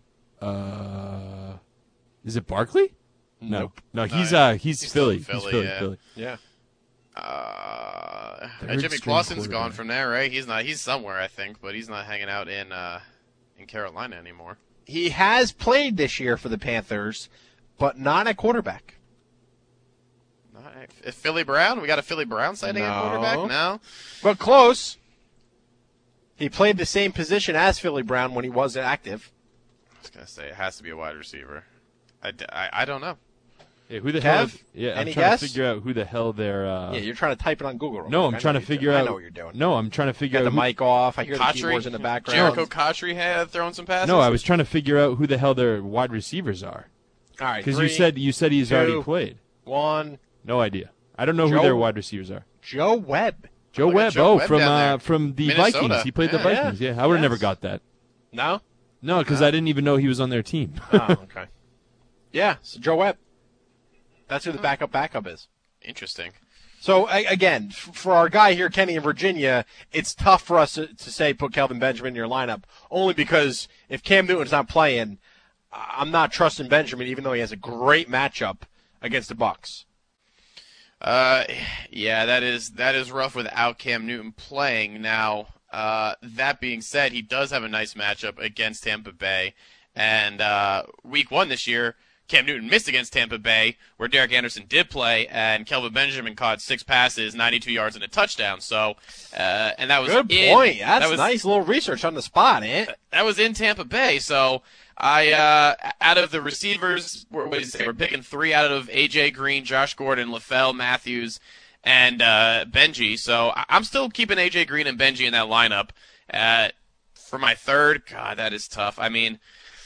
Uh, is it Barkley? No, Nope. no, he's No, uh he's, he's still Philly. in Philly, He's Philly. yeah. Philly. Yeah. Uh, Uh, Jimmy Clausen's gone from there, right? He's not. He's somewhere, I think, but he's not hanging out in uh, in Carolina anymore. He has played this year for the Panthers, but not at quarterback. Not at, Philly Brown? We got a Philly Brown sighting No. at quarterback? No. But close. He played the same position as Philly Brown when he was active. I was going to say, it has to be a wide receiver. I, I, I don't know. Yeah, who the Kev? hell? Yeah, I'm Any trying guess? to figure out who the hell they're. Uh... Yeah, you're trying to type it on Google. Real No, quick. I'm I know trying to you're figure doing- out. I know what you're doing. No, I'm trying to figure Got out. the who... mic off. I hear the Kotri? keyboards in the background. Jericho Kotri had thrown some passes? No, I was trying to figure out who the hell their wide receivers are. All right, Because you three, said you said he's two, already played. One. No idea. I don't know Joe- who their wide receivers are. Joe Webb. Joe Look at Webb. Joe oh, Webb from down uh, there. from the Minnesota. Vikings. He played the Yeah. Vikings. Yeah, I would have Yes. never got that. No? No, because I didn't even know he was on their team. Oh, okay. Yeah, so Joe Webb. That's who the backup backup is. Interesting. So, a- again, f- for our guy here, Kenny in Virginia, it's tough for us to, to say put Kelvin Benjamin in your lineup, only because if Cam Newton's not playing, I- I'm not trusting Benjamin, even though he has a great matchup against the Bucks. Uh, yeah, that is that is rough without Cam Newton playing. Now, uh, that being said, he does have a nice matchup against Tampa Bay, and uh, week one this year, Cam Newton missed against Tampa Bay, where Derek Anderson did play, and Kelvin Benjamin caught six passes, ninety-two yards, and a touchdown. So, uh, and that was Good in, point. That's that was, nice little research on the spot, eh? That was in Tampa Bay. So, I uh, out of the receivers, we're, what do you say, we're picking three out of A J Green, Josh Gordon, LaFell Matthews, and uh, Benji. So I- I'm still keeping A J Green and Benji in that lineup. Uh, for my third, God, that is tough. I mean,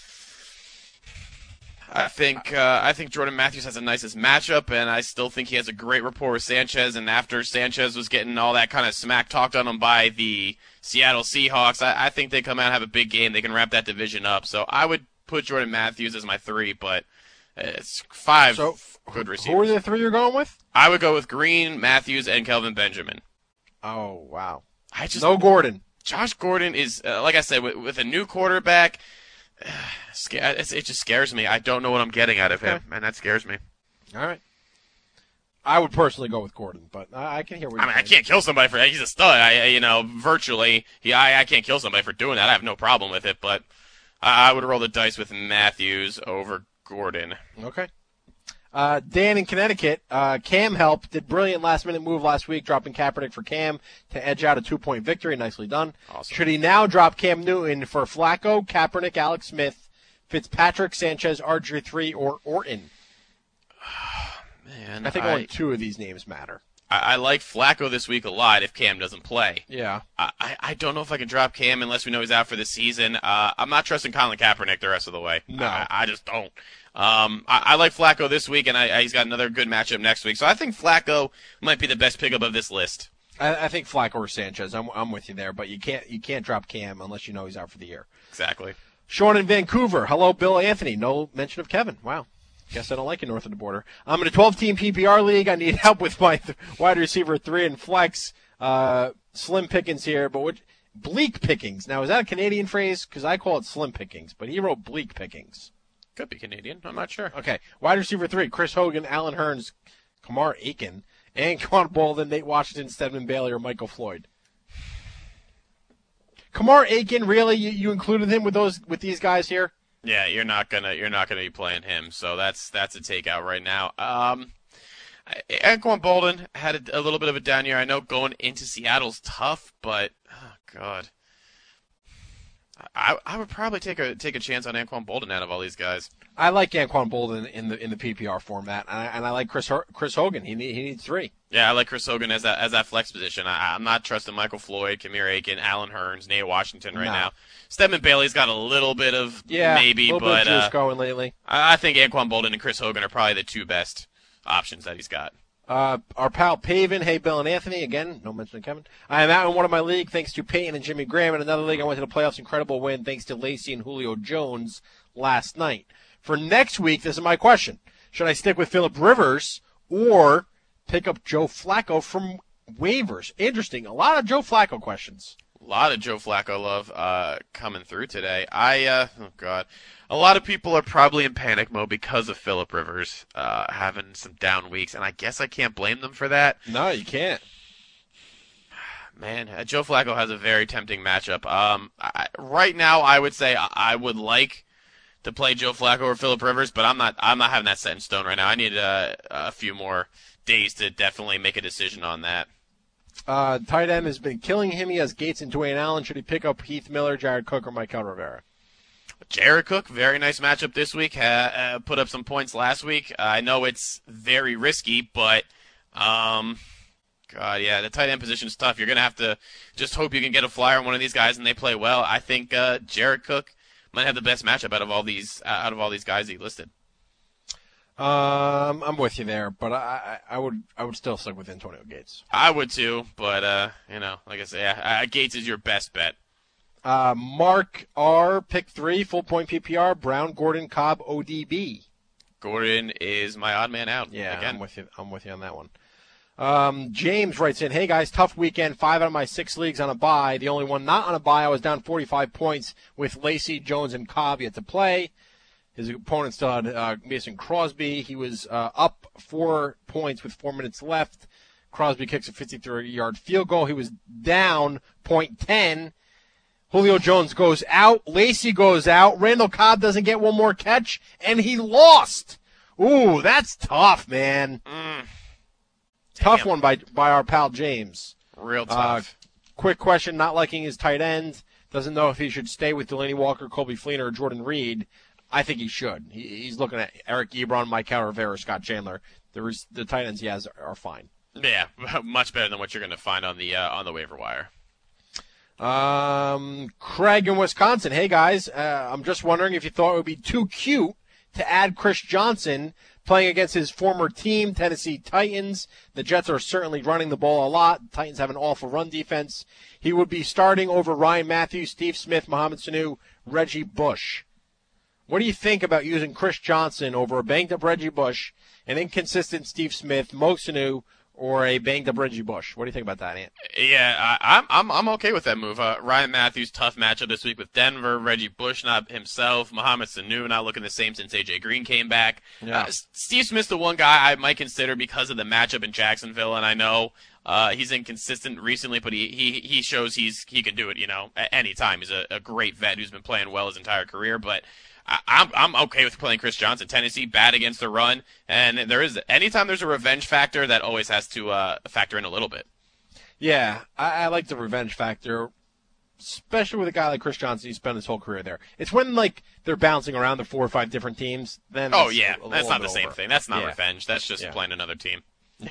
I think uh, I think Jordan Matthews has the nicest matchup, and I still think he has a great rapport with Sanchez. And after Sanchez was getting all that kind of smack talked on him by the Seattle Seahawks, I, I think they come out and have a big game. They can wrap that division up. So I would put Jordan Matthews as my three, but it's five So, good Who are receivers. the three you're going with? I would go with Green, Matthews, and Kelvin Benjamin. Oh, wow. I just No Gordon. Josh Gordon is, uh, like I said, with, with a new quarterback, sca- it's, it just scares me. I don't know what I'm getting out of him, Okay. and that scares me. All right. I would personally go with Gordon, but I, I can hear what I you're mean, I saying. can't kill somebody for that. He's a stud. I, I- you know, virtually, he, I, I can't kill somebody for doing that. I have no problem with it, but I, I would roll the dice with Matthews over Gordon. Okay. Uh, Dan in Connecticut, uh, Cam helped, did brilliant last-minute move last week, dropping Kaepernick for Cam to edge out a two-point victory. Nicely done. Awesome. Should he now drop Cam Newton for Flacco, Kaepernick, Alex Smith, Fitzpatrick, Sanchez, R G three, or Orton? Man, I think I, only two of these names matter. I, I like Flacco this week a lot if Cam doesn't play. Yeah. I, I- I don't know if I can drop Cam unless we know he's out for the season. Uh, I'm not trusting Colin Kaepernick the rest of the way. No. I, I just don't. Um, I, I like Flacco this week, and I, I, he's got another good matchup next week. So I think Flacco might be the best pickup of this list. I, I think Flacco or Sanchez. I'm, I'm with you there, but you can't you can't drop Cam unless you know he's out for the year. Exactly. Sean in Vancouver. Hello, Bill Anthony. No mention of Kevin. Wow. Guess I don't like it north of the border. I'm in a twelve-team P P R league. I need help with my th- wide receiver three and flex. Uh, slim pickings here, but what? Bleak pickings. Now, is that a Canadian phrase? Because I call it slim pickings, but he wrote bleak pickings. Could be Canadian. I'm not sure. Okay. Wide receiver three, Chris Hogan, Alan Hearns, Kamar Aiken, Anquan Bolden, Nate Washington, Stedman Bailey, or Michael Floyd. Kamar Aiken, really? You, you included him with those with these guys here? Yeah, you're not gonna you're not gonna be playing him, so that's that's a takeout right now. Um, Anquan Bolden had a, a little bit of a down year. I know going into Seattle's tough, but oh god, I I would probably take a take a chance on Anquan Bolden out of all these guys. I like Anquan Bolden in the in the P P R format, and I, and I like Chris Ho- Chris Hogan. He need, he needs three. Yeah, I like Chris Hogan as that as that flex position. I, I'm not trusting Michael Floyd, Kamir Aiken, Alan Hearns, Nate Washington right No. now. Stedman Bailey's got a little bit of Yeah, maybe, a little but bit of juice uh, going lately. I, I think Anquan Bolden and Chris Hogan are probably the two best options that he's got. Uh, our pal Pavin, hey Bill and Anthony, again, no mention of Kevin. I am out in one of my league thanks to Peyton and Jimmy Graham. In another league, I went to the playoffs. Incredible win thanks to Lacey and Julio Jones last night. For next week, this is my question. Should I stick with Phillip Rivers or pick up Joe Flacco from waivers? Interesting. A lot of Joe Flacco questions. A lot of Joe Flacco love uh, coming through today. I, uh, oh God, a lot of people are probably in panic mode because of Phillip Rivers uh, having some down weeks, and I guess I can't blame them for that. No, you can't. Man, uh, Joe Flacco has a very tempting matchup. Um, I, right now, I would say I, I would like to play Joe Flacco or Phillip Rivers, but I'm not. I'm not having that set in stone right now. I need uh, a few more days to definitely make a decision on that. Uh, tight end has been killing him. He has Gates and Dwayne Allen. Should he pick up Heath Miller, Jared Cook, or Michael Rivera? Jared Cook, very nice matchup this week. Ha, uh, put up some points last week. Uh, I know it's very risky, but. Um, God, yeah, the tight end position is tough. You're going to have to just hope you can get a flyer on one of these guys and they play well. I think uh, Jared Cook might have the best matchup out of all these uh, out of all these guys he listed. Um, I'm with you there, but I, I, I would I would still stick with Antonio Gates. I would too, but uh, you know, like I say, yeah, uh, Gates is your best bet. Uh, Mark R, pick three, full point P P R, Brown, Gordon, Cobb, O D B. Gordon is my odd man out. Yeah, again. I'm with you. I'm with you on that one. Um, James writes in, hey guys, tough weekend. Five out of my six leagues on a bye. The only one not on a bye, I was down forty-five points with Lacey, Jones, and Cobb yet to play. His opponent still had uh, Mason Crosby. He was uh, up four points with four minutes left. Crosby kicks a fifty-three-yard field goal. He was down point ten. Julio Jones goes out. Lacey goes out. Randall Cobb doesn't get one more catch, and he lost. Ooh, that's tough, man. Mm. Tough one by by our pal James. Real tough. Uh, quick question, not liking his tight end. Doesn't know if he should stay with Delaney Walker, Colby Fleener, or Jordan Reed. I think he should. He, he's looking at Eric Ebron, Michael Rivera, Scott Chandler. The, res, the tight ends he has are, are fine. Yeah, much better than what you're going to find on the uh, on the waiver wire. Um, Craig in Wisconsin. Hey, guys. Uh, I'm just wondering if you thought it would be too cute to add Chris Johnson playing against his former team, Tennessee Titans. The Jets are certainly running the ball a lot. The Titans have an awful run defense. He would be starting over Ryan Matthews, Steve Smith, Mohamed Sanu, Reggie Bush. What do you think about using Chris Johnson over a banged-up Reggie Bush, an inconsistent Steve Smith, Mo Sanu, or a banged-up Reggie Bush? What do you think about that, Ant? Yeah, I, I'm I'm I'm okay with that move. Uh, Ryan Matthews, tough matchup this week with Denver. Reggie Bush, not himself. Mohamed Sanu, not looking the same since A J Green came back. Yeah. Uh, Steve Smith's the one guy I might consider because of the matchup in Jacksonville, and I know uh, he's inconsistent recently, but he, he he shows he's he can do it. You know, at any time. He's a, a great vet who's been playing well his entire career, but. I, I'm I'm okay with playing Chris Johnson. Tennessee bad against the run, and there is anytime there's a revenge factor that always has to uh, factor in a little bit. Yeah, I, I like the revenge factor, especially with a guy like Chris Johnson. He spent his whole career there. It's when like they're bouncing around the four or five different teams. Then oh it's yeah, a, a that's not the same over. thing. That's not yeah. revenge. That's just yeah. playing another team. Yeah.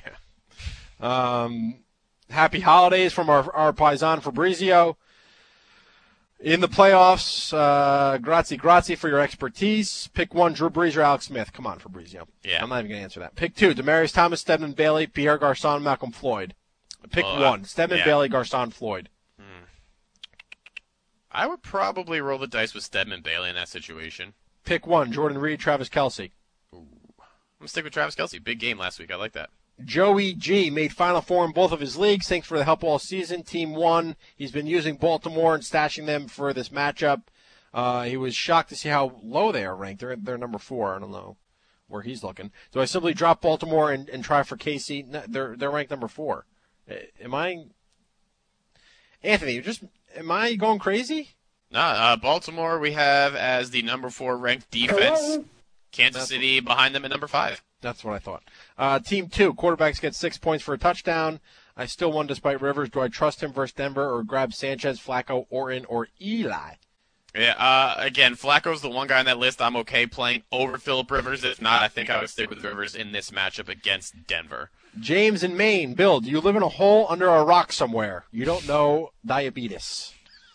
Um, happy holidays from our our paisan Fabrizio. In the playoffs, uh, grazie, grazie for your expertise. Pick one, Drew Brees or Alex Smith. Come on, Fabrizio. Yeah. I'm not even going to answer that. Pick two, Demaryius Thomas, Stedman Bailey, Pierre Garçon, Malcolm Floyd. Pick uh, one, Stedman yeah. Bailey, Garçon, Floyd. Hmm. I would probably roll the dice with Stedman Bailey in that situation. Pick one, Jordan Reed, Travis Kelce. Ooh. I'm going to stick with Travis Kelce. Big game last week. I like that. Joey G made Final Four in both of his leagues. Thanks for the help all season. Team one. He's been using Baltimore and stashing them for this matchup. Uh, he was shocked to see how low they are ranked. They're, they're number four. I don't know where he's looking. So I simply drop Baltimore and, and try for K C. No, they're they're ranked number four. Am I, Anthony? Just am I going crazy? Nah, uh, Baltimore we have as the number four ranked defense. Kansas That's City behind them at number five. That's what I thought. Uh, team two, quarterbacks get six points for a touchdown. I still won despite Rivers. Do I trust him versus Denver or grab Sanchez, Flacco, Orton, or Eli? Yeah, uh, again, Flacco's the one guy on that list I'm okay playing over Phillip Rivers. If not, I think I would stick with Rivers in this matchup against Denver. James in Maine. Bill, do you live in a hole under a rock somewhere? You don't know diabetes.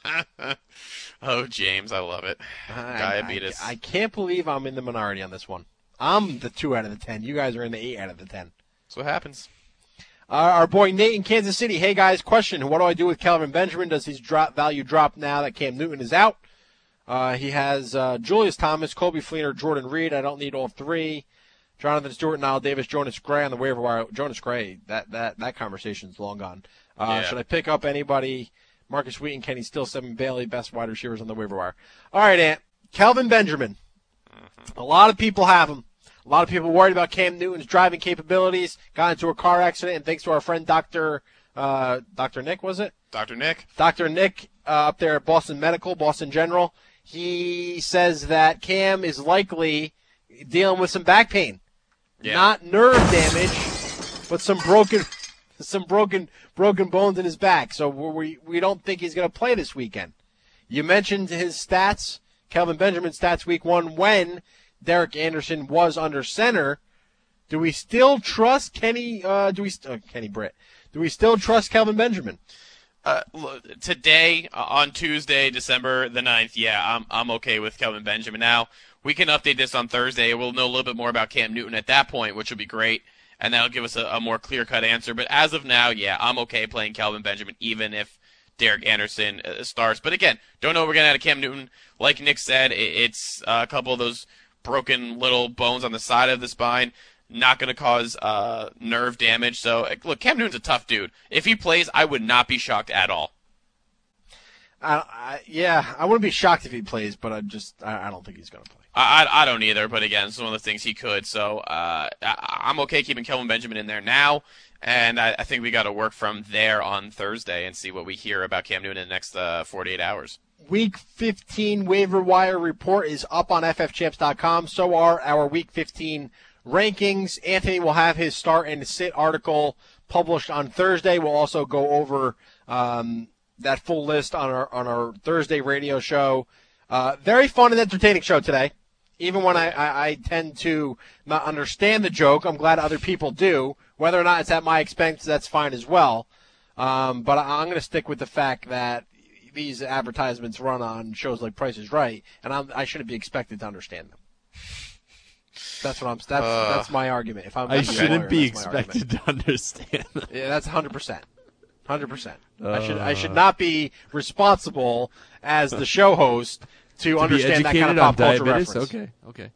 Oh, James, I love it. I, Diabetes. I, I can't believe I'm in the minority on this one. I'm the two out of the ten. You guys are in the eight out of the ten. That's what happens. Uh, our boy Nate in Kansas City. Hey, guys, question. What do I do with Kelvin Benjamin? Does his drop value drop now that Cam Newton is out? Uh, he has uh, Julius Thomas, Colby Fleener, Jordan Reed. I don't need all three. Jonathan Stewart, Niall Davis, Jonas Gray on the waiver wire. Jonas Gray, that that, that conversation's long gone. Uh, yeah. Should I pick up anybody? Marcus Wheaton, Kenny Still, Stephen Bailey, best wide receivers on the waiver wire. All right, Ant. Kelvin Benjamin. Mm-hmm. A lot of people have him. A lot of people worried about Cam Newton's driving capabilities. Got into a car accident, and thanks to our friend Doctor Uh, Doctor Nick, was it? Doctor Nick. Doctor Nick uh, up there at Boston Medical, Boston General. He says that Cam is likely dealing with some back pain. Yeah. Not nerve damage, but some broken some broken broken bones in his back. So we we don't think he's going to play this weekend. You mentioned his stats, Kelvin Benjamin's stats week one when Derek Anderson was under center. Do we still trust Kenny uh, do we st- uh, Kenny Britt? Do we still trust Kelvin Benjamin? Uh, today, uh, on Tuesday, December the ninth, yeah, I'm I'm okay with Kelvin Benjamin. Now, we can update this on Thursday. We'll know a little bit more about Cam Newton at that point, which will be great, and that'll give us a, a more clear-cut answer. But as of now, yeah, I'm okay playing Kelvin Benjamin, even if Derek Anderson uh, starts. But again, don't know what we're getting out of Cam Newton. Like Nick said, it, it's uh, a couple of those broken little bones on the side of the spine. Not going to cause uh, nerve damage. So, look, Cam Newton's a tough dude. If he plays, I would not be shocked at all. Uh, I, yeah, I wouldn't be shocked if he plays, but I just I, I don't think he's going to play. I, I I don't either, but again, it's one of the things he could. So uh, I, I'm okay keeping Kelvin Benjamin in there now, and I, I think we got to work from there on Thursday and see what we hear about Cam Newton in the next uh, forty-eight hours. Week fifteen waiver wire report is up on F F champs dot com. So are our Week fifteen rankings. Anthony will have his start and sit article published on Thursday. We'll also go over um, that full list on our on our Thursday radio show. Uh, very fun and entertaining show today. Even when I, I, I tend to not understand the joke, I'm glad other people do. Whether or not it's at my expense, that's fine as well. Um, but I, I'm going to stick with the fact that these advertisements run on shows like Price is Right, and I'm, I shouldn't be expected to understand them. That's what I'm. That's Uh, that's my argument. If I'm, I if I'm a shouldn't lawyer, be that's my expected to understand them. argument. Yeah, that's one hundred percent. one hundred percent. I should I should Uh. not be responsible as the show host to, To be understand that kind educated of on pop culture diabetes? reference. Okay, okay.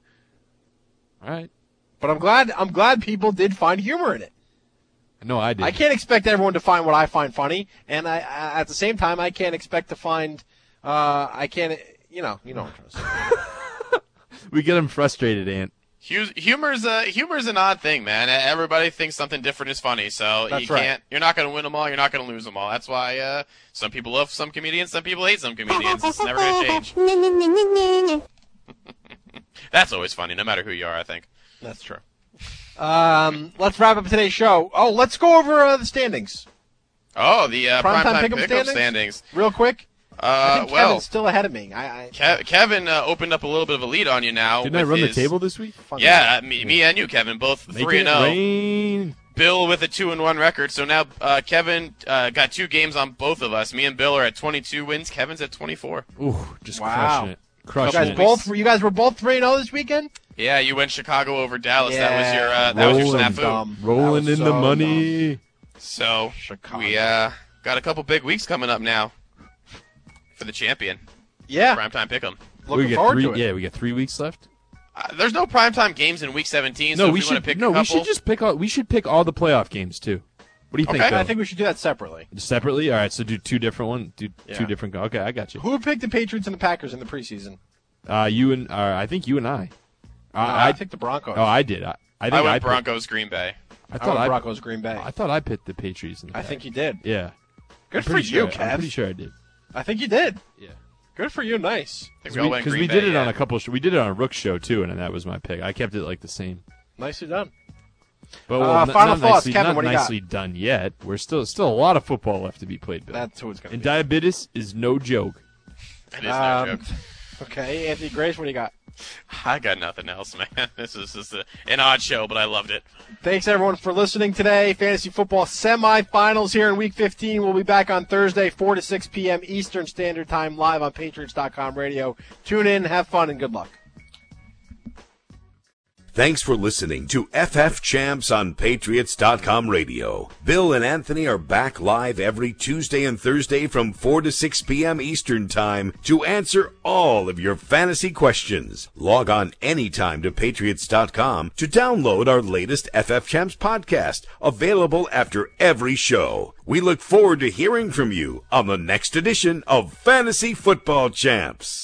All right. But I'm glad I'm glad people did find humor in it. No, I did. I can't expect everyone to find what I find funny, and I, I at the same time I can't expect to find uh, I can't you know you know what I'm trying to say. We get them frustrated, Ant. Hu- Humor's a humor's an odd thing, man. Everybody thinks something different is funny, so That's you right. can't. You're not going to win them all. You're not going to lose them all. That's why uh, some people love some comedians, some people hate some comedians. It's never going to change. That's always funny, no matter who you are. I think. That's true. Um, let's wrap up today's show. Oh, let's go over uh, the standings. Oh, the uh, Primetime primetime pick'em pick'em standings? standings. Real quick. I Uh, think well, Kevin's still ahead of me. I, I Ke- Kevin uh, opened up a little bit of a lead on you now. Didn't I with run the his- table this week? Yeah, me, me and you, Kevin, both Make three it and zero. rain. Bill with a two and one record. So now uh, Kevin uh, got two games on both of us. Me and Bill are at twenty-two wins. Kevin's at twenty-four. Ooh, just Wow. crushing it. you Crushing guys it. both you guys were both three and zero this weekend. Yeah, you went Chicago over Dallas. that was Yeah, your uh, that was your rolling, snafu. dumb. Rolling That was in the so money. So Chicago. we uh, got a couple big weeks coming up now for the champion. Yeah, Primetime pick'em. looking we get forward three, to it. Yeah, we got three weeks left. Uh, there's no primetime games in week seventeen. No, so if we we want to should. pick No, a we couple. should just pick all. We should pick all the playoff games too. What do you think? Okay. Bill? I think we should do that separately. Separately. All right. So do two different ones. Do Yeah. two different. Okay, I got you. Who picked the Patriots and the Packers in the preseason? Uh, you and uh, I think you and I. No, I, I picked the Broncos. Oh, I did. I, I think I went picked- Broncos Green Bay. I I thought went I. Broncos Green Bay. I thought I picked the Patriots. And the I Packers. think you did. Yeah. Good I'm for pretty you, sure, I'm Kev. pretty sure I did. I think you did. Yeah. Good for you. Nice. I think we all went Because Green we Bay, did it yeah. on a couple. Sh- we did it on a Rook show too, and that was my pick. I kept it like the same. Nicely done. But Uh, well, n- final not thoughts, nicely, Kevin, Not what do you got? nicely done yet. We're still still a lot of football left to be played, Bill. That's who it's going to And be. diabetes is no joke. It is no Um, joke. Okay, Anthony Grace, what do you got? I got nothing else, man. This is just a, an odd show, but I loved it. Thanks, everyone, for listening today. Fantasy football semifinals here in Week fifteen. We'll be back on Thursday, four to six p.m. Eastern Standard Time, live on Patriots dot com radio. Tune in, have fun, and good luck. Thanks for listening to F F Champs on Patriots dot com radio. Bill and Anthony are back live every Tuesday and Thursday from four to six p.m. Eastern Time to answer all of your fantasy questions. Log on anytime to Patriots dot com to download our latest F F Champs podcast, available after every show. We look forward to hearing from you on the next edition of Fantasy Football Champs.